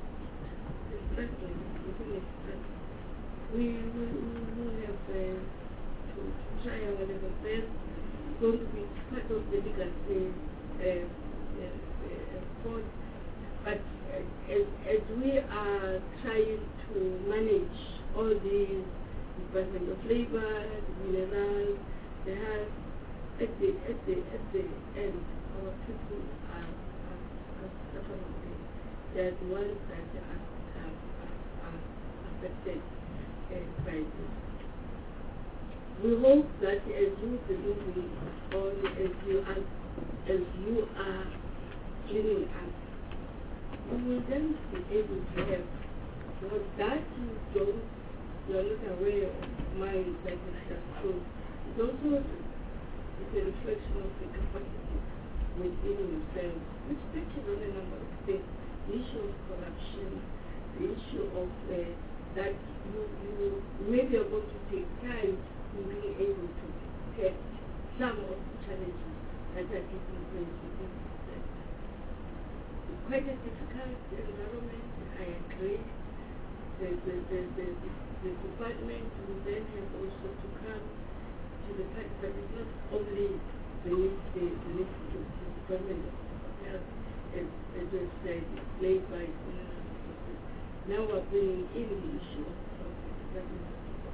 We will have uh, to try our level best. It's going to be part of the legal uh, uh, uh, code. But uh, as, as we are trying to manage all these Department of Labor, the minerals, the health, at the at the at the end, our people are, are, are suffering. They are the ones that are affected uh, by this. We hope that as you believe on, as you are, as you are cleaning up, you will then be able to have, because that you don't, you are not aware of mind that is just true. It's also it's a reflection of the capacity within yourself, which touches on a number of things. The issue of corruption, the issue of uh, that you, you maybe are going to take time in being able to detect some of the challenges that are taking place within the sector. It's quite a difficult environment, I agree. The, the, the, the, the department will then have also to come to the fact that it's not only beneath the, beneath the, the Department of Health, as, as I said, it's played by community. Now we're bringing in the issue of the Department of Health.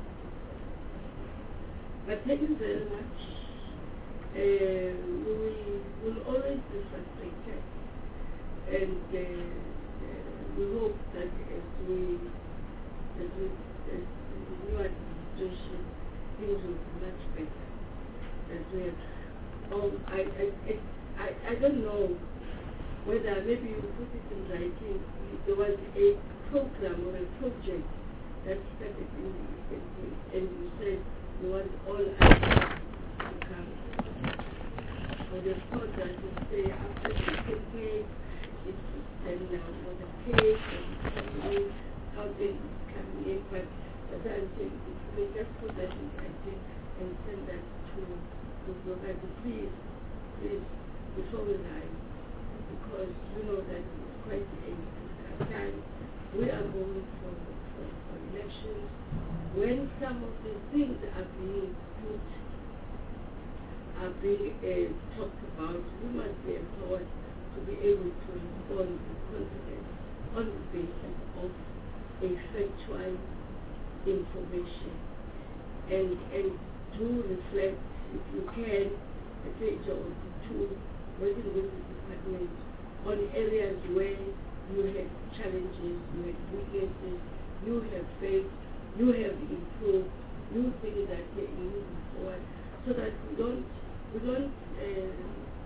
But thank you very much. Uh, we will always be frustrated, and uh, uh, we hope that as we, as we, as the new administration, things will be much better. As we have, um, I, I, I, I don't know whether maybe you put it in writing. There was a program or a project that started in the seventies, and you said you want all items to come. For the thought that you say after the campaign, it's then now for the cake and coming in, how things coming in, but as I said, we just put that in writing and send that to the provider. Please, please, before we rise, because you know that quite a difficult time. We are going for, for, for elections. When some of the things are being put, are being uh, talked about, we must be empowered to be able to respond with confidence on the basis of a factual information. And, and do reflect, if you can, a page or two, working with the department on areas where you have challenges, you have weaknesses, you have faith, you have improved, you think that they are moving forward, so that we don't, we don't, uh,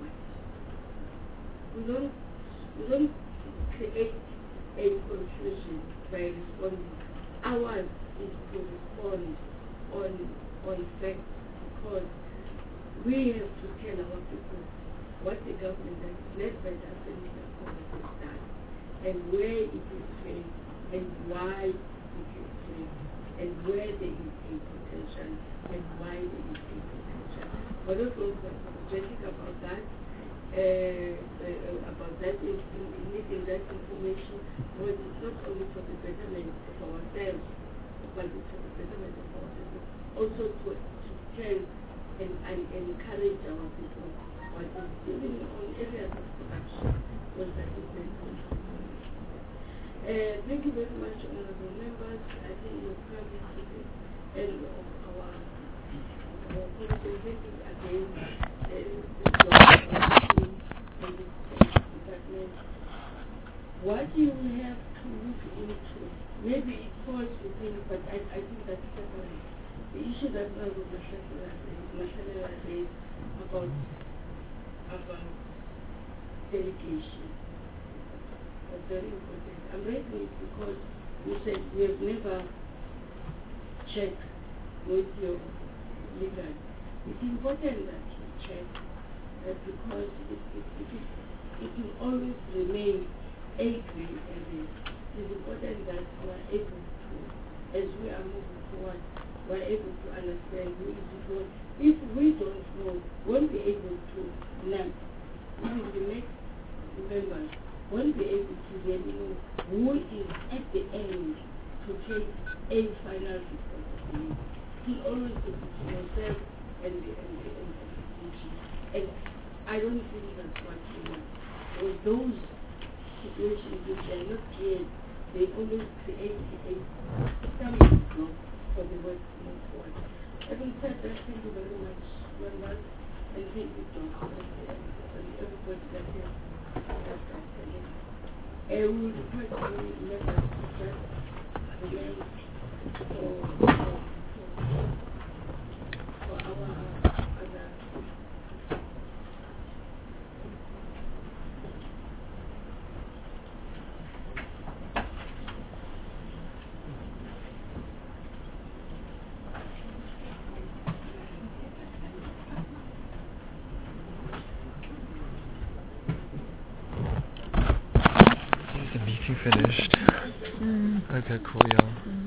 we don't, we don't create a confusion by responding. Ours is to respond on on facts, because we have to tell our people what the government that is led by the Assembly of Congress has done, and where it is failed, and why it is failed, and where there is a potential, and why there is a potential. We're not going to be apologetic about that, uh, uh, about that, in, in, in needing that information, because it's not only for the betterment of ourselves, but it's for the betterment of our people. Also to, to tell and, and encourage our people, but even on areas of production, was that is very important. Uh, thank you very much, honorable members. I think you've come to the end of our, our conversation again. Uh, department. What you have to look into, maybe it falls within, but I, I think that's separate. The issue that now with Mashallah is about, about delegation. That's very important. I'm raising it because you said we have never checked with your legal. It's important that you check uh, because it, it, it, is, it will always remain a gray area. It's important that we are able to, as we are moving forward, we are able to understand who is it going. If we don't know, we won't be able to learn. Even the next members won't be able to then know who is at the end to take a final responsibility. It will always be between yourself and the and the and the institution. And I don't think that's what we want. With those situations which are not clear, they always create a stumbling block for the work to move forward. Having said that, thank you very much, members, and thank you, Doctor, and everybody that has helped us again. And we will request you members to just remain for, for, for our other. Is the meeting finished? Mm. Okay, cool, yeah. Mm.